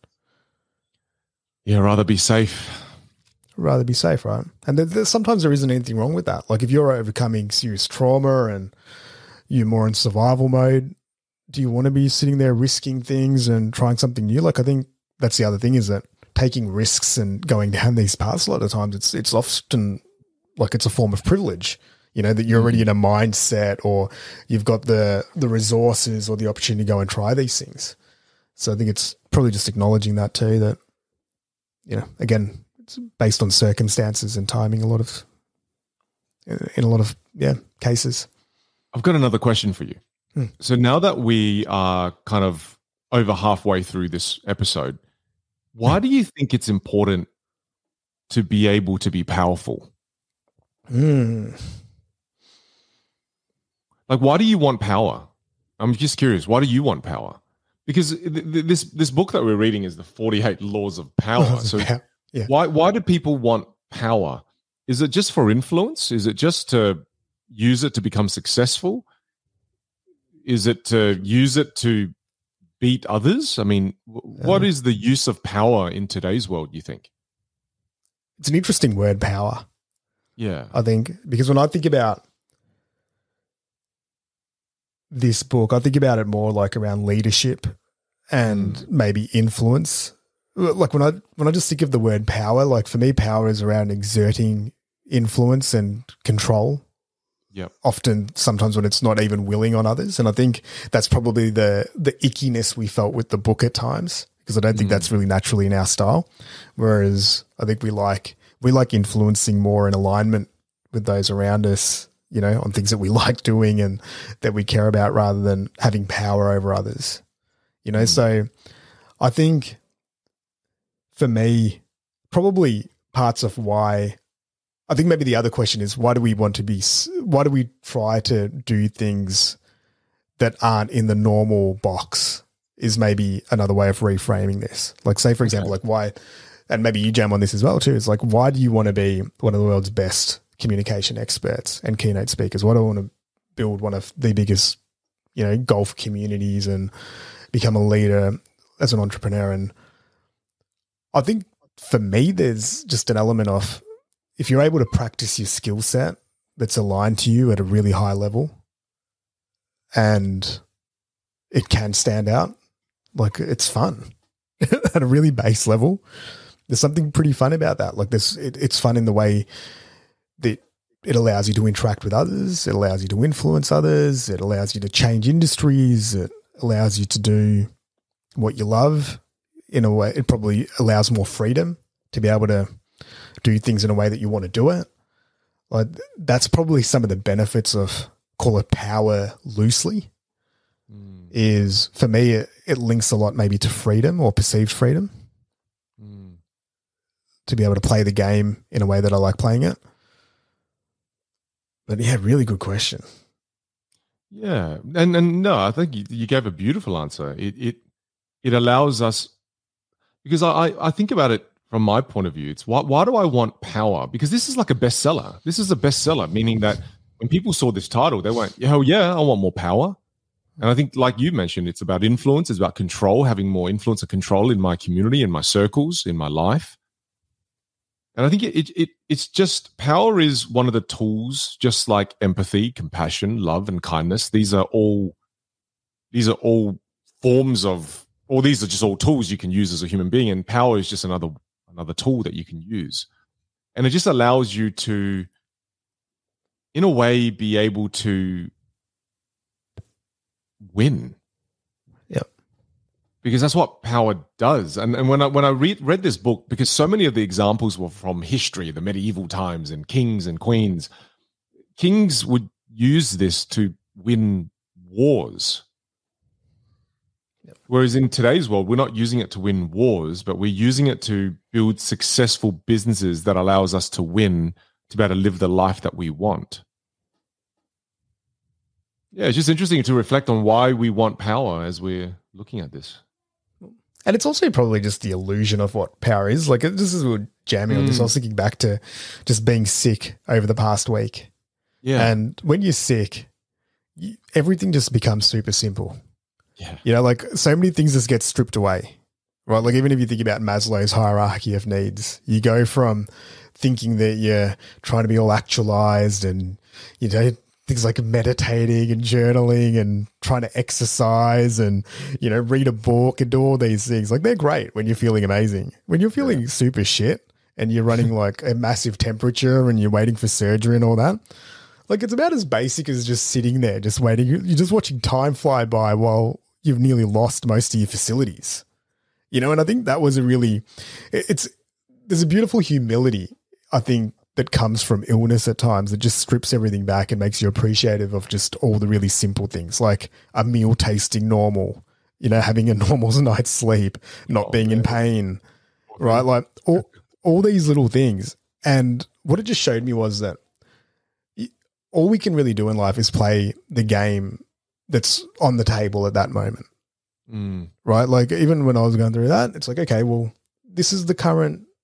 Yeah, rather be safe. Rather be safe, right? And there, there, sometimes there isn't anything wrong with that. Like if you're overcoming serious trauma and you're more in survival mode, do you want to be sitting there risking things and trying something new? Like I think that's the other thing, is that taking risks and going down these paths, a lot of times it's it's often like it's a form of privilege, you know, that you're already in a mindset or you've got the the resources or the opportunity to go and try these things. So I think it's probably just acknowledging that too, that, you know, again, it's based on circumstances and timing a lot of, in a lot of, yeah, cases. I've got another question for you. Hmm. So now that we are kind of over halfway through this episode, why do you think it's important to be able to be powerful? Mm. Like, why do you want power? I'm just curious. Why do you want power? Because th- th- this this book that we're reading is the forty-eight Laws of Power. Laws so of power. Yeah. Why why do people want power? Is it just for influence? Is it just to use it to become successful? Is it to use it to beat others? I mean, what is the use of power in today's world, you think? It's an interesting word, power. Yeah. I think, because when I think about this book, I think about it more like around leadership and mm. maybe influence. Like when I when I just think of the word power, like for me, power is around exerting influence and control. Yep. Often, sometimes when it's not even willing on others. And I think that's probably the the ickiness we felt with the book at times, because I don't think mm. that's really naturally in our style. Whereas I think we like we like influencing more in alignment with those around us, you know, on things that we like doing and that we care about, rather than having power over others. You know, mm. so I think for me, probably parts of why, I think maybe the other question is, why do we want to be, why do we try to do things that aren't in the normal box, is maybe another way of reframing this. Like, say, for example, okay. like why, and maybe you jam on this as well too, it's like, why do you want to be one of the world's best communication experts and keynote speakers? Why do I want to build one of the biggest, you know, golf communities and become a leader as an entrepreneur? And I think for me, there's just an element of, if you're able to practice your skill set that's aligned to you at a really high level, and it can stand out, like it's fun at a really base level. There's something pretty fun about that. Like this, it, it's fun in the way that it allows you to interact with others. It allows you to influence others. It allows you to change industries. It allows you to do what you love in a way. It probably allows more freedom to be able to do things in a way that you want to do it. Like that's probably some of the benefits of, call it power loosely, mm. is for me, it, it links a lot maybe to freedom or perceived freedom, mm. to be able to play the game in a way that I like playing it. But yeah, really good question. Yeah. And, and no, I think you, you gave a beautiful answer. It, it, it allows us, because I, I think about it from my point of view, it's why, why do I want power? Because this is like a bestseller. This is a bestseller, meaning that when people saw this title, they went, hell yeah, I want more power. And I think, like you mentioned, it's about influence, it's about control, having more influence and control in my community, in my circles, in my life. And I think it, it, it it's just, power is one of the tools, just like empathy, compassion, love, and kindness. These are all, these are all forms of, or these are just all tools you can use as a human being. And power is just another, another tool that you can use. And it just allows you to, in a way, be able to win. Yeah. Because that's what power does. And and when I when I read read this book, because so many of the examples were from history, the medieval times, and kings and queens, kings would use this to win wars. Yep. Whereas in today's world, we're not using it to win wars, but we're using it to build successful businesses that allows us to win, to be able to live the life that we want. Yeah, it's just interesting to reflect on why we want power as we're looking at this. And it's also probably just the illusion of what power is. Like, this is what jamming mm. on this. I was thinking back to just being sick over the past week. Yeah. And when you're sick, you, everything just becomes super simple. Yeah. You know, like so many things just get stripped away, right? Like even if you think about Maslow's hierarchy of needs, you go from thinking that you're trying to be all actualized and, you know, things like meditating and journaling and trying to exercise and, you know, read a book and do all these things. Like they're great when you're feeling amazing. When you're feeling yeah. super shit and you're running like a massive temperature and you're waiting for surgery and all that, like it's about as basic as just sitting there, just waiting. You're just watching time fly by while you've nearly lost most of your facilities, you know? And I think that was a really, it's, there's a beautiful humility, I think, that comes from illness at times that just strips everything back and makes you appreciative of just all the really simple things, like a meal tasting normal, you know, having a normal night's sleep, not oh, being man. in pain, right? Like all, all these little things. And what it just showed me was that all we can really do in life is play the game that's on the table at that moment, mm. right? Like even when I was going through that, it's like, okay, well, this is the current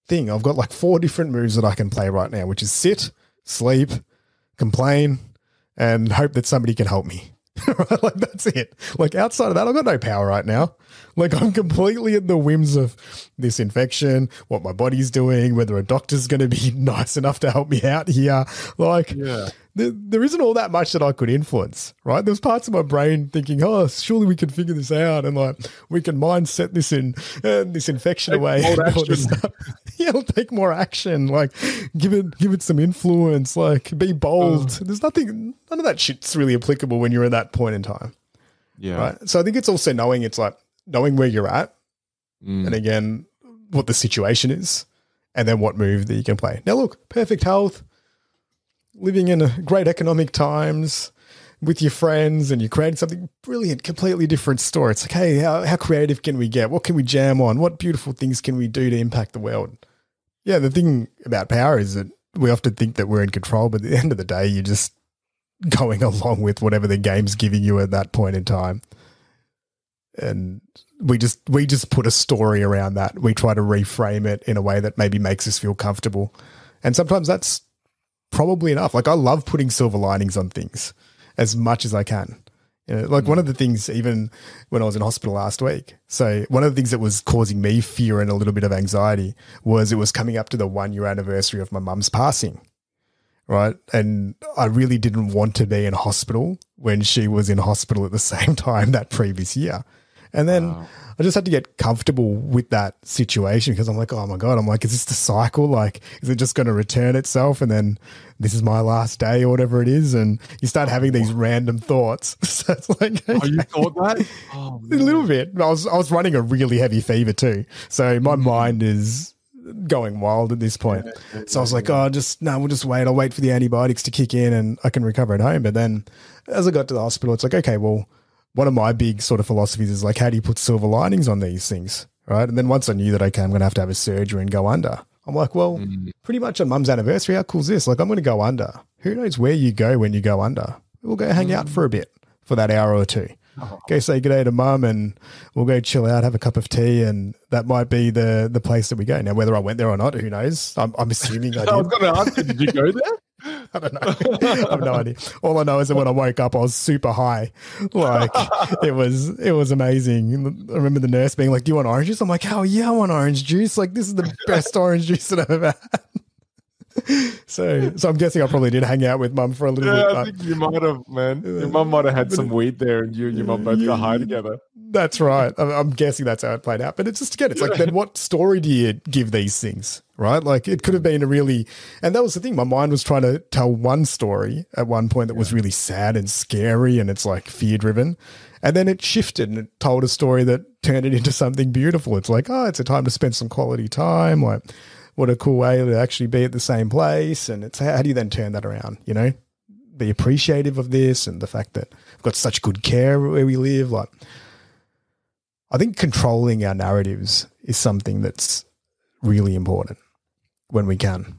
thing. I've got like four different moves that I can play right now, which is sit, sleep, complain, and hope that somebody can help me. Right? Like that's it. Like outside of that, I've got no power right now. Like I'm completely at the whims of this infection, what my body's doing, whether a doctor's going to be nice enough to help me out here. Like Yeah. there, there isn't all that much that I could influence, right? There's parts of my brain thinking, oh, surely we can figure this out and like we can mindset this in uh, this infection Take away. more and all this action. stuff. Yeah, it'll take more action. Like give it give it some influence, like be bold. There's nothing none of that shit's really applicable when you're at that point in time. Yeah. Right. So I think it's also knowing it's like knowing where you're at Mm. and again, what the situation is and then what move that you can play. Now look, perfect health, living in a great economic times with your friends and you're creating something brilliant, completely different story. It's like, hey, how, how creative can we get? What can we jam on? What beautiful things can we do to impact the world? Yeah, the thing about power is that we often think that we're in control, but at the end of the day, you're just going along with whatever the game's giving you at that point in time. And we just we just put a story around that. We try to reframe it in a way that maybe makes us feel comfortable. And sometimes that's probably enough. Like I love putting silver linings on things as much as I can. You know, like one of the things, even when I was in hospital last week, so one of the things that was causing me fear and a little bit of anxiety was it was coming up to the one year anniversary of my mum's passing. Right. And I really didn't want to be in hospital when she was in hospital at the same time that previous year. And then Wow. I just had to get comfortable with that situation because I'm like, oh my God, I'm like, is this the cycle? Like, is it just going to return itself? And then this is my last day or whatever it is. And you start having these random thoughts. So it's like, Oh, you okay. thought that? Oh, A little bit. I was, I was running a really heavy fever too. So my mind is going wild at this point. So I was like, oh, just, no, we'll just wait. I'll wait for the antibiotics to kick in and I can recover at home. But then as I got to the hospital, it's like, okay, well, one of my big sort of philosophies is like, how do you put silver linings on these things? Right. And then once I knew that, okay, I'm going to have to have a surgery and go under. I'm like, well, Mm. pretty much on mum's anniversary, how cool is this? Like, I'm going to go under. Who knows where you go when you go under? We'll go hang out for a bit for that hour or two. Oh. Go say good day to mum and we'll go chill out, have a cup of tea. And that might be the the place that we go. Now, whether I went there or not, who knows? I'm, I'm assuming I I was did. going to ask you, did you go there? I don't know. I have no idea. All I know is that when I woke up, I was super high. Like it was, it was amazing. I remember the nurse being like, "Do you want orange juice?" I'm like, "Oh yeah, I want orange juice. Like this is the best orange juice that I've ever had." So, so I'm guessing I probably did hang out with mum for a little Yeah, bit. I but- think you might have, man. Your mum might have had some weed there and you and your mum both got high together. That's right. I'm, I'm guessing that's how it played out. But it's just again, it's like, then what story do you give these things, right? Like it could have been a really, and that was the thing. My mind was trying to tell one story at one point that was really sad and scary, and it's like fear driven, and then it shifted and it told a story that turned it into something beautiful. It's like, oh, it's a time to spend some quality time. Like, what a cool way to actually be at the same place. And it's how do you then turn that around? You know, be appreciative of this and the fact that we've got such good care where we live. Like, I think controlling our narratives is something that's really important when we can.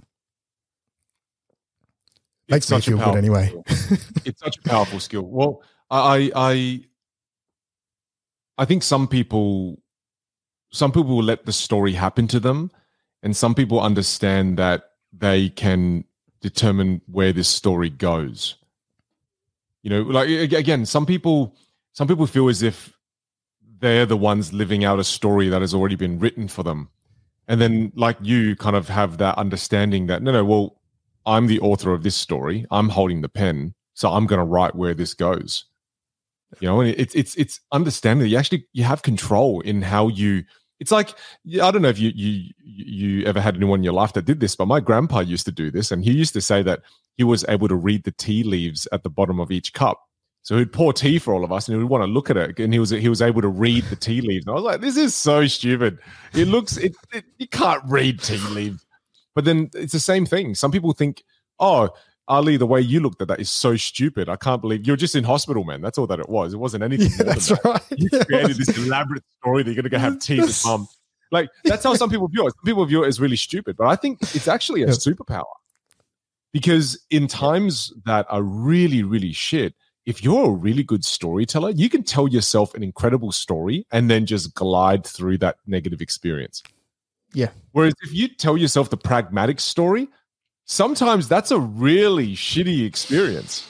Makes me such a feel good powerful anyway. skill. It's such a powerful skill. Well, I, I, I think some people, some people will let the story happen to them, and some people understand that they can determine where this story goes. You know, like again, some people, some people feel as if they're the ones living out a story that has already been written for them. And then like you kind of have that understanding that, no, no, well, I'm the author of this story. I'm holding the pen. So I'm going to write where this goes. You know, and it's, it's, it's understanding that you actually, you have control in how you, it's like, I don't know if you, you, you ever had anyone in your life that did this, but my grandpa used to do this. And he used to say that he was able to read the tea leaves at the bottom of each cup. So he'd pour tea for all of us, and he'd want to look at it, and he was he was able to read the tea leaves. And I was like, "This is so stupid. It looks it, it you can't read tea leaves." But then it's the same thing. Some people think, "Oh, Ali, the way you looked at that is so stupid. I can't believe you're just in hospital, man." That's all that it was. It wasn't anything. Yeah, more that's than that. right. You Yeah, created this elaborate story that you're going to go have tea with mum. Like that's how some people view it. Some people view it as really stupid, but I think it's actually a Yeah. superpower because in times that are really, really shit. If you're a really good storyteller, you can tell yourself an incredible story and then just glide through that negative experience. Yeah. Whereas if you tell yourself the pragmatic story, sometimes that's a really shitty experience.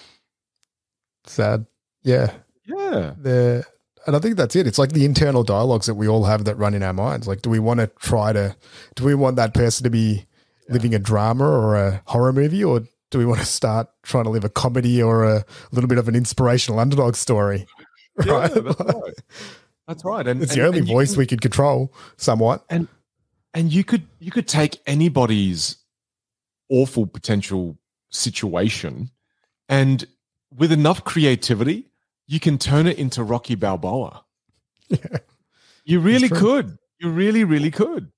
Sad. Yeah. Yeah. The and I think that's it. It's like the internal dialogues that we all have that run in our minds. Like, do we want to try to, do we want that person to be yeah. living a drama or a horror movie, or do we want to start trying to live a comedy or a little bit of an inspirational underdog story? Right. Yeah, that's right. That's right. And it's and, the only and voice can, we could control somewhat. And and you could you could take anybody's awful potential situation, and with enough creativity, you can turn it into Rocky Balboa. Yeah. You really could. You really, really could.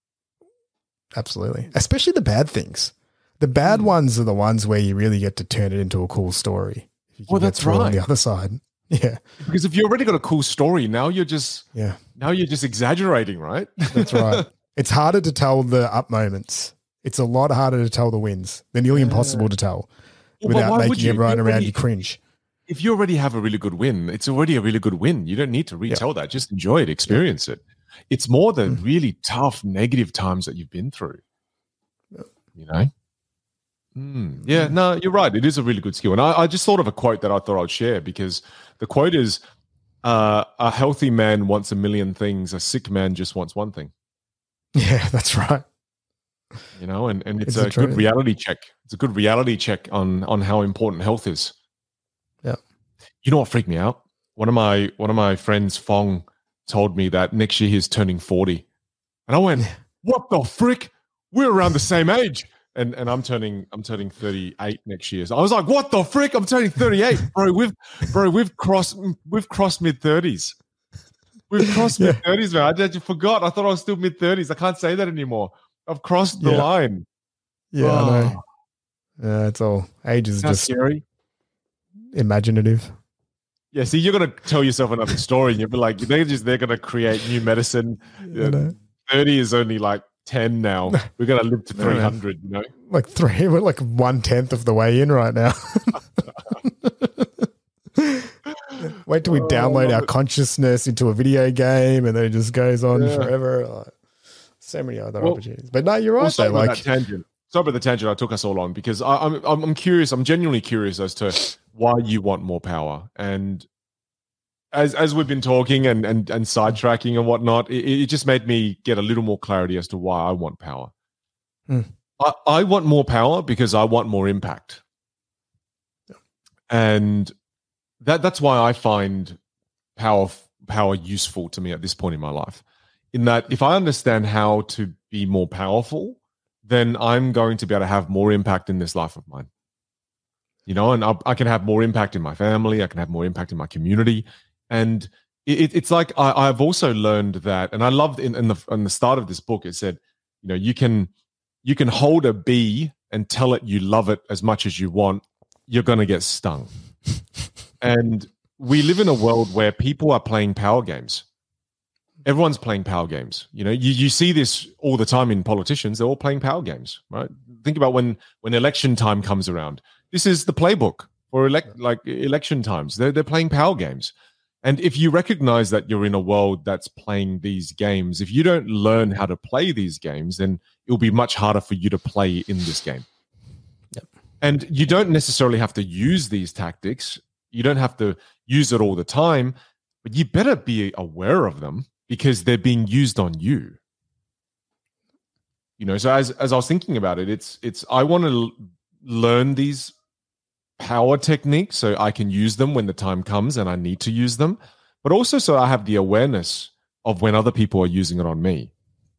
Absolutely. Especially the bad things. The bad mm. ones are the ones where you really get to turn it into a cool story. If you can well, get that's through right. on the other side. Yeah. Because if you already got a cool story, now you're just yeah. Now you're just exaggerating, right? That's right. It's harder to tell the up moments. It's a lot harder to tell the wins. They're nearly yeah. impossible to tell well, without making everyone you around already, you cringe. If you already have a really good win, it's already a really good win. You don't need to retell yeah. that. Just enjoy it, experience yeah. it. It's more the mm. really tough, negative times that you've been through. Yeah. You know? Mm. Yeah, no, you're right. It is a really good skill. And I, I just thought of a quote that I thought I'd share, because the quote is, uh, a healthy man wants a million things. A sick man just wants one thing. Yeah, that's right. You know, and, and it's, it's a good reality check. It's a good reality check on on how important health is. Yeah. You know what freaked me out? One of my one of my friends, Fong, told me that next year he's turning forty. And I went, what the frick? We're around the same age. And and I'm turning I'm turning thirty-eight next year. So I was like, what the frick? I'm turning thirty-eight. Bro, we've bro, we've crossed we've crossed mid-thirties. We've crossed yeah. mid-thirties, man. I just forgot. I thought I was still mid-thirties. I can't say that anymore. I've crossed the yeah. line. Yeah, oh. I know. Yeah, it's all age is just scary. Imaginative. Yeah, see, you're gonna tell yourself another story, and you'll be like, they're just they're gonna create new medicine. Yeah, thirty is only like ten now. We're gonna live to three hundred. You know, like three. We're like one tenth of the way in right now. Wait till we download our consciousness into a video game, and then it just goes on yeah. forever. Like, so many other well, opportunities. But no, you're right. Though, like that tangent. Sorry about the tangent I took us all on, because I, I'm I'm curious. I'm genuinely curious as to why you want more power. And as as we've been talking and and, and sidetracking and whatnot, it, it just made me get a little more clarity as to why I want power. Hmm. I, I want more power because I want more impact. Yeah. And that that's why I find power power useful to me at this point in my life. In that, if I understand how to be more powerful, then I'm going to be able to have more impact in this life of mine. You know, and I, I can have more impact in my family. I can have more impact in my community. And it, it's like I, I've also learned that, and I loved in, in the in the start of this book, it said, you know, you can you can hold a bee and tell it you love it as much as you want. You're going to get stung. And we live in a world where people are playing power games. Everyone's playing power games. You know, you, you see this all the time in politicians. They're all playing power games, right? Think about when when election time comes around. This is the playbook for elect like election times. They're they're playing power games. And if you recognize that you're in a world that's playing these games, if you don't learn how to play these games, then it'll be much harder for you to play in this game. Yep. And you don't necessarily have to use these tactics. You don't have to use it all the time, but you better be aware of them, because they're being used on you. You know, so as as I was thinking about it, it's it's I want to l- learn these power techniques so I can use them when the time comes and I need to use them, but also so I have the awareness of when other people are using it on me.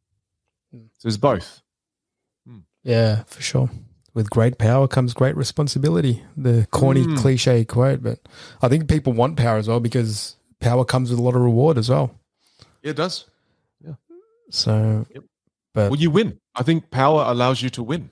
So it's both. Yeah, for sure. With great power comes great responsibility. The corny mm. cliche quote, but I think people want power as well, because power comes with a lot of reward as well. Yeah, it does. Yeah. So, yep. but well, you win. I think power allows you to win.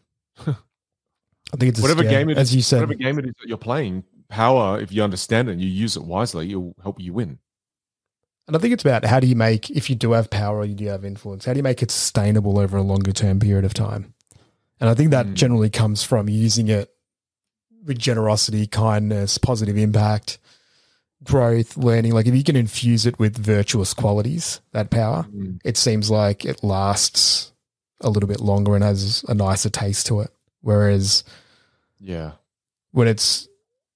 I think it's whatever a, yeah, game it is, as you said, whatever game it is that you're playing. Power, if you understand it and you use it wisely, it will help you win. And I think it's about how do you make, if you do have power or you do have influence, how do you make it sustainable over a longer term period of time? And I think that mm. generally comes from using it with generosity, kindness, positive impact, growth, learning. Like if you can infuse it with virtuous qualities, that power, mm. it seems like it lasts a little bit longer and has a nicer taste to it. Whereas, yeah, when it's,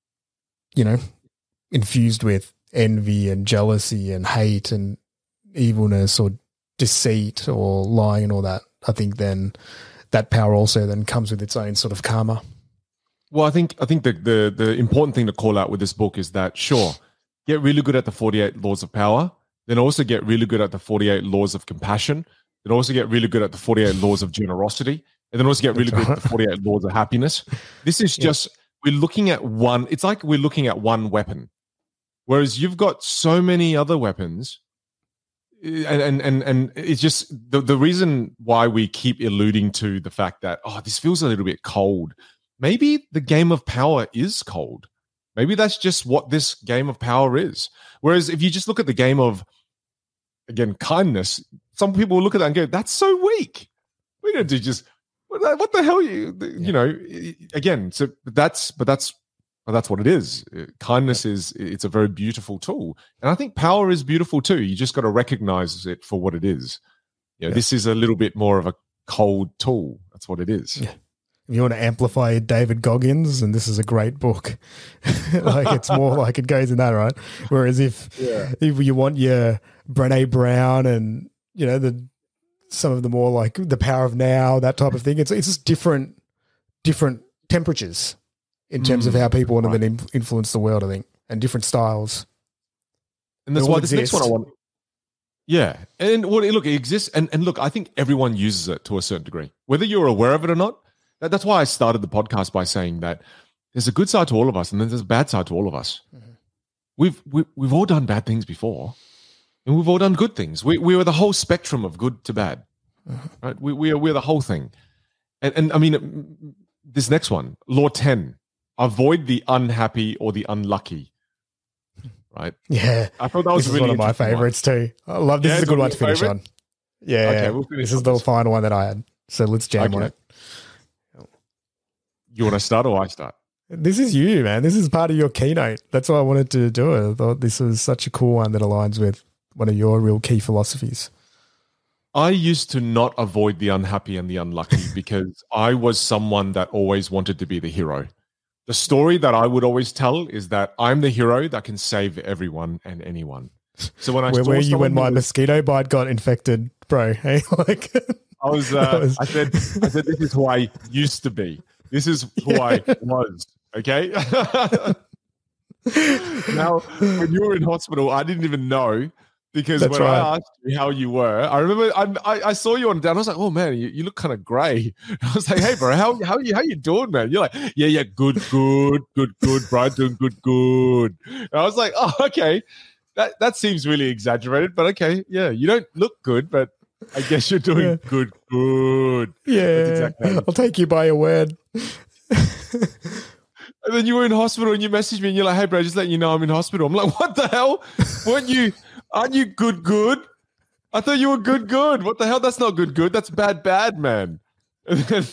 you know, infused with envy and jealousy and hate and evilness or deceit or lying and all that, I think then that power also then comes with its own sort of karma. Well, I think I think the, the the important thing to call out with this book is that, sure, get really good at the forty-eight laws of power, then also get really good at the forty-eight laws of compassion, then also get really good at the forty-eight laws of generosity, and then also get really good at the forty-eight laws of happiness. This is just, we're looking at one, it's like we're looking at one weapon, whereas you've got so many other weapons. And, and and and it's just the, the reason why we keep alluding to the fact that, oh, this feels a little bit cold. Maybe the game of power is cold. Maybe that's just what this game of power is. Whereas if you just look at the game of, again, kindness, some people will look at that and go, that's so weak. We're going to just, what the hell, you, you know, again, so that's, but that's, but that's what it is. Kindness is, it's a very beautiful tool. And I think power is beautiful too. You just got to recognize it for what it is. You know, yeah. This is a little bit more of a cold tool. That's what it is. Yeah. If you want to amplify David Goggins, and this is a great book, like it's more like it goes in that, right? Whereas if yeah. if you want your Brené Brown and, you know, the some of the more like the Power of Now, that type of thing, it's it's just different different temperatures in terms mm, of how people want right. to then influence the world, I think, and different styles. And that's why this next one I want. Yeah, and well, look, it exists, and and look, I think everyone uses it to a certain degree, whether you're aware of it or not. That's why I started the podcast by saying that there's a good side to all of us and then there's a bad side to all of us. Mm-hmm. We've we, we've all done bad things before, and we've all done good things. We we are the whole spectrum of good to bad, mm-hmm. right? We we are we're the whole thing, and and I mean this next one, Law ten: avoid the unhappy or the unlucky. Right? Yeah, I thought that was this really is one of my favorites too. I love this. Yeah, is a good one to finish favorite? on. Yeah, okay, we'll finish this is the this. final one that I had. So let's jam okay. on it. You want to start or I start? This is you, man. This is part of your keynote. That's why I wanted to do it. I thought this was such a cool one that aligns with one of your real key philosophies. I used to not avoid the unhappy and the unlucky because I was someone that always wanted to be the hero. The story that I would always tell is that I'm the hero that can save everyone and anyone. So when I where were you when my was, mosquito bite got infected, bro? Hey, like I was, uh, was. I said, I said, this is who I used to be. This is who yeah. I was, okay? Now, when you were in hospital, I didn't even know because That's when right. I asked you how you were, I remember I, I, I saw you on down. I was like, oh, man, you, you look kind of grey. I was like, hey, bro, how, how, you, how you doing, man? You're like, yeah, yeah, good, good, good, good, bro, doing good, good. And I was like, oh, okay. That, that seems really exaggerated, but okay, yeah, you don't look good, but I guess you're doing yeah. good, good. Yeah, exactly I'll take you by your word. And then you were in hospital and you messaged me and you're like, hey, bro, just letting you know I'm in hospital. I'm like, what the hell? Weren't you, aren't you good, good? I thought you were good, good. What the hell? That's not good, good. That's bad, bad, man. And then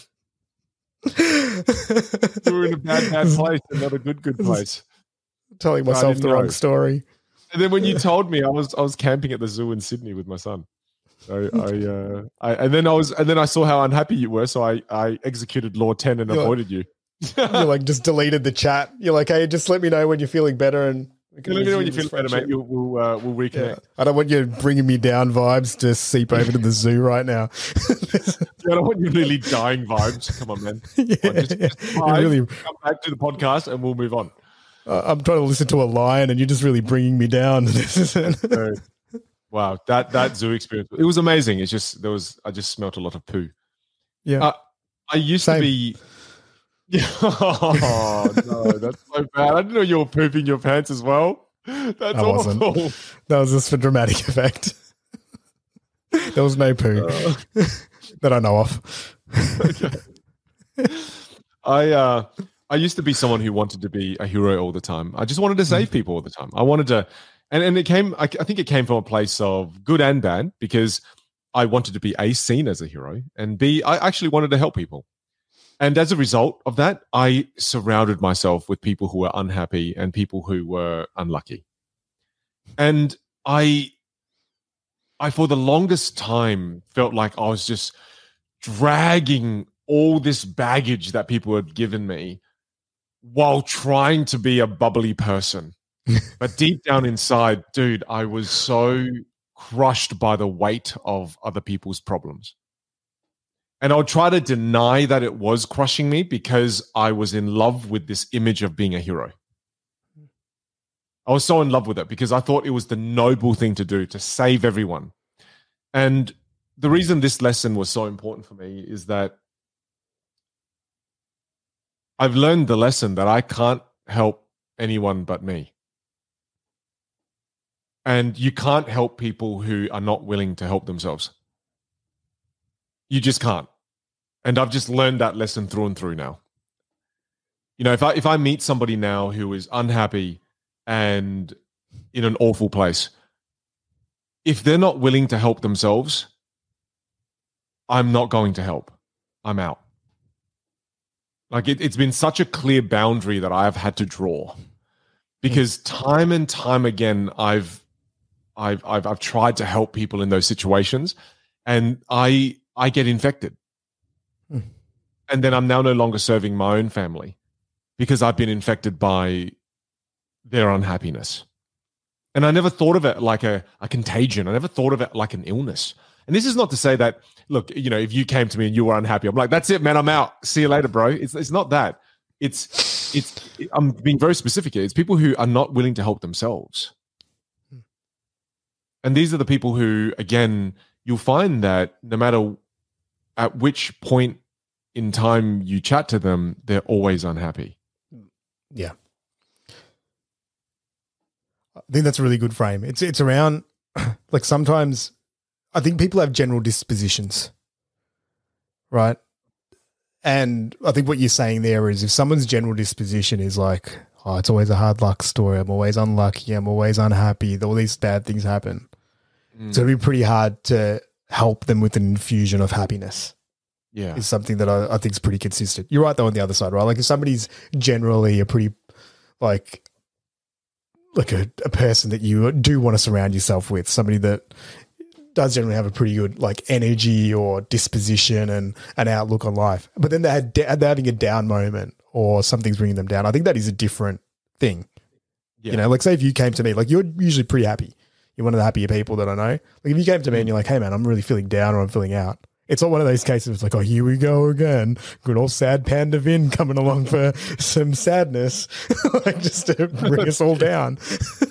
you were in a bad, bad place and not a good, good place. Telling myself the wrong know. story. And then when you told me, I was I was camping at the zoo in Sydney with my son. So I, uh, I and then I was and then I saw how unhappy you were, so I, I executed Law ten and you're avoided like, you. You like just deleted the chat. You're like, hey, just let me know when you're feeling better, and we can let me know when you feel better, mate. You'll, we'll uh, we'll reconnect. Yeah. I don't want you bringing me down vibes to seep over to the zoo right now. I don't want you really dying vibes. Come on, man. Come yeah, on, just, just vibe, really come back to the podcast and we'll move on. Uh, I'm trying to listen to a lion, and you're just really bringing me down. Wow, that that zoo experience, it was amazing. It's just there was I just smelt a lot of poo. Yeah, uh, I used Same. to be. Oh no, that's so bad. I didn't know you were pooping your pants as well. That's I awful. Wasn't. That was just for dramatic effect. There was no poo uh, that I know of. Okay. I uh, I used to be someone who wanted to be a hero all the time. I just wanted to save people all the time. I wanted to. And and it came, I, I think it came from a place of good and bad because I wanted to be A, seen as a hero, and B, I actually wanted to help people. And as a result of that, I surrounded myself with people who were unhappy and people who were unlucky. And I, I for the longest time felt like I was just dragging all this baggage that people had given me while trying to be a bubbly person. But deep down inside, dude, I was so crushed by the weight of other people's problems. And I would try to deny that it was crushing me because I was in love with this image of being a hero. I was so in love with it because I thought it was the noble thing to do, to save everyone. And the reason this lesson was so important for me is that I've learned the lesson that I can't help anyone but me. And you can't help people who are not willing to help themselves. You just can't. And I've just learned that lesson through and through now. You know, if I if I meet somebody now who is unhappy and in an awful place, if they're not willing to help themselves, I'm not going to help. I'm out. Like it, it's been such a clear boundary that I've had to draw, because time and time again, I've, I've, I've, I've tried to help people in those situations, and I, I get infected, mm. and then I'm now no longer serving my own family because I've been infected by their unhappiness. And I never thought of it like a, a contagion. I never thought of it like an illness. And this is not to say that, look, you know, if you came to me and you were unhappy, I'm like, that's it, man, I'm out. See you later, bro. It's it's not that. It's, it's, I'm being very specific here. It's people who are not willing to help themselves. And these are the people who, again, you'll find that no matter at which point in time you chat to them, they're always unhappy. Yeah. I think that's a really good frame. It's it's around, like, sometimes I think people have general dispositions, right? And I think what you're saying there is if someone's general disposition is like, oh, it's always a hard luck story, I'm always unlucky, I'm always unhappy, all these bad things happen. Mm. So it'd be pretty hard to help them with an infusion of happiness. Yeah. Is something that I, I think is pretty consistent. You're right though on the other side, right? Like if somebody's generally a pretty like like a, a person that you do want to surround yourself with, somebody that does generally have a pretty good like energy or disposition and an outlook on life, but then they had they're having a down moment or something's bringing them down. I think that is a different thing. Yeah. You know, like say if you came to me, like you're usually pretty happy. You're one of the happier people that I know. Like if you came to me and you're like, hey man, I'm really feeling down or I'm feeling out. It's not one of those cases where it's like, oh, here we go again. Good old sad Panda Vin coming along for some sadness, like just to bring us all down.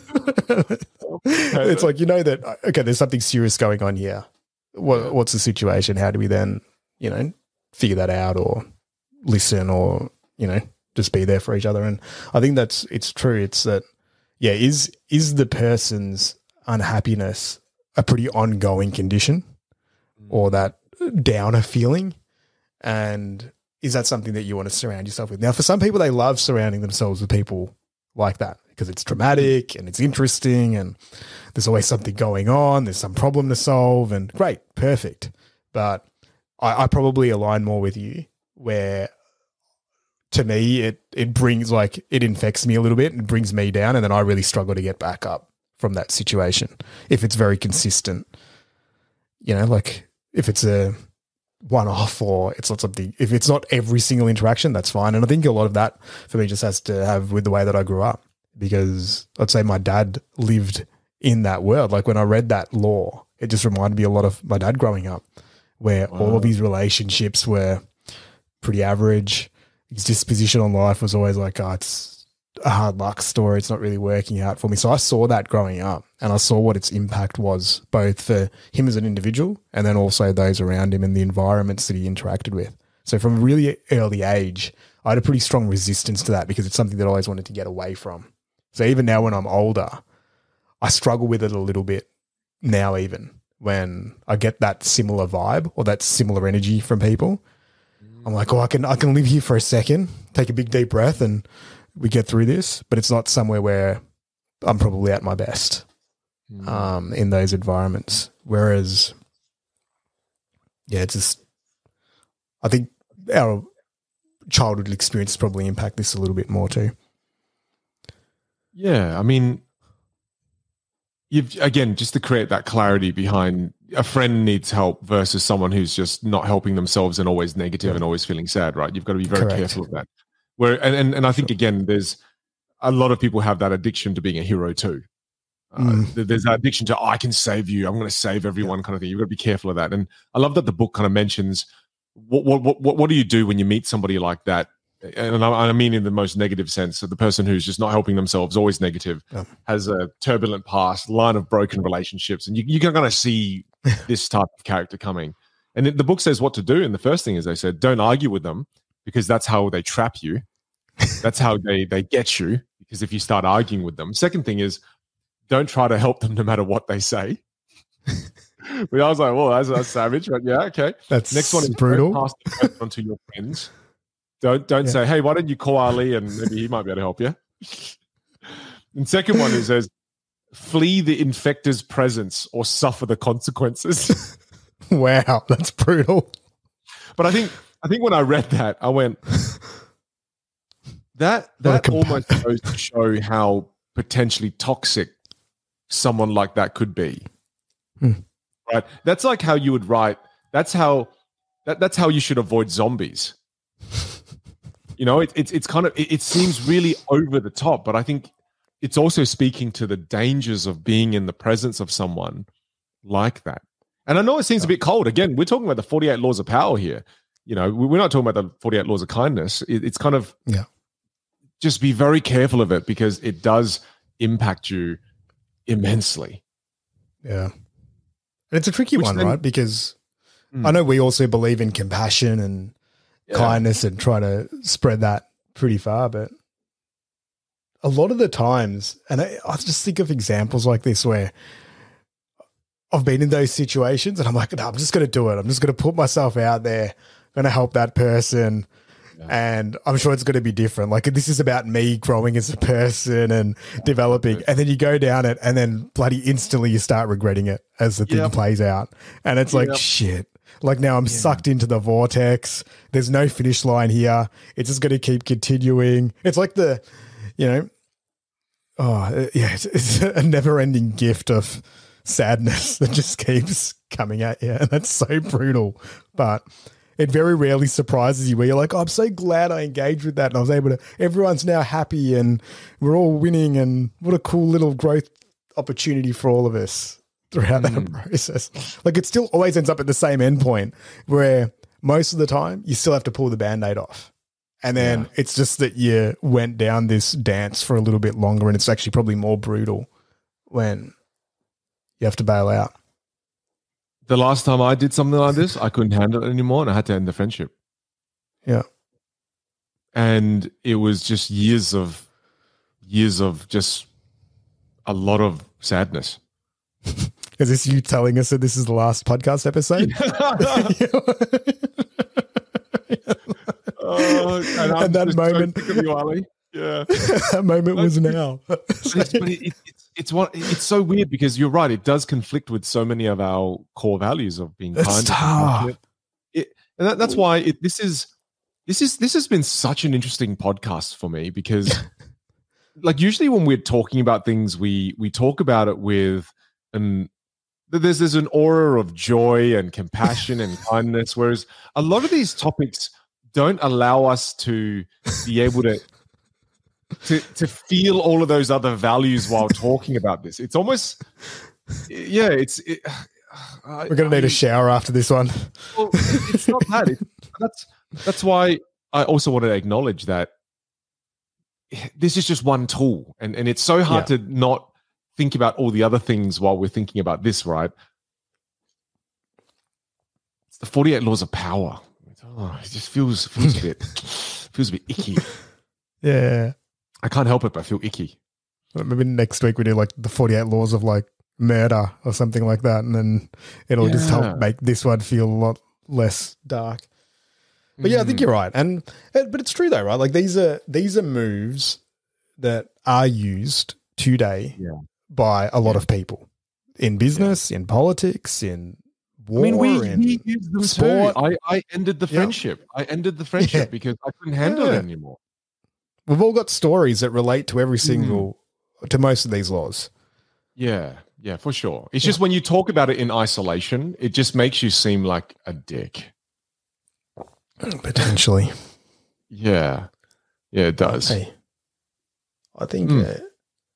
It's like, you know that, okay, there's something serious going on here. What, what's the situation? How do we then, you know, figure that out or listen or, you know, just be there for each other? And I think that's, it's true. It's that, yeah, is, is the person's unhappiness a pretty ongoing condition or that downer feeling? And is that something that you want to surround yourself with? Now, for some people, they love surrounding themselves with people like that because it's dramatic and it's interesting and there's always something going on. There's some problem to solve and great, perfect. But I, I probably align more with you where to me, it, it brings like, it infects me a little bit and brings me down. And then I really struggle to get back up from that situation if it's very consistent, you know, like, if it's a one-off or it's not something, if it's not every single interaction, that's fine. And I think a lot of that for me just has to have with the way that I grew up because I'd say my dad lived in that world. Like when I read that law, it just reminded me a lot of my dad growing up where wow. all of his relationships were pretty average. His disposition on life was always like, oh, it's a hard luck story. It's not really working out for me. So I saw that growing up and I saw what its impact was both for him as an individual and then also those around him and the environments that he interacted with. So from a really early age, I had a pretty strong resistance to that because it's something that I always wanted to get away from. So even now when I'm older, I struggle with it a little bit now even when I get that similar vibe or that similar energy from people. I'm like, oh, I can, I can live here for a second, take a big deep breath and we get through this, but it's not somewhere where I'm probably at my best mm. um, in those environments. Whereas, yeah, it's just, I think our childhood experiences probably impact this a little bit more too. Yeah, I mean, you've again, just to create that clarity behind a friend needs help versus someone who's just not helping themselves and always negative and always feeling sad, right? You've got to be very Correct. careful of that. Where and, and and I think again, there's a lot of people have that addiction to being a hero too. Uh, Mm. There's that addiction to, oh, I can save you. I'm going to save everyone, kind of thing. You've got to be careful of that. And I love that the book kind of mentions what what what what do you do when you meet somebody like that? And I, I mean in the most negative sense. So the person who's just not helping themselves, always negative, Yeah. has a turbulent past, line of broken relationships, and you, you're going to see this type of character coming. And it, the book says what to do. And the first thing is they said, don't argue with them because that's how they trap you. That's how they they get you. Because if you start arguing with them, second thing is don't try to help them no matter what they say. But I was like, well, that's, that's savage, but yeah, okay. That's Next one is brutal. don't pass the person on to your friends. Don't don't Yeah. say, hey, why don't you call Ali and maybe he might be able to help you. And second one is says, flee the infector's presence or suffer the consequences. Wow, that's brutal. But I think I think when I read that, I went, that What a that compa- almost goes to show how potentially toxic someone like that could be. Hmm. Right? That's like how you would write. That's how that, that's how you should avoid zombies. You know, it, it's it's kind of it, it seems really over the top, but I think it's also speaking to the dangers of being in the presence of someone like that. And I know it seems a bit cold. Again, we're talking about the forty-eight laws of power here. You know, we- we're not talking about the forty-eight laws of kindness. It, it's kind of Yeah. just be very careful of it because it does impact you immensely. Yeah. And it's a tricky Which one, then- right? Because Mm. I know we also believe in compassion and Yeah. kindness and try to spread that pretty far. But a lot of the times, and I, I just think of examples like this where I've been in those situations and I'm like, no, I'm just going to do it. I'm just going to put myself out there, going to help that person. And I'm sure it's going to be different. Like this is about me growing as a person and developing. And then you go down it and then bloody instantly you start regretting it as the thing Yep. plays out. And it's like, Yep. shit. Like now I'm sucked into the vortex. There's no finish line here. It's just going to keep continuing. It's like the, you know, oh, yeah, it's, it's a never ending gift of sadness that just keeps coming at you. And that's so brutal. But it very rarely surprises you where you're like, oh, I'm so glad I engaged with that. And I was able to, everyone's now happy and we're all winning. And what a cool little growth opportunity for all of us throughout that process. Like it still always ends up at the same endpoint where most of the time you still have to pull the Band-Aid off. And then Yeah. it's just that you went down this dance for a little bit longer and it's actually probably more brutal when you have to bail out. The last time I did something like this, I couldn't handle it anymore and I had to end the friendship. Yeah. And it was just years of years of just a lot of sadness. Is this you telling us that this is the last podcast episode? Oh, and I'm And that just so moment- sick of you, Ali. Yeah. That moment was now. But it's, but it, it, it's it's one. It's so weird because you're right. It does conflict with so many of our core values of being It's kind. and tough. compassionate. It, and that, that's why it, this is this is this has been such an interesting podcast for me because, like, usually when we're talking about things, we we talk about it with an there's there's an aura of joy and compassion and kindness, whereas a lot of these topics don't allow us to be able to. To, to feel all of those other values while talking about this. It's almost, yeah, it's. It, We're going to need a shower after this one. Well, it's not that. It, that's that's why I also want to acknowledge that this is just one tool, and and it's so hard Yeah. to not think about all the other things while we're thinking about this. Right? It's the forty-eight laws of power. Oh, it just feels feels a bit feels a bit icky. Yeah. I can't help it, but I feel icky. Maybe next week we do like the forty-eight laws of like murder or something like that. And then it'll just Yeah. help make this one feel a lot less dark. But yeah, I think you're right. And, and but it's true though, right? Like these are these are moves that are used today Yeah. by a lot of people in business, in politics, in war, I mean, we, in we used them sport. too. I, I ended the Yeah. friendship. I ended the friendship Yeah. because I couldn't handle Yeah. it anymore. We've all got stories that relate to every single to most of these laws. Yeah. Yeah, for sure. It's yeah. just when you talk about it in isolation, it just makes you seem like a dick. Potentially. Yeah. Yeah, it does. Hey, I think, mm. uh,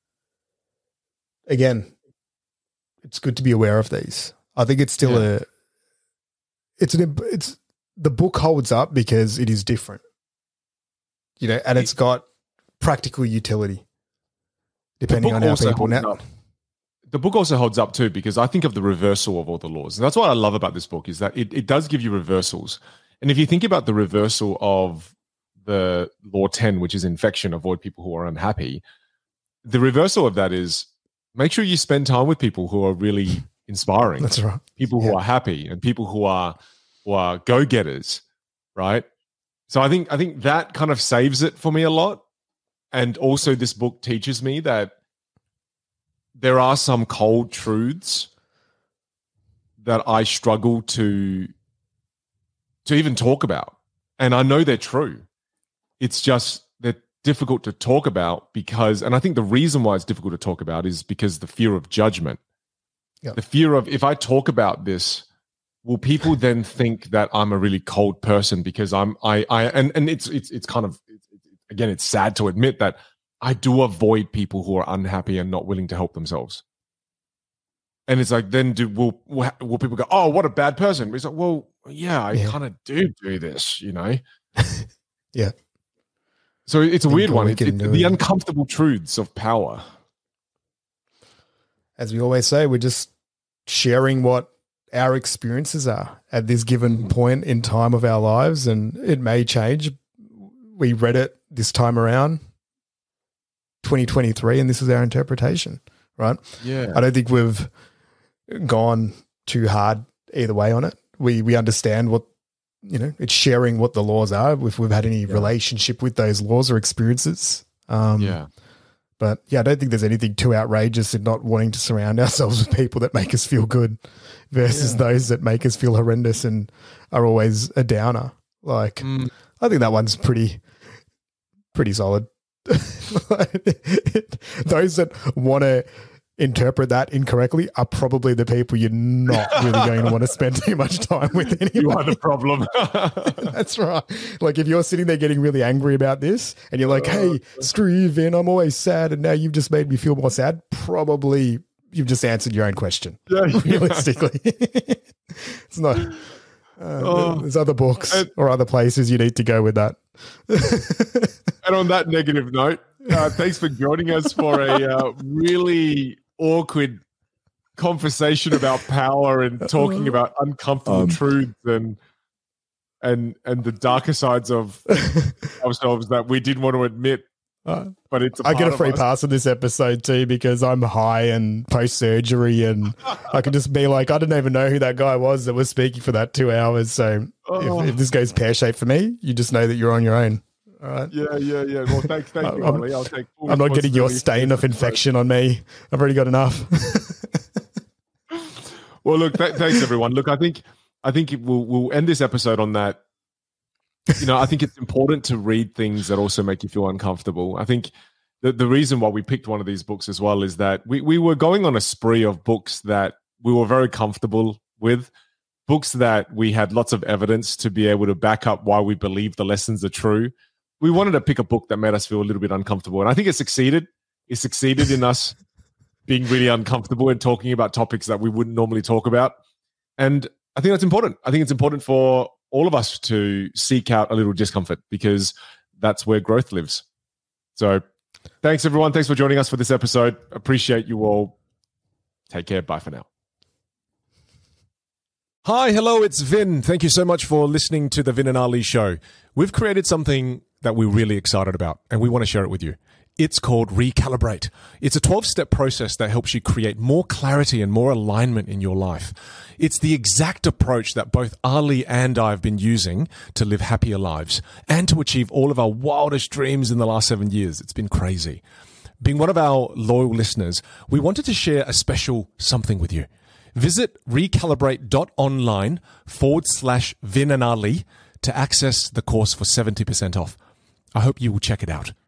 again, it's good to be aware of these. I think it's still yeah. a, it's an, it's, the book holds up because it is different, you know, and it's got practical utility depending on how people now. Up. The book also holds up too, because I think of the reversal of all the laws. And that's what I love about this book, is that it, it does give you reversals. And if you think about the reversal of the law ten, which is infection, avoid people who are unhappy, the reversal of that is make sure you spend time with people who are really inspiring. That's right. People who yeah. are happy and people who are, who are go-getters, right? So I think I think that kind of saves it for me a lot. And also this book teaches me that there are some cold truths that I struggle to, to even talk about. And I know they're true. It's just they're difficult to talk about because, and I think the reason why it's difficult to talk about is because the fear of judgment. Yep. The fear of, if I talk about this, will people then think that I'm a really cold person because I'm, I, I, and, and it's, it's, it's kind of, it's, again, it's sad to admit that I do avoid people who are unhappy and not willing to help themselves. And it's like, then do, will, will people go, oh, what a bad person? It's like, well, yeah, I yeah. kind of do do this, you know? yeah. So it's a weird one. It's it, the uncomfortable truths of power. As we always say, we're just sharing what our experiences are at this given point in time of our lives, and it may change. We read it this time around, twenty twenty-three, and this is our interpretation, right? Yeah. I don't think we've gone too hard either way on it. We we understand what, you know, it's sharing what the laws are, if we've had any yeah. relationship with those laws or experiences. Um, yeah. But, yeah, I don't think there's anything too outrageous in not wanting to surround ourselves with people that make us feel good versus yeah. those that make us feel horrendous and are always a downer. Like, mm. I think that one's pretty, pretty solid. Those that want to interpret that incorrectly are probably the people you're not really going to want to spend too much time with anyway. You are the problem. That's right. Like if you're sitting there getting really angry about this and you're like, hey, screw you, Vin, I'm always sad and now you've just made me feel more sad, probably you've just answered your own question, yeah, realistically. It's not. Uh, oh, there's other books and, or other places you need to go with that. And on that negative note, uh, thanks for joining us for a uh, really awkward conversation about power and talking about uncomfortable um, truths and and and the darker sides of ourselves that we didn't want to admit. Uh, but it's a I get a free pass on this episode too because I'm high and post surgery, and I can just be like, I didn't even know who that guy was that was speaking for that two hours. So oh. if, if this goes pear shaped for me, you just know that you're on your own. All right. Yeah, yeah, yeah. Well, thanks, thank you, Ollie. I'll take. I'm not getting your stain of infection on me. I've already got enough. Well, look, th- thanks everyone. Look, I think I think we'll we'll end this episode on that. You know, I think it's important to read things that also make you feel uncomfortable. I think the, the reason why we picked one of these books as well is that we, we were going on a spree of books that we were very comfortable with, books that we had lots of evidence to be able to back up why we believe the lessons are true. We wanted to pick a book that made us feel a little bit uncomfortable. And I think it succeeded. It succeeded in us being really uncomfortable and talking about topics that we wouldn't normally talk about. And I think that's important. I think it's important for all of us to seek out a little discomfort because that's where growth lives. So thanks, everyone. Thanks for joining us for this episode. Appreciate you all. Take care. Bye for now. Hi, hello, it's Vin. Thank you so much for listening to the Vin and Ali Show. We've created something that we're really excited about, and we want to share it with you. It's called Recalibrate. It's a twelve-step process that helps you create more clarity and more alignment in your life. It's the exact approach that both Ali and I have been using to live happier lives and to achieve all of our wildest dreams in the last seven years. It's been crazy. Being one of our loyal listeners, we wanted to share a special something with you. Visit recalibrate.online forward slash Vin and Ali to access the course for seventy percent off. I hope you will check it out.